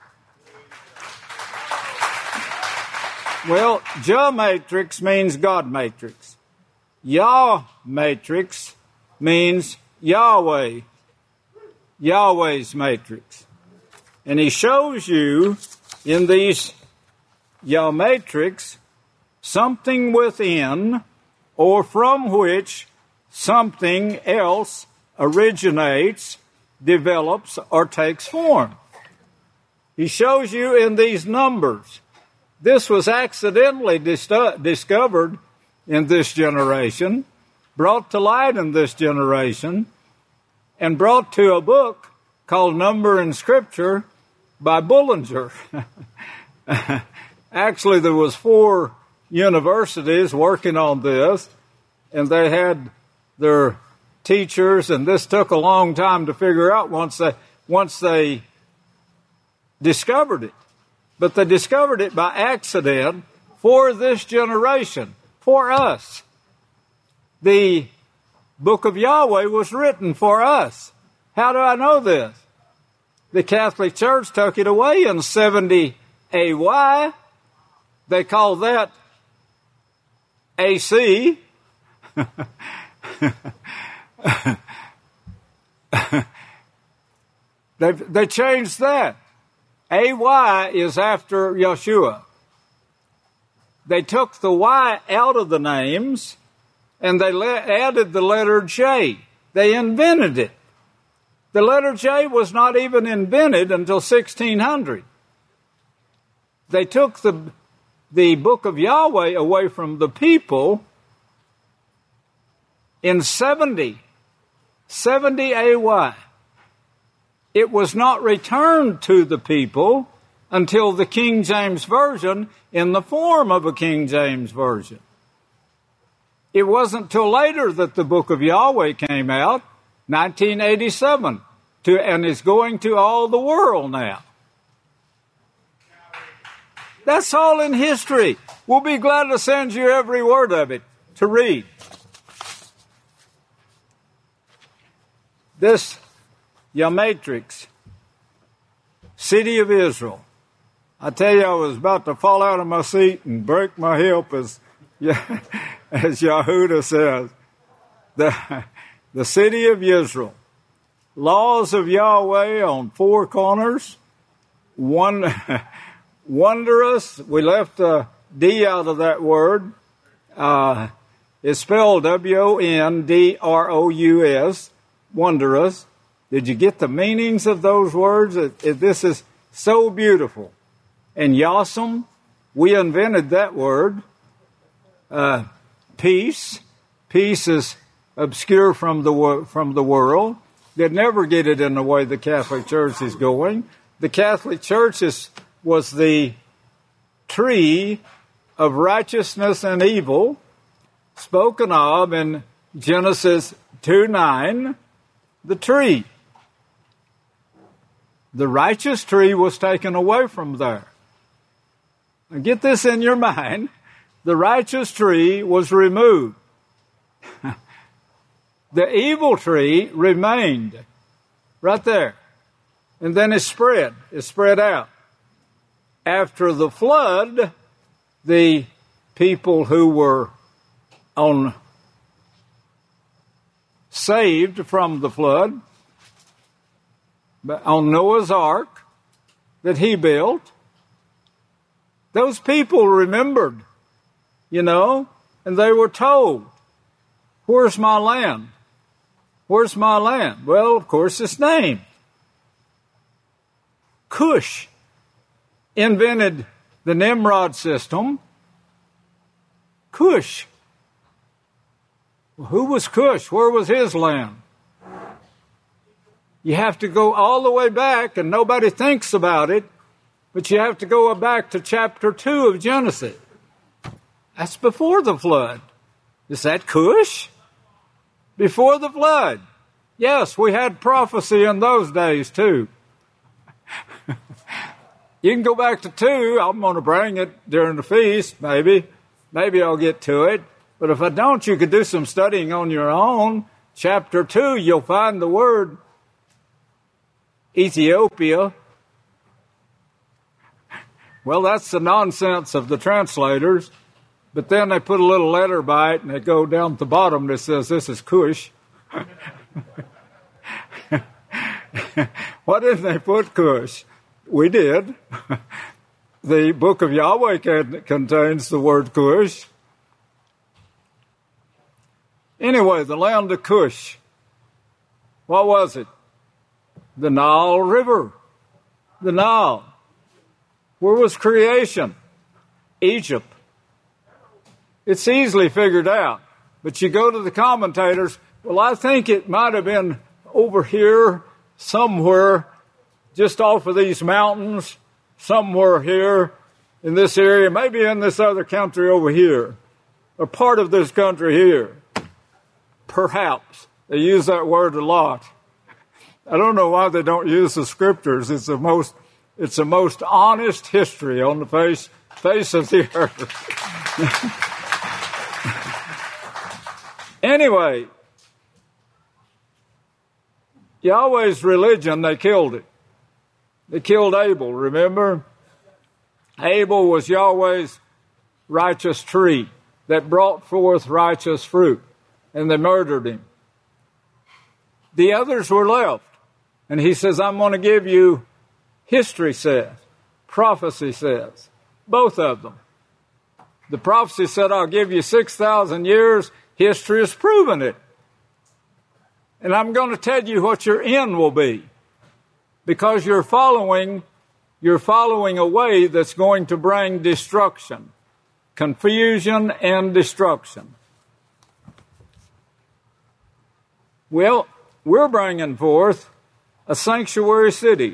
Well, Jah matrix means God matrix. Yah matrix means Yahweh, Yahweh's matrix. And he shows you in these Yah matrix something within or from which something else originates, develops, or takes form. He shows you in these numbers. This was accidentally dis- discovered in this generation, brought to light in this generation, and brought to a book called Number in Scripture by Bullinger. actually there was four universities working on this, and they had their teachers, and this took a long time to figure out once they once they discovered it. But they discovered it by accident for this generation, for us. The book of Yahweh was written for us. How do I know this? The Catholic Church took it away in seventy A Y. They call that A C. they, they changed that. A Y is after Yeshua. They took the Y out of the names and they le- added the letter J. They invented it. The letter J was not even invented until sixteen hundred. They took the, the book of Yahweh away from the people in seventy, seventy A Y. It was not returned to the people until the King James Version in the form of a King James Version. It wasn't till later that the book of Yahweh came out, nineteen eighty-seven, to, and is going to all the world now. That's all in history. We'll be glad to send you every word of it to read. This Yamatrix, city of Israel. I tell you, I was about to fall out of my seat and break my hip, as, as Yehuda says. The, the city of Israel. Laws of Yahweh on four corners. One, wondrous. We left a D out of that word. Uh, it's spelled W O N D R O U S. Wondrous. Did you get the meanings of those words? It, it, this is so beautiful. And Yasam, we invented that word. Uh, peace. Peace is obscure from the from the world. They'd never get it in the way the Catholic Church is going. The Catholic Church is, was the tree of righteousness and evil spoken of in Genesis two nine, the tree. The righteous tree was taken away from there. Now get this in your mind. The righteous tree was removed. The evil tree remained right there. And then it spread. It spread out. After the flood, the people who were on saved from the flood, but on Noah's Ark that he built, those people remembered, you know, and they were told, where's my land? Where's my land? Well, of course, its name. Cush invented the Nimrod system. Cush. Well, who was Cush? Where was his land? You have to go all the way back, and nobody thinks about it, but you have to go back to chapter two of Genesis. That's before the flood. Is that Cush? Before the flood. Yes, we had prophecy in those days too. You can go back to two. I'm going to bring it during the feast, maybe. Maybe I'll get to it. But if I don't, you could do some studying on your own. Chapter two, you'll find the word Ethiopia. Well, that's the nonsense of the translators. But then they put a little letter by it and they go down at the bottom that says this is Cush. Why didn't they put Cush? We did. The book of Yahweh can, contains the word Cush. Anyway, the land of Cush. What was it? The Nile River. The Nile. Where was creation? Egypt. It's easily figured out. But you go to the commentators, well, I think it might have been over here, somewhere, just off of these mountains, somewhere here. in this area, maybe in this other country over here, or part of this country here. Perhaps. They use that word a lot. I don't know why they don't use the scriptures. It's the most, it's the most honest history on the face, face of the earth. Anyway, Yahweh's religion, they killed it. They killed Abel, remember? Abel was Yahweh's righteous tree that brought forth righteous fruit, and they murdered him. The others were left. And he says, I'm going to give you, history says, prophecy says, both of them. The prophecy said, I'll give you six thousand years. History has proven it. And I'm going to tell you what your end will be. Because you're following, you're following a way that's going to bring destruction, confusion and destruction. Well, we're bringing forth a sanctuary city.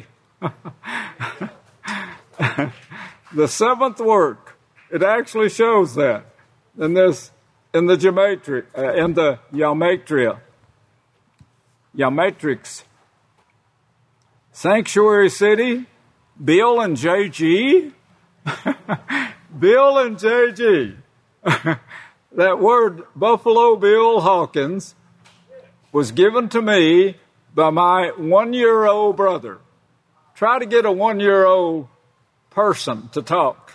The seventh work. It actually shows that in this, in the gematria, uh, in the gematria, geometrics. Sanctuary city, Bill and J G. Bill and J G. That word, Buffalo Bill Hawkins, was given to me by my one-year-old brother. Try to get a one-year-old person to talk.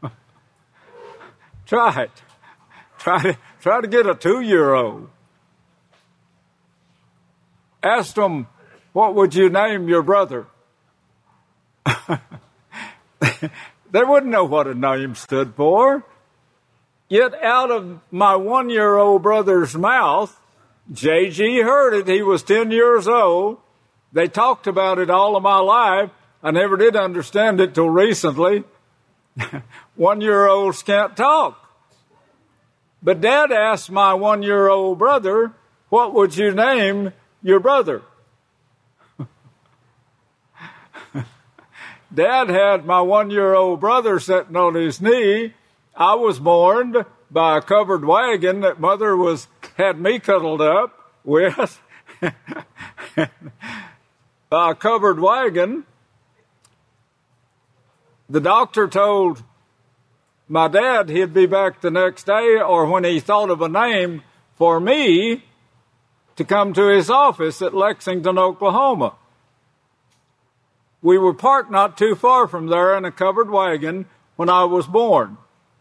Try it. Try to, try to get a two-year-old. Ask them, what would you name your brother? They wouldn't know what a name stood for. Yet out of my one-year-old brother's mouth, J G heard it. He was ten years old. They talked about it all of my life. I never did understand it till recently. One-year-olds can't talk. But Dad asked my one-year-old brother, what would you name your brother? Dad had my one-year-old brother sitting on his knee. I was mourned by a covered wagon that Mother was had me cuddled up with. By a covered wagon. The doctor told my dad he'd be back the next day, or when he thought of a name for me, to come to his office at Lexington, Oklahoma. We were parked not too far from there in a covered wagon when I was born.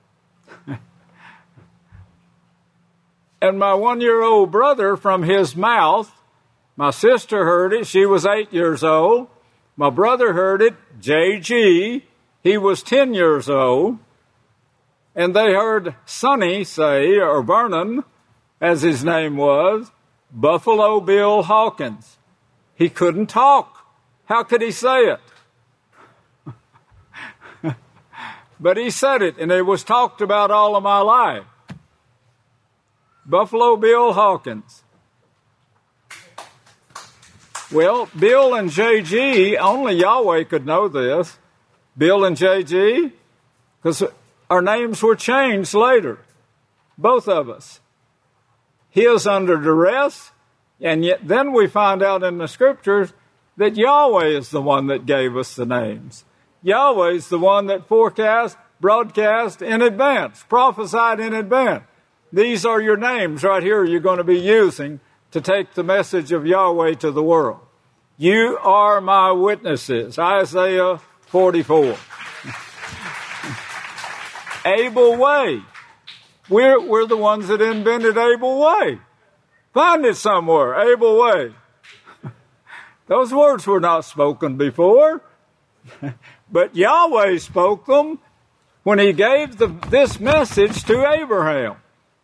And my one-year-old brother, from his mouth, my sister heard it. She was eight years old. My brother heard it, J G. He was ten years old. And they heard Sonny say, or Vernon, as his name was, Buffalo Bill Hawkins. He couldn't talk. How could he say it? But he said it, and it was talked about all of my life. Buffalo Bill Hawkins. Well, Bill and J G, only Yahweh could know this. Bill and J G, because our names were changed later. Both of us. His under duress, and yet then we find out in the scriptures that Yahweh is the one that gave us the names. Yahweh is the one that forecast, broadcast in advance, prophesied in advance. These are your names right here you're going to be using to take the message of Yahweh to the world. You are my witnesses. Isaiah forty-four. Abel Way. We're, we're the ones that invented Abel Way. Find it somewhere, Abel Way. Those words were not spoken before, but Yahweh spoke them when he gave the, this message to Abraham.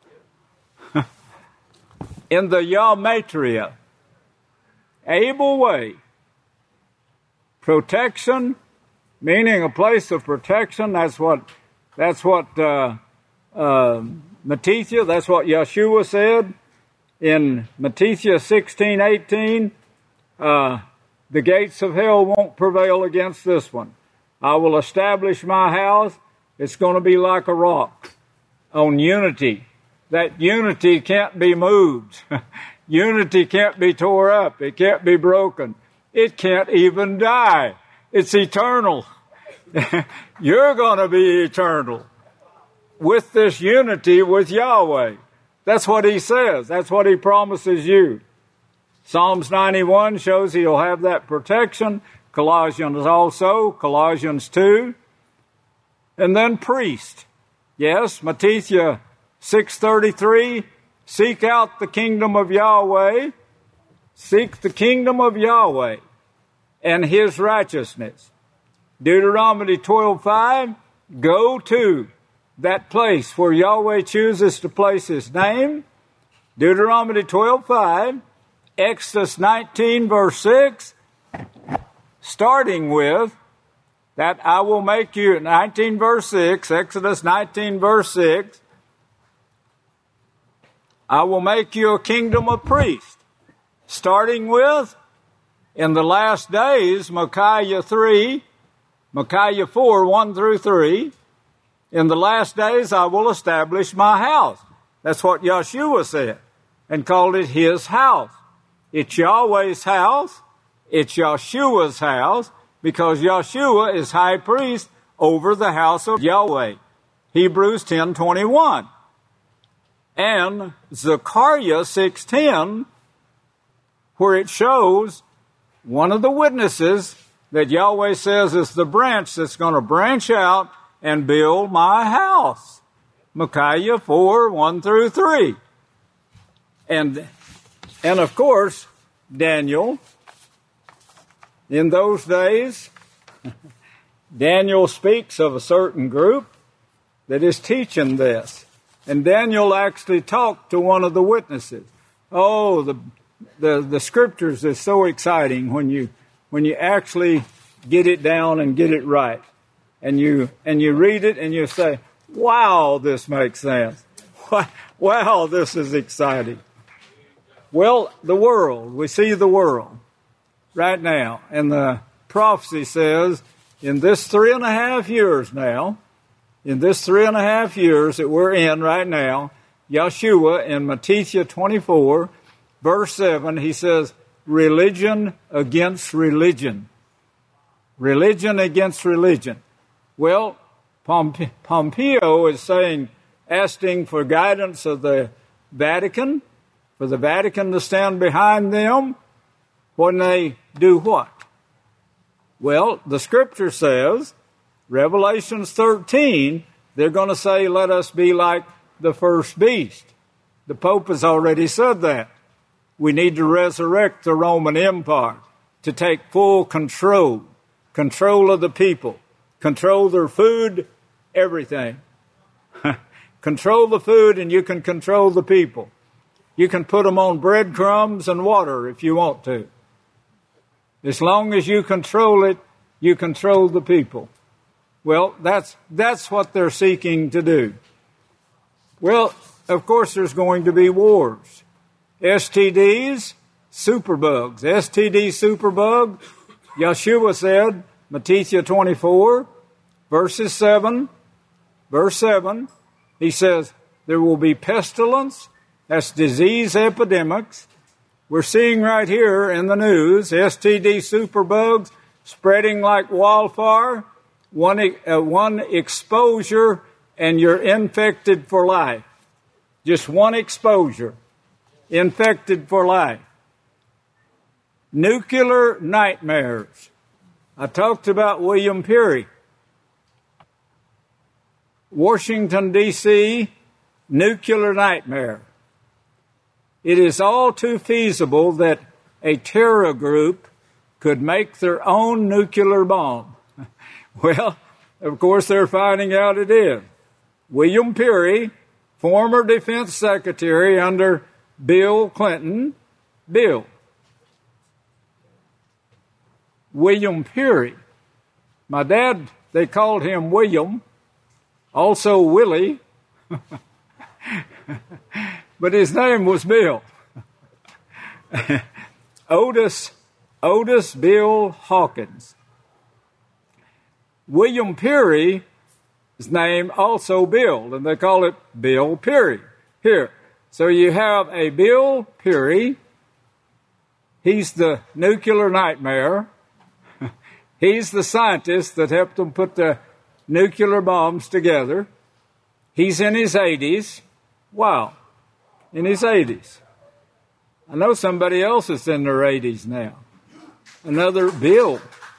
In the Gematria, Abel Way, protection, meaning a place of protection. That's what, that's what uh, uh, Matthew, that's what Yeshua said in Matthew sixteen eighteen. Uh, the gates of hell won't prevail against this one. I will establish my house. It's going to be like a rock on unity. That unity can't be moved. Unity can't be tore up. It can't be broken. It can't even die. It's eternal. You're going to be eternal with this unity with Yahweh. That's what he says. That's what he promises you. Psalms ninety-one shows he'll have that protection. Colossians also, Colossians two. And then priest. Yes, Matthew six thirty-three, seek out the kingdom of Yahweh. Seek the kingdom of Yahweh and his righteousness. Deuteronomy twelve five, go to that place where Yahweh chooses to place his name. Deuteronomy twelve five, Exodus nineteen verse six, starting with that I will make you, nineteen verse six, Exodus nineteen verse six, I will make you a kingdom of priests. Starting with, in the last days, Micaiah three, Micaiah four, one through three, in the last days I will establish my house. That's what Yeshua said, and called it his house. It's Yahweh's house. It's Yeshua's house, because Yeshua is high priest over the house of Yahweh. Hebrews ten twenty-one. And Zechariah six ten, where it shows one of the witnesses that Yahweh says is the branch that's going to branch out and build my house. Micaiah four, one through three. And, and of course, Daniel, in those days, Daniel speaks of a certain group that is teaching this. And Daniel actually talked to one of the witnesses. Oh, the the, the scriptures is so exciting when you when you actually get it down and get it right. And you and you read it and you say, wow, this makes sense. Wow, this is exciting. Well, the world, we see the world right now. And the prophecy says, in this three and a half years now, in this three and a half years that we're in right now, Yeshua in Matthew twenty-four, verse seven, he says, religion against religion. Religion against religion. Well, Pompeo is saying, asking for guidance of the Vatican, for the Vatican to stand behind them when they do what? Well, the scripture says, Revelations thirteen, they're going to say, let us be like the first beast. The Pope has already said that. We need to resurrect the Roman Empire to take full control, control of the people, control their food, everything. Control the food and you can control the people. You can put them on breadcrumbs and water if you want to. As long as you control it, you control the people. Well, that's that's what they're seeking to do. Well, of course, there's going to be wars. S T Ds, superbugs. S T D superbug, Yeshua said, Matthew twenty-four, verses seven, verse seven, he says, there will be pestilence, that's disease epidemics. We're seeing right here in the news, S T D superbugs spreading like wildfire. One, uh, one exposure and you're infected for life. Just one exposure, infected for life. Nuclear nightmares. I talked about William Perry. Washington, D C, nuclear nightmare. It is all too feasible that a terror group could make their own nuclear bomb. Well, of course, they're finding out it is. William Perry, former defense secretary under Bill Clinton, Bill. William Perry. My dad, they called him William, also Willie, but his name was Bill. Otis, Otis Bill Hawkins. William Perry name also Bill, and they call it Bill Peary. Here, so you have a Bill Peary. He's the nuclear nightmare. He's the scientist that helped them put the nuclear bombs together. He's in his eighties. Wow, in his eighties. I know somebody else is in their eighties now. Another Bill.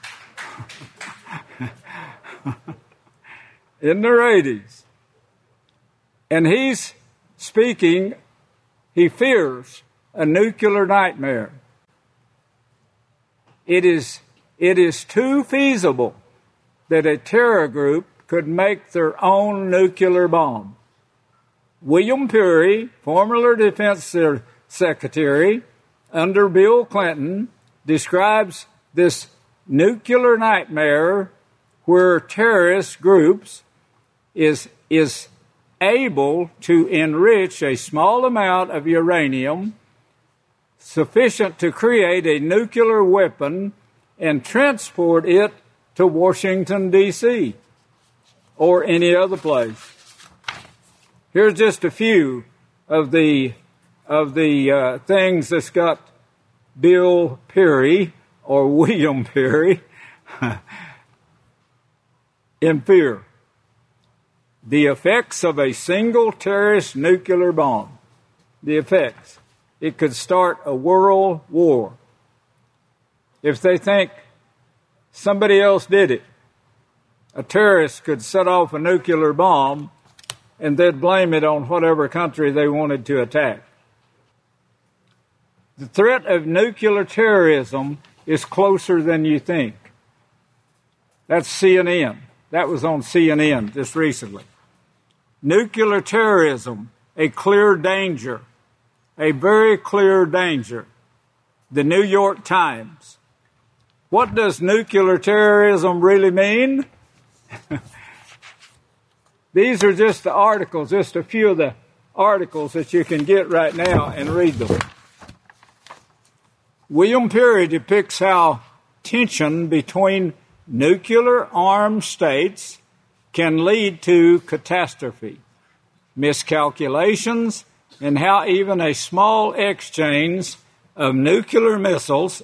In their eighties. And he's speaking, he fears a nuclear nightmare. It is, it is too feasible that a terror group could make their own nuclear bomb. William Peary, former Defense Secretary under Bill Clinton, describes this nuclear nightmare where terrorist groups is, is able to enrich a small amount of uranium sufficient to create a nuclear weapon and transport it to Washington, D C or any other place. Here's just a few of the of the uh, things that's got Bill Peary or William Peary in fear. The effects of a single terrorist nuclear bomb. The effects. It could start a world war. If they think somebody else did it, a terrorist could set off a nuclear bomb and they'd blame it on whatever country they wanted to attack. The threat of nuclear terrorism is closer than you think. That's C N N. That was on C N N just recently. Nuclear terrorism, a clear danger, a very clear danger. The New York Times. What does nuclear terrorism really mean? These are just the articles, just a few of the articles that you can get right now and read them. William Peary depicts how tension between nuclear armed states can lead to catastrophe, miscalculations, and how even a small exchange of nuclear missiles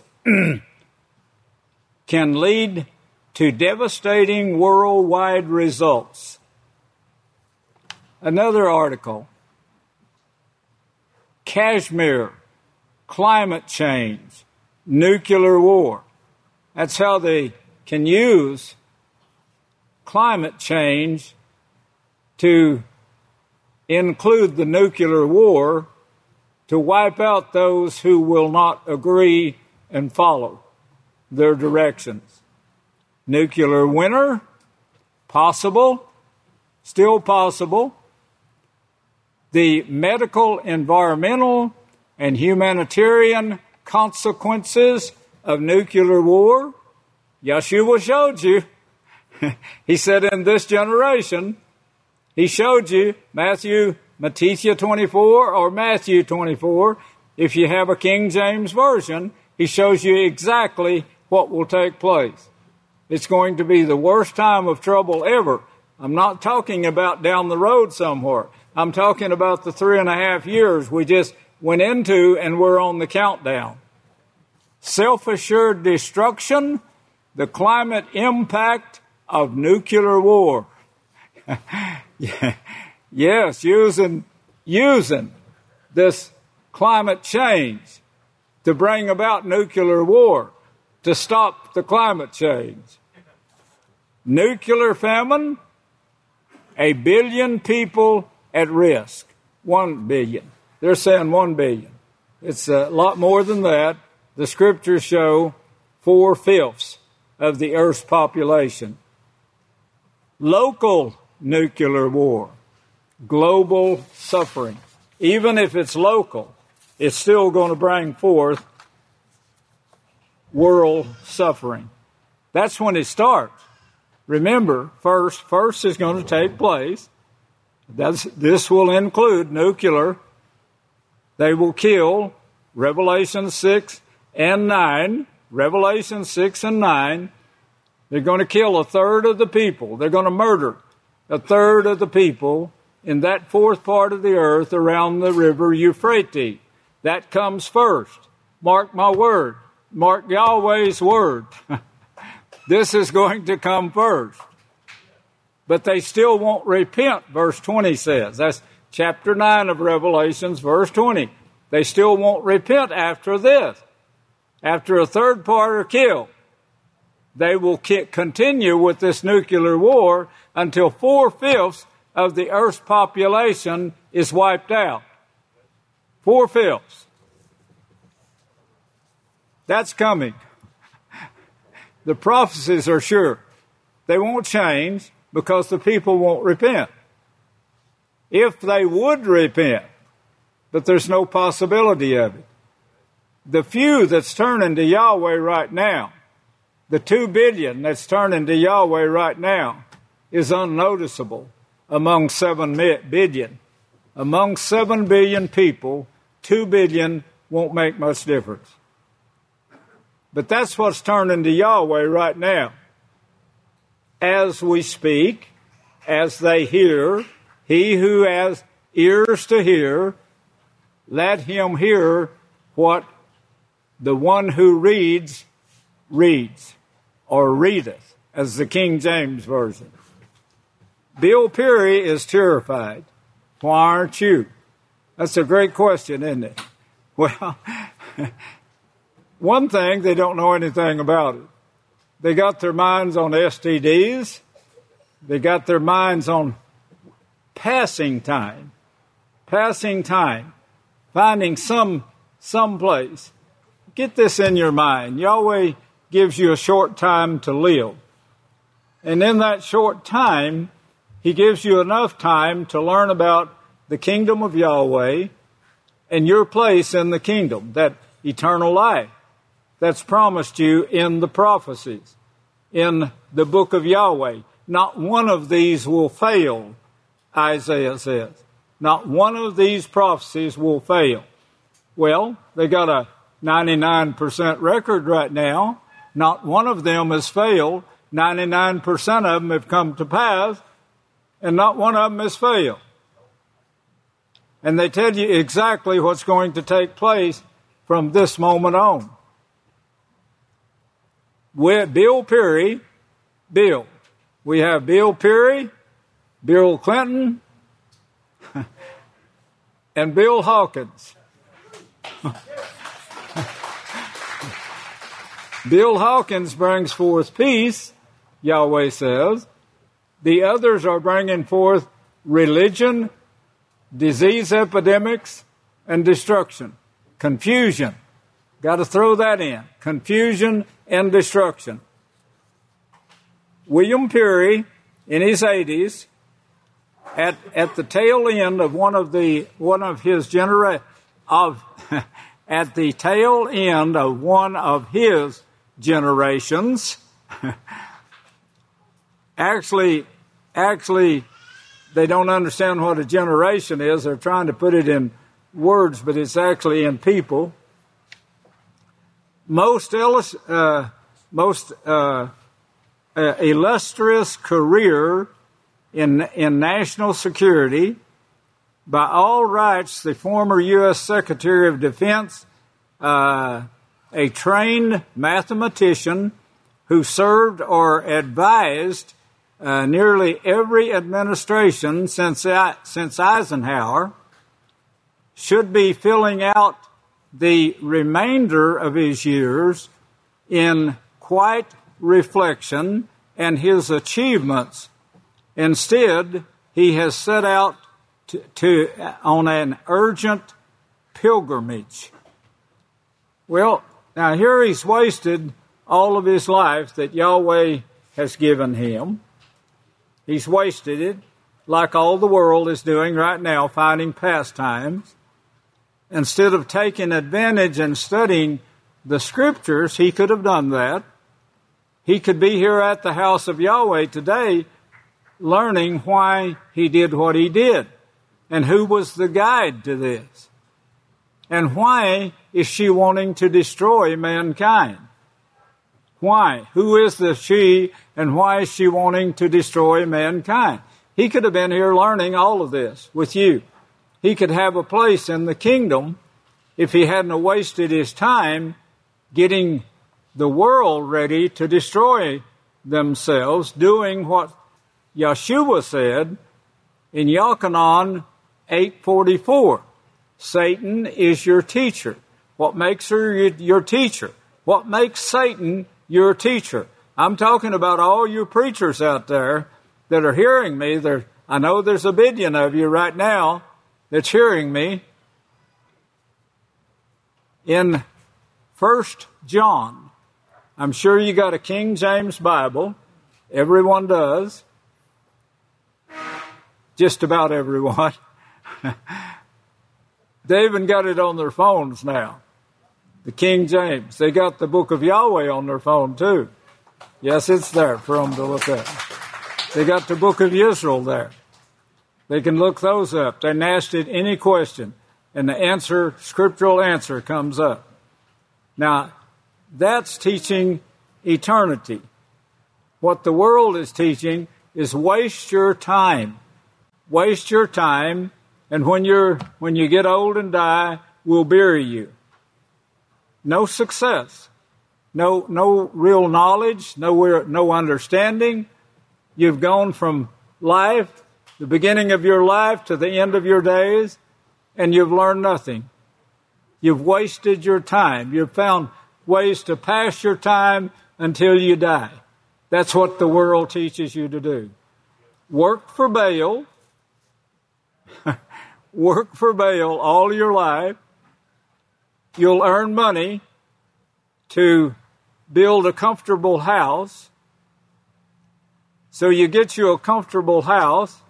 can lead to devastating worldwide results. Another article, Kashmir, climate change, nuclear war. That's how they can use climate change to include the nuclear war to wipe out those who will not agree and follow their directions. Nuclear winter, possible, still possible. The medical, environmental, and humanitarian consequences of nuclear war. Yeshua showed you. He said in this generation, he showed you Matthew, Matthew twenty-four or Matthew twenty-four. If you have a King James Version, he shows you exactly what will take place. It's going to be the worst time of trouble ever. I'm not talking about down the road somewhere. I'm talking about the three and a half years we just went into and we're on the countdown. Self-assured destruction, the climate impact of nuclear war. Yes, using, using this climate change to bring about nuclear war, to stop the climate change. Nuclear famine, a billion people at risk. One billion. They're saying one billion. It's a lot more than that. The scriptures show four-fifths of the earth's population. Local nuclear war, global suffering. Even if it's local, it's still going to bring forth world suffering. That's when it starts. Remember, first, first is going to take place. That's, this will include nuclear. They will kill, Revelation six and nine, Revelation six and nine. They're going to kill a third of the people. They're going to murder a third of the people in that fourth part of the earth around the river Euphrates. That comes first. Mark my word. Mark Yahweh's word. This is going to come first. But they still won't repent, verse twenty says. That's chapter nine of Revelations, verse twenty. They still won't repent after this. After a third part are killed, they will continue with this nuclear war until four-fifths of the earth's population is wiped out. Four-fifths. That's coming. The prophecies are sure. They won't change because the people won't repent. If they would repent, but there's no possibility of it. The few that's turning to Yahweh right now, the two billion that's turning to Yahweh right now, is unnoticeable among seven billion. Among seven billion people, two billion won't make much difference. But that's what's turning to Yahweh right now. As we speak, as they hear, he who has ears to hear, let him hear what the one who reads, reads, or readeth, as the King James Version. Bill Peary is terrified. Why aren't you? That's a great question, isn't it? Well, one thing, they don't know anything about it. They got their minds on S T Ds. They got their minds on passing time. Passing time. Finding some, some place. Get this in your mind. Yahweh gives you a short time to live. And in that short time, he gives you enough time to learn about the kingdom of Yahweh and your place in the kingdom, that eternal life that's promised you in the prophecies, in the book of Yahweh. Not one of these will fail, Isaiah says. Not one of these prophecies will fail. Well, they got a ninety-nine percent record right now. Not one of them has failed. ninety-nine percent of them have come to pass, and not one of them has failed. And they tell you exactly what's going to take place from this moment on. With Bill Peary, Bill. We have Bill Peary, Bill Clinton, and Bill Hawkins. Bill Hawkins brings forth peace, Yahweh says. The others are bringing forth religion, disease epidemics, and destruction. Confusion. Got to throw that in. Confusion and destruction. William Peary, in his eighties, at at the tail end of one of the one of his genera of at the tail end of one of his generations, actually, actually, they don't understand what a generation is. They're trying to put it in words, but it's actually in people. Most uh, most uh, uh, illustrious career in in national security. By all rights, the former U S Secretary of Defense, uh, a trained mathematician who served or advised uh, nearly every administration since since Eisenhower, should be filling out the remainder of his years in quiet reflection and his achievements. Instead, he has set out to, to on an urgent pilgrimage. Well, now here he's wasted all of his life that Yahweh has given him. He's wasted it like all the world is doing right now, finding pastimes. Instead of taking advantage and studying the scriptures, he could have done that. He could be here at the house of Yahweh today learning why he did what he did and who was the guide to this. And why is she wanting to destroy mankind? Why? Who is the she and why is she wanting to destroy mankind? He could have been here learning all of this with you. He could have a place in the kingdom if he hadn't wasted his time getting the world ready to destroy themselves, doing what Yeshua said in Yochanan eight forty-four. Satan is your teacher. What makes her your teacher? What makes Satan your teacher? I'm talking about all you preachers out there that are hearing me. There, I know there's a billion of you right now that's hearing me. In First John, I'm sure you got a King James Bible. Everyone does. Just about everyone. They even got it on their phones now. The King James. They got the Book of Yahweh on their phone too. Yes, it's there for them to look at. They got the Book of Israel there. They can look those up. They can ask it any question, and the answer, scriptural answer, comes up. Now, that's teaching eternity. What the world is teaching is waste your time. Waste your time, and when you're when you get old and die, we'll bury you. No success. No no real knowledge, no no understanding. You've gone from life, the beginning of your life, to the end of your days, and you've learned nothing. You've wasted your time. You've found ways to pass your time until you die. That's what the world teaches you to do. Work for Baal. Work for Baal all your life. You'll earn money to build a comfortable house. So you get you a comfortable house.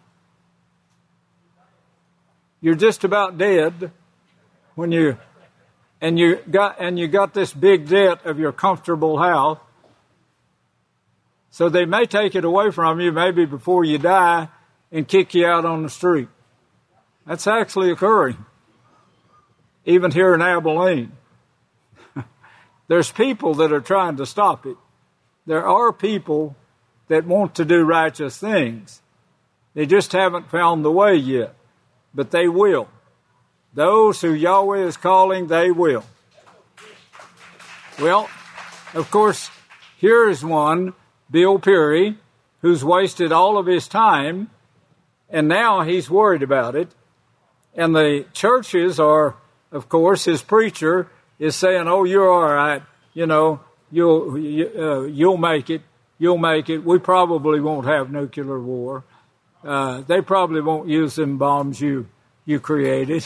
You're just about dead when you and you got and you got this big debt of your comfortable house. So they may take it away from you maybe before you die and kick you out on the street. That's actually occurring, even here in Abilene. There's people that are trying to stop it. There are people that want to do righteous things. They just haven't found the way yet, but they will. Those who Yahweh is calling, they will. Well, of course, here is one, Bill Peary, who's wasted all of his time, and now he's worried about it. And the churches are, of course, his preacher is saying, oh, you're all right. You know, you'll, you, uh, you'll make it. You'll make it. We probably won't have nuclear war. Uh, they probably won't use them bombs you, you created.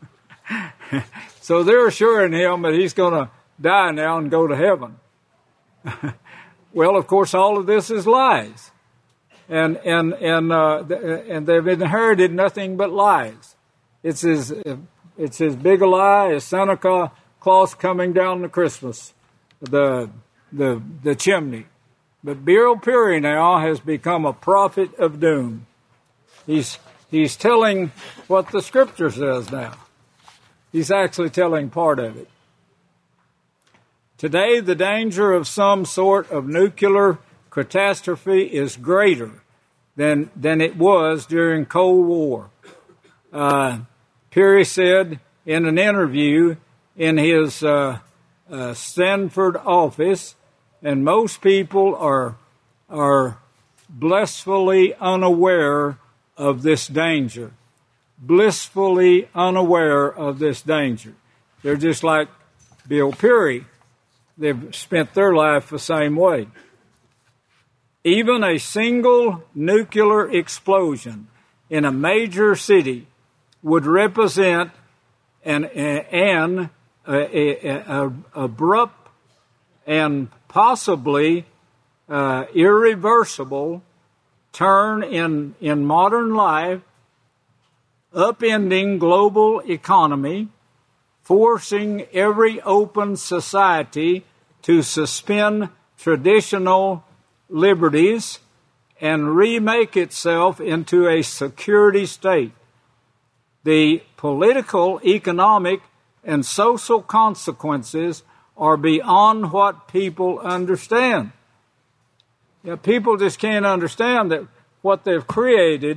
So they're assuring him that he's going to die now and go to heaven. Well, of course, all of this is lies. And, and, and, uh, and they've inherited nothing but lies. It's as, it's as big a lie as Santa Claus coming down to Christmas, the, the, the chimney. But Bill Peary now has become a prophet of doom. He's, he's telling what the scripture says now. He's actually telling part of it. Today, the danger of some sort of nuclear catastrophe is greater than, than it was during Cold War. Uh, Peary said in an interview in his uh, uh, Stanford office, and most people are are blissfully unaware of this danger. Blissfully unaware of this danger. They're just like Bill Peary. They've spent their life the same way. Even a single nuclear explosion in a major city would represent an, an a, a, a, abrupt and possibly uh, irreversible turn in, in modern life, upending global economy, forcing every open society to suspend traditional liberties and remake itself into a security state. The political, economic, and social consequences are beyond what people understand. You know, people just can't understand that what they've created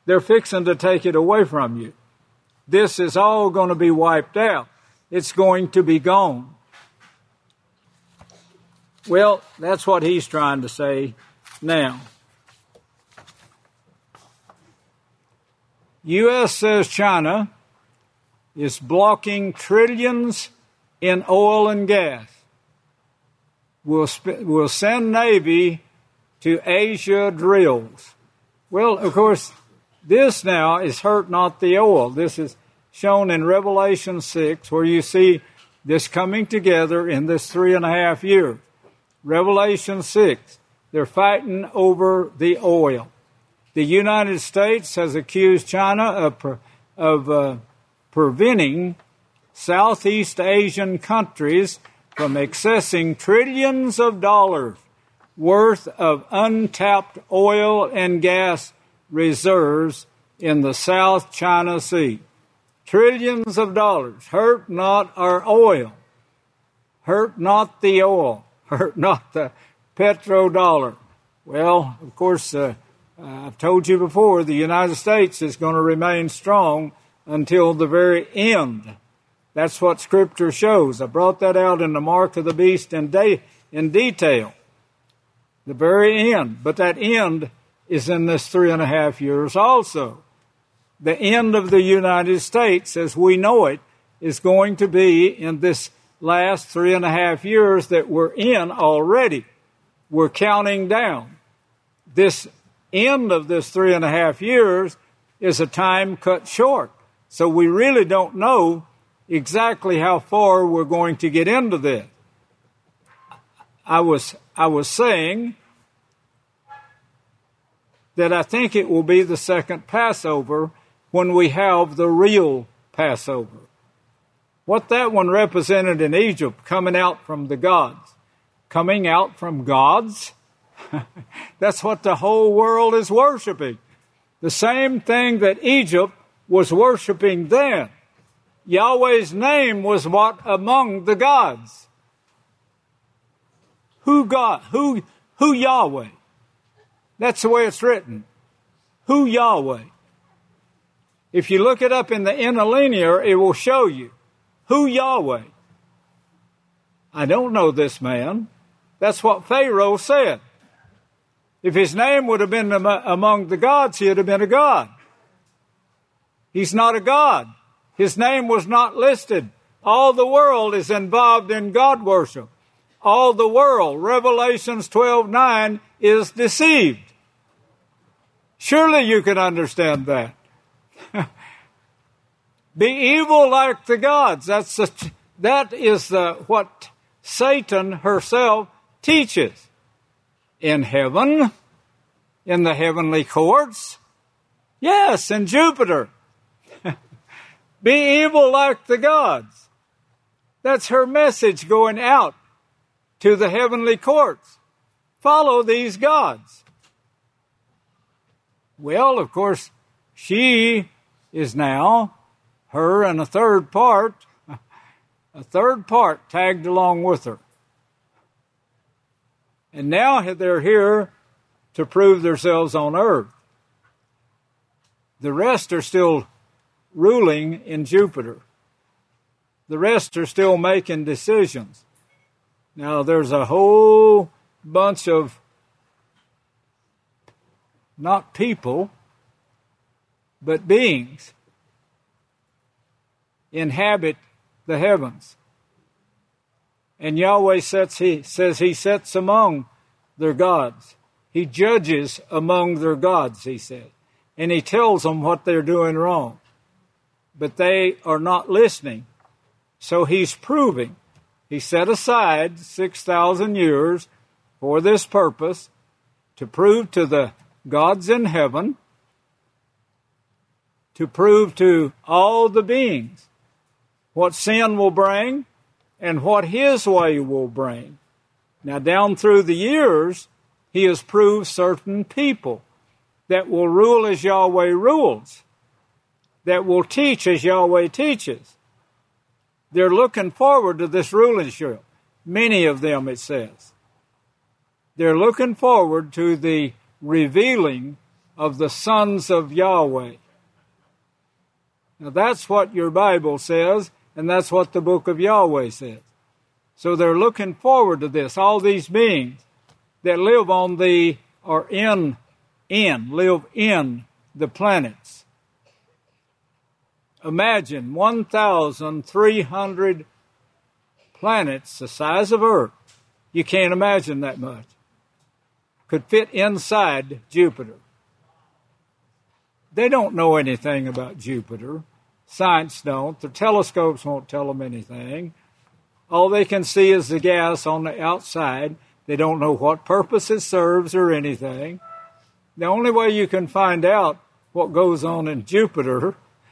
they're fixing to take it away from you. This is all going to be wiped out. It's going to be gone. Well, that's what he's trying to say now. U S says China is blocking trillions in oil and gas. We'll, sp- we'll send Navy to Asia drills. Well, of course, this now is hurt not the oil. This is shown in Revelation six, where you see this coming together in this three and a half years. Revelation six, they're fighting over the oil. The United States has accused China of, of uh, preventing Southeast Asian countries from accessing trillions of dollars worth of untapped oil and gas reserves in the South China Sea. Trillions of dollars. Hurt not our oil. Hurt not the oil. Hurt not the petrodollar. Well, of course, uh, I've told you before, the United States is going to remain strong until the very end. That's what Scripture shows. I brought that out in the Mark of the Beast in, de- in detail. The very end. But that end is in this three and a half years also. The end of the United States, as we know it, is going to be in this last three and a half years that we're in already. We're counting down. This end of this three and a half years is a time cut short. So we really don't know exactly how far we're going to get into this. I was I was saying that I think it will be the second Passover when we have the real Passover. What that one represented in Egypt, coming out from the gods. Coming out from gods? That's what the whole world is worshiping. The same thing that Egypt was worshiping then. Yahweh's name was what among the gods? Who God? Who, who Yahweh? That's the way it's written. Who Yahweh? If you look it up in the interlinear, it will show you. Who Yahweh? I don't know this man. That's what Pharaoh said. If his name would have been among the gods, he would have been a god. He's not a god. His name was not listed. All the world is involved in God worship. All the world, Revelations twelve nine, is deceived. Surely you can understand that. Be evil like the gods. That's the, that is the, what Satan herself teaches. In heaven, in the heavenly courts, yes, in Jupiter. Be evil like the gods. That's her message going out to the heavenly courts. Follow these gods. Well, of course, she is now, her and a third part, a third part tagged along with her. And now they're here to prove themselves on earth. The rest are still ruling in Jupiter. The rest are still making decisions. Now, there's a whole bunch of, not people, but beings, inhabit the heavens. And Yahweh sets, he says he sits among their gods. He judges among their gods, he said. And he tells them what they're doing wrong. But they are not listening. So he's proving. He set aside six thousand years for this purpose, to prove to the gods in heaven, to prove to all the beings what sin will bring and what his way will bring. Now, down through the years, he has proved certain people that will rule as Yahweh rules, that will teach as Yahweh teaches. They're looking forward to this rulership. Many of them, it says. They're looking forward to the revealing of the sons of Yahweh. Now that's what your Bible says, and that's what the book of Yahweh says. So they're looking forward to this. All these beings that live on the, or in, in, live in the planets. Imagine one thousand three hundred planets the size of Earth. You can't imagine that much. Could fit inside Jupiter. They don't know anything about Jupiter. Science don't. The telescopes won't tell them anything. All they can see is the gas on the outside. They don't know what purpose it serves or anything. The only way you can find out what goes on in Jupiter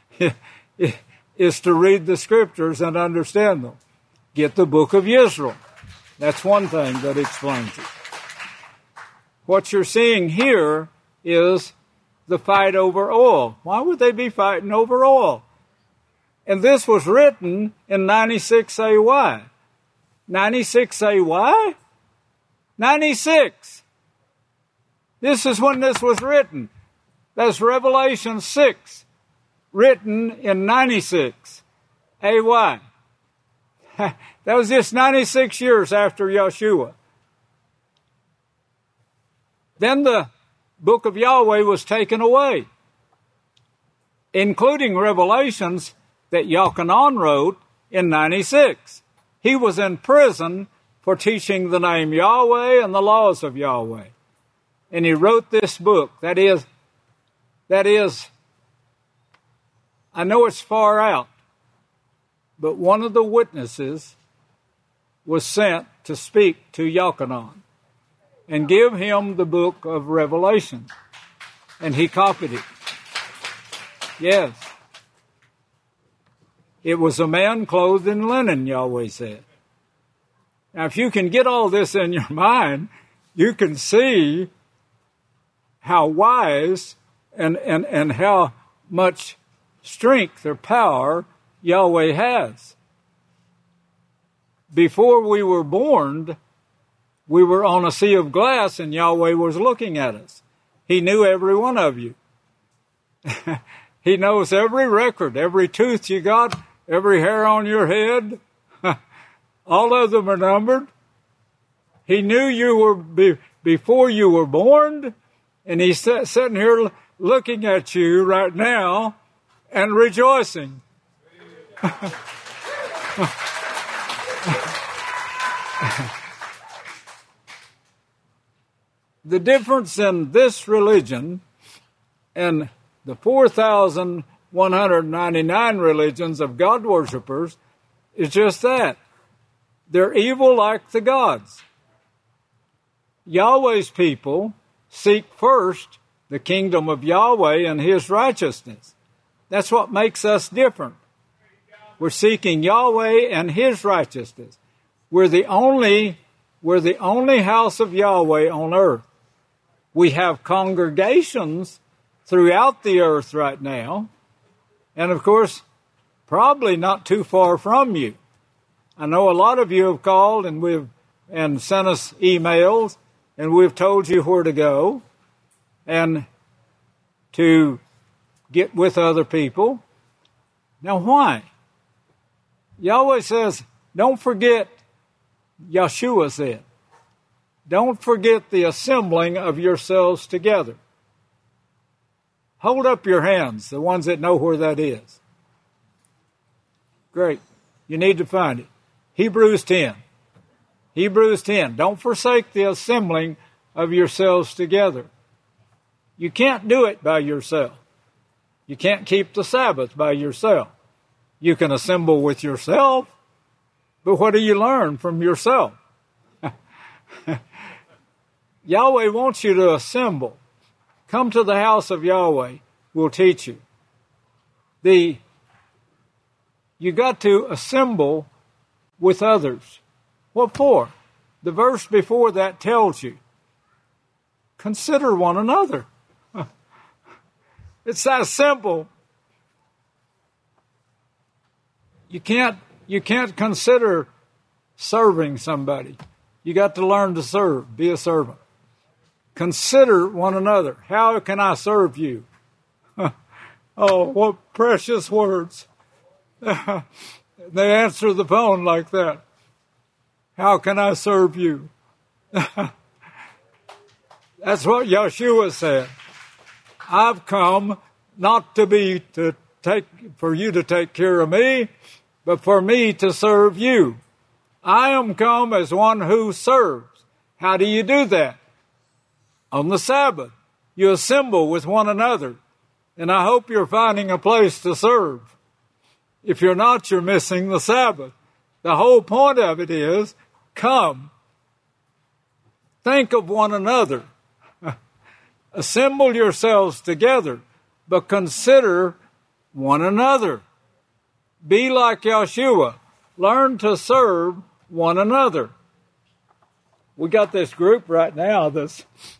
is to read the scriptures and understand them. Get the book of Israel. That's one thing that explains it. What you're seeing here is the fight over oil. Why would they be fighting over oil? And this was written in ninety-six A Y. ninety-six A Y? ninety-six. This is when this was written. That's Revelation six, written in ninety-six A Y. That was just ninety-six years after Yeshua. Then the book of Yahweh was taken away, including Revelations that Yochanan wrote in ninety-six. He was in prison for teaching the name Yahweh and the laws of Yahweh. And he wrote this book. That is, that is, I know it's far out, but one of the witnesses was sent to speak to Yochanan and give him the book of Revelation. And he copied it. Yes. It was a man clothed in linen, Yahweh said. Now, if you can get all this in your mind, you can see how wise and, and, and how much strength or power Yahweh has. Before we were born, we were on a sea of glass and Yahweh was looking at us. He knew every one of you. He knows every record, every tooth you got, every hair on your head. All of them are numbered. He knew you were be, before you were born, and he's sitting here looking at you right now and rejoicing. The difference in this religion and the four thousand one hundred ninety-nine religions of God worshipers is just that. They're evil like the gods. Yahweh's people seek first the kingdom of Yahweh and his righteousness. That's what makes us different. We're seeking Yahweh and his righteousness. We're the only, we're the only house of Yahweh on earth. We have congregations throughout the earth right now. And of course, probably not too far from you. I know a lot of you have called and we've and sent us emails and we've told you where to go and to get with other people. Now why? Yahweh says, don't forget, Yeshua said, don't forget the assembling of yourselves together. Hold up your hands, the ones that know where that is. Great. You need to find it. Hebrews ten. Hebrews ten. Don't forsake the assembling of yourselves together. You can't do it by yourself. You can't keep the Sabbath by yourself. You can assemble with yourself, but what do you learn from yourself? Yahweh wants you to assemble. Come to the house of Yahweh. We'll teach you. The, you got to assemble with others. What for? The verse before that tells you. Consider one another. It's that simple. You can't, you can't consider serving somebody. You got to learn to serve. Be a servant. consider one another. How can I serve you? Oh, what precious words. They answer the phone like that. How can I serve you? That's what Yeshua said. I've come not to be to take for you to take care of me, but for me to serve you. I am come as one who serves. How do you do that? On the Sabbath, you assemble with one another, and I hope you're finding a place to serve. If you're not, you're missing the Sabbath. The whole point of it is, come. Think of one another. Assemble yourselves together, but consider one another. Be like Yeshua. Learn to serve one another. We got this group right now that's,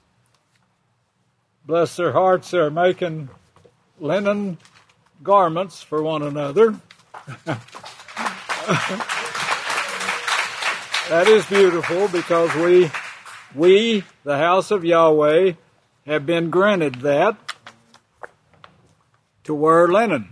bless their hearts, they're making linen garments for one another. That is beautiful because we, we, the house of Yahweh, have been granted that to wear linen.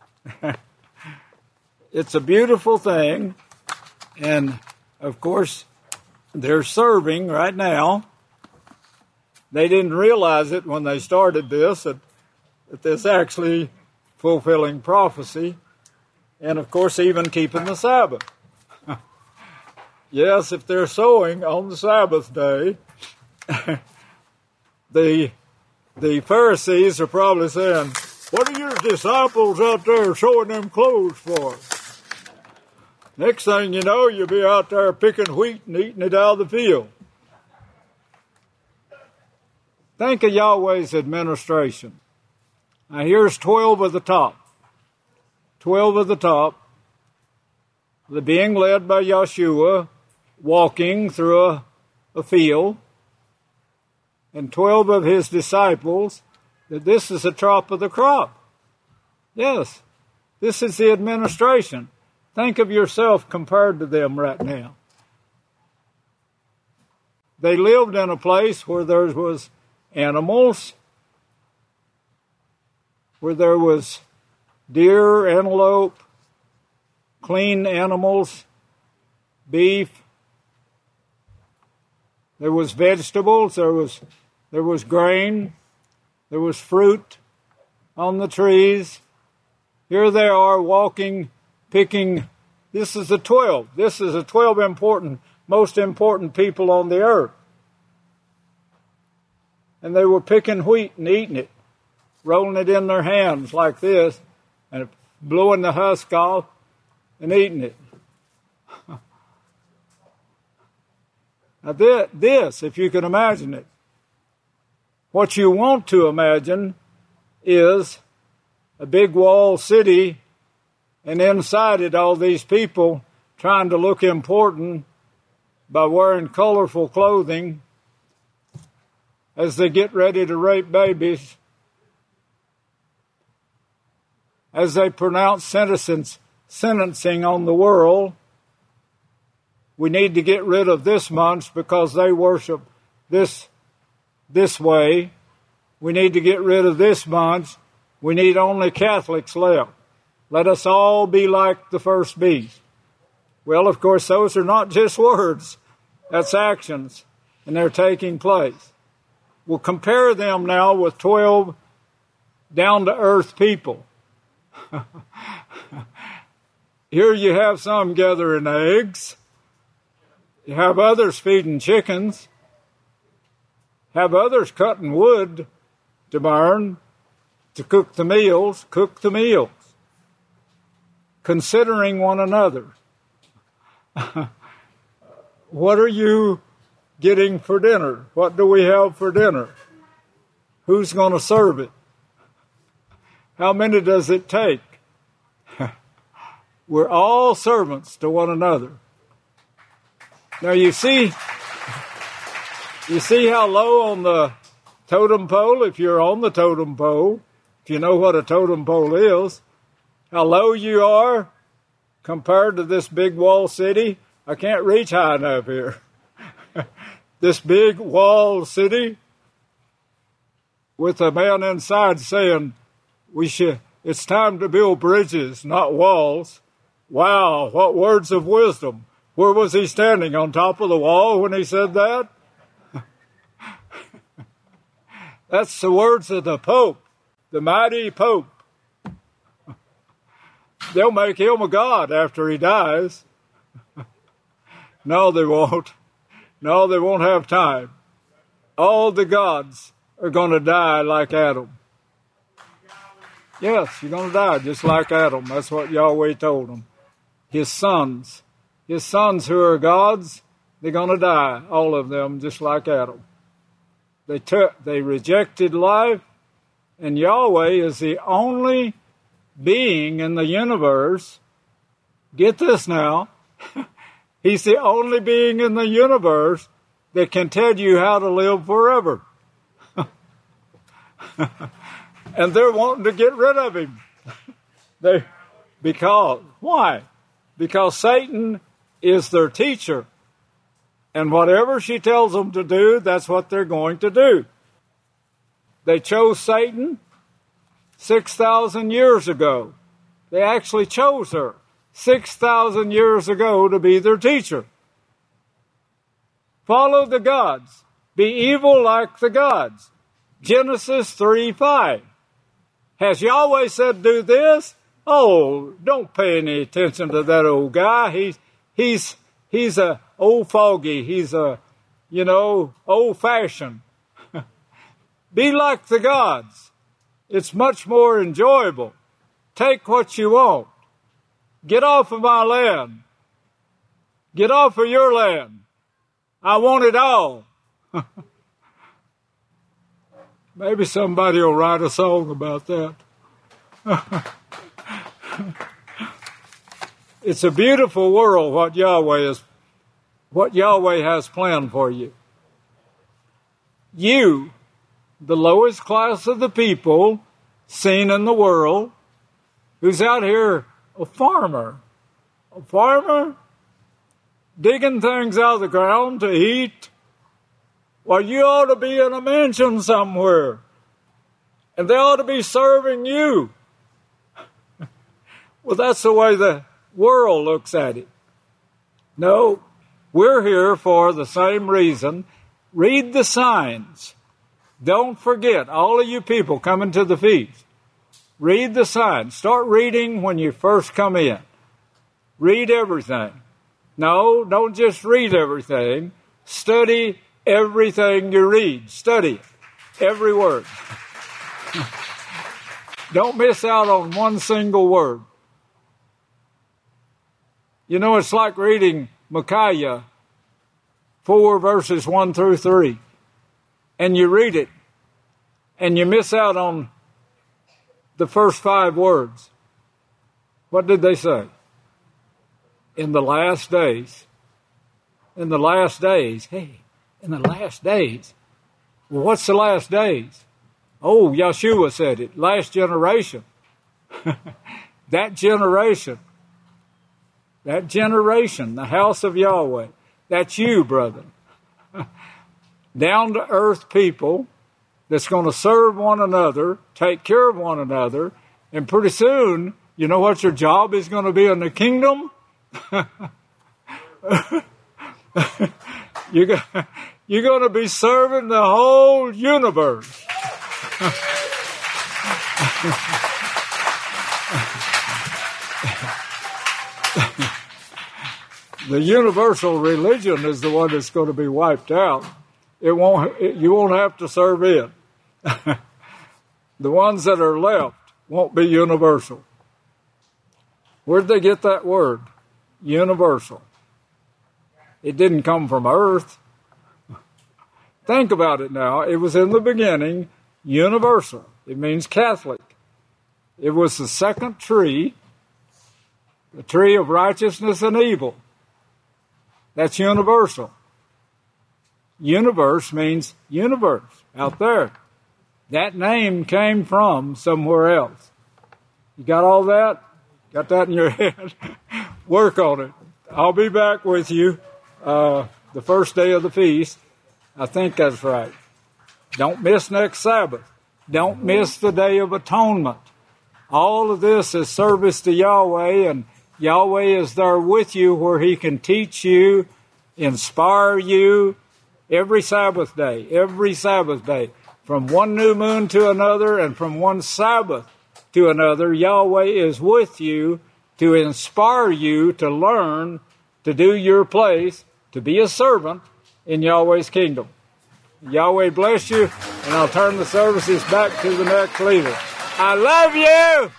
It's a beautiful thing, and of course, they're serving right now. They didn't realize it when they started this, that, that this actually fulfilling prophecy, and of course, even keeping the Sabbath. Yes, if they're sowing on the Sabbath day, the the Pharisees are probably saying, what are your disciples out there sewing them clothes for? Next thing you know, you'll be out there picking wheat and eating it out of the field. Think of Yahweh's administration. Now here's twelve at the top. Twelve at the top. They're being led by Yeshua, walking through a, a field. And twelve of his disciples, that this is the top of the crop. Yes, this is the administration. Think of yourself compared to them right now. They lived in a place where there was animals, where there was deer, antelope, clean animals, beef. There was vegetables, there was there was grain, there was fruit on the trees. Here they are walking, picking. This is the twelve. This is the twelve important, most important people on the earth. And they were picking wheat and eating it, rolling it in their hands like this, and blowing the husk off and eating it. Now this, if you can imagine it, what you want to imagine is a big walled city, and inside it all these people trying to look important by wearing colorful clothing as they get ready to rape babies, as they pronounce sentence, sentencing on the world. We need to get rid of this bunch because they worship this this way. We need to get rid of this bunch. We need only Catholics left. Let us all be like the first beast. Well, of course, those are not just words. That's actions, and they're taking place. We'll compare them now with twelve down-to-earth people. Here you have some gathering eggs. You have others feeding chickens. Have others cutting wood to burn, to cook the meals, cook the meals. Considering one another. What are you getting for dinner? What do we have for dinner? Who's going to serve it? How many does it take? We're all servants to one another. Now you see, you see how low on the totem pole, if you're on the totem pole, if you know what a totem pole is, how low you are compared to this big walled city. I can't reach high enough here. This big walled city, with a man inside saying, "We should. It's time to build bridges, not walls." Wow, what words of wisdom. Where was he standing? On top of the wall when he said that? That's the words of the Pope, the mighty Pope. They'll make him a god after he dies. No, they won't. No, they won't have time. All the gods are going to die like Adam. Yes, you're going to die just like Adam. That's what Yahweh told them. His sons, his sons who are gods, they're going to die, all of them, just like Adam. They took, they rejected life, and Yahweh is the only being in the universe. Get this now. He's the only being in the universe that can tell you how to live forever. And they're wanting to get rid of him. They, because, why? Because Satan is their teacher. And whatever she tells them to do, that's what they're going to do. They chose Satan six thousand years ago. They actually chose her six thousand years ago to be their teacher. Follow the gods. Be evil like the gods. Genesis three five. Has Yahweh said do this? Oh, don't pay any attention to that old guy. He's he's he's a old fogey. He's a, you know, old-fashioned. Be like the gods. It's much more enjoyable. Take what you want. Get off of my land. Get off of your land. I want it all. Maybe somebody will write a song about that. It's a beautiful world, what Yahweh is, what Yahweh has planned for you. You, the lowest class of the people seen in the world, who's out here a farmer, a farmer digging things out of the ground to eat. Well, you ought to be in a mansion somewhere, and they ought to be serving you. Well, that's the way the world looks at it. No, we're here for the same reason. Read the signs. Don't forget, all of you people coming to the feast, read the signs. Start reading when you first come in. Read everything. No, don't just read everything. Study everything you read. Study it. Every word. Don't miss out on one single word. You know, it's like reading Micaiah four verses one through three. And you read it, and you miss out on the first five words. What did they say? In the last days. In the last days. Hey, in the last days. Well, what's the last days? Oh, Yeshua said it. Last generation. That generation. That generation, the house of Yahweh. That's you, brother. Down-to-earth people that's going to serve one another, take care of one another, and pretty soon, you know what your job is going to be in the kingdom? you're, go- you're going to be serving the whole universe. The universal religion is the one that's going to be wiped out. It won't. It, you won't have to serve it. The ones that are left won't be universal. Where did they get that word? Universal. It didn't come from earth. Think about it now. It was in the beginning, universal. It means Catholic. It was the second tree, the tree of righteousness and evil. That's universal. Universe means universe, out there. That name came from somewhere else. You got all that? Got that in your head? Work on it. I'll be back with you uh, the first day of the feast. I think that's right. Don't miss next Sabbath. Don't miss the Day of Atonement. All of this is service to Yahweh, and Yahweh is there with you where he can teach you, inspire you every Sabbath day, every Sabbath day. From one new moon to another and from one Sabbath to another, Yahweh is with you to inspire you to learn, to do your place, to be a servant in Yahweh's kingdom. Yahweh bless you, and I'll turn the services back to the next leader. I love you!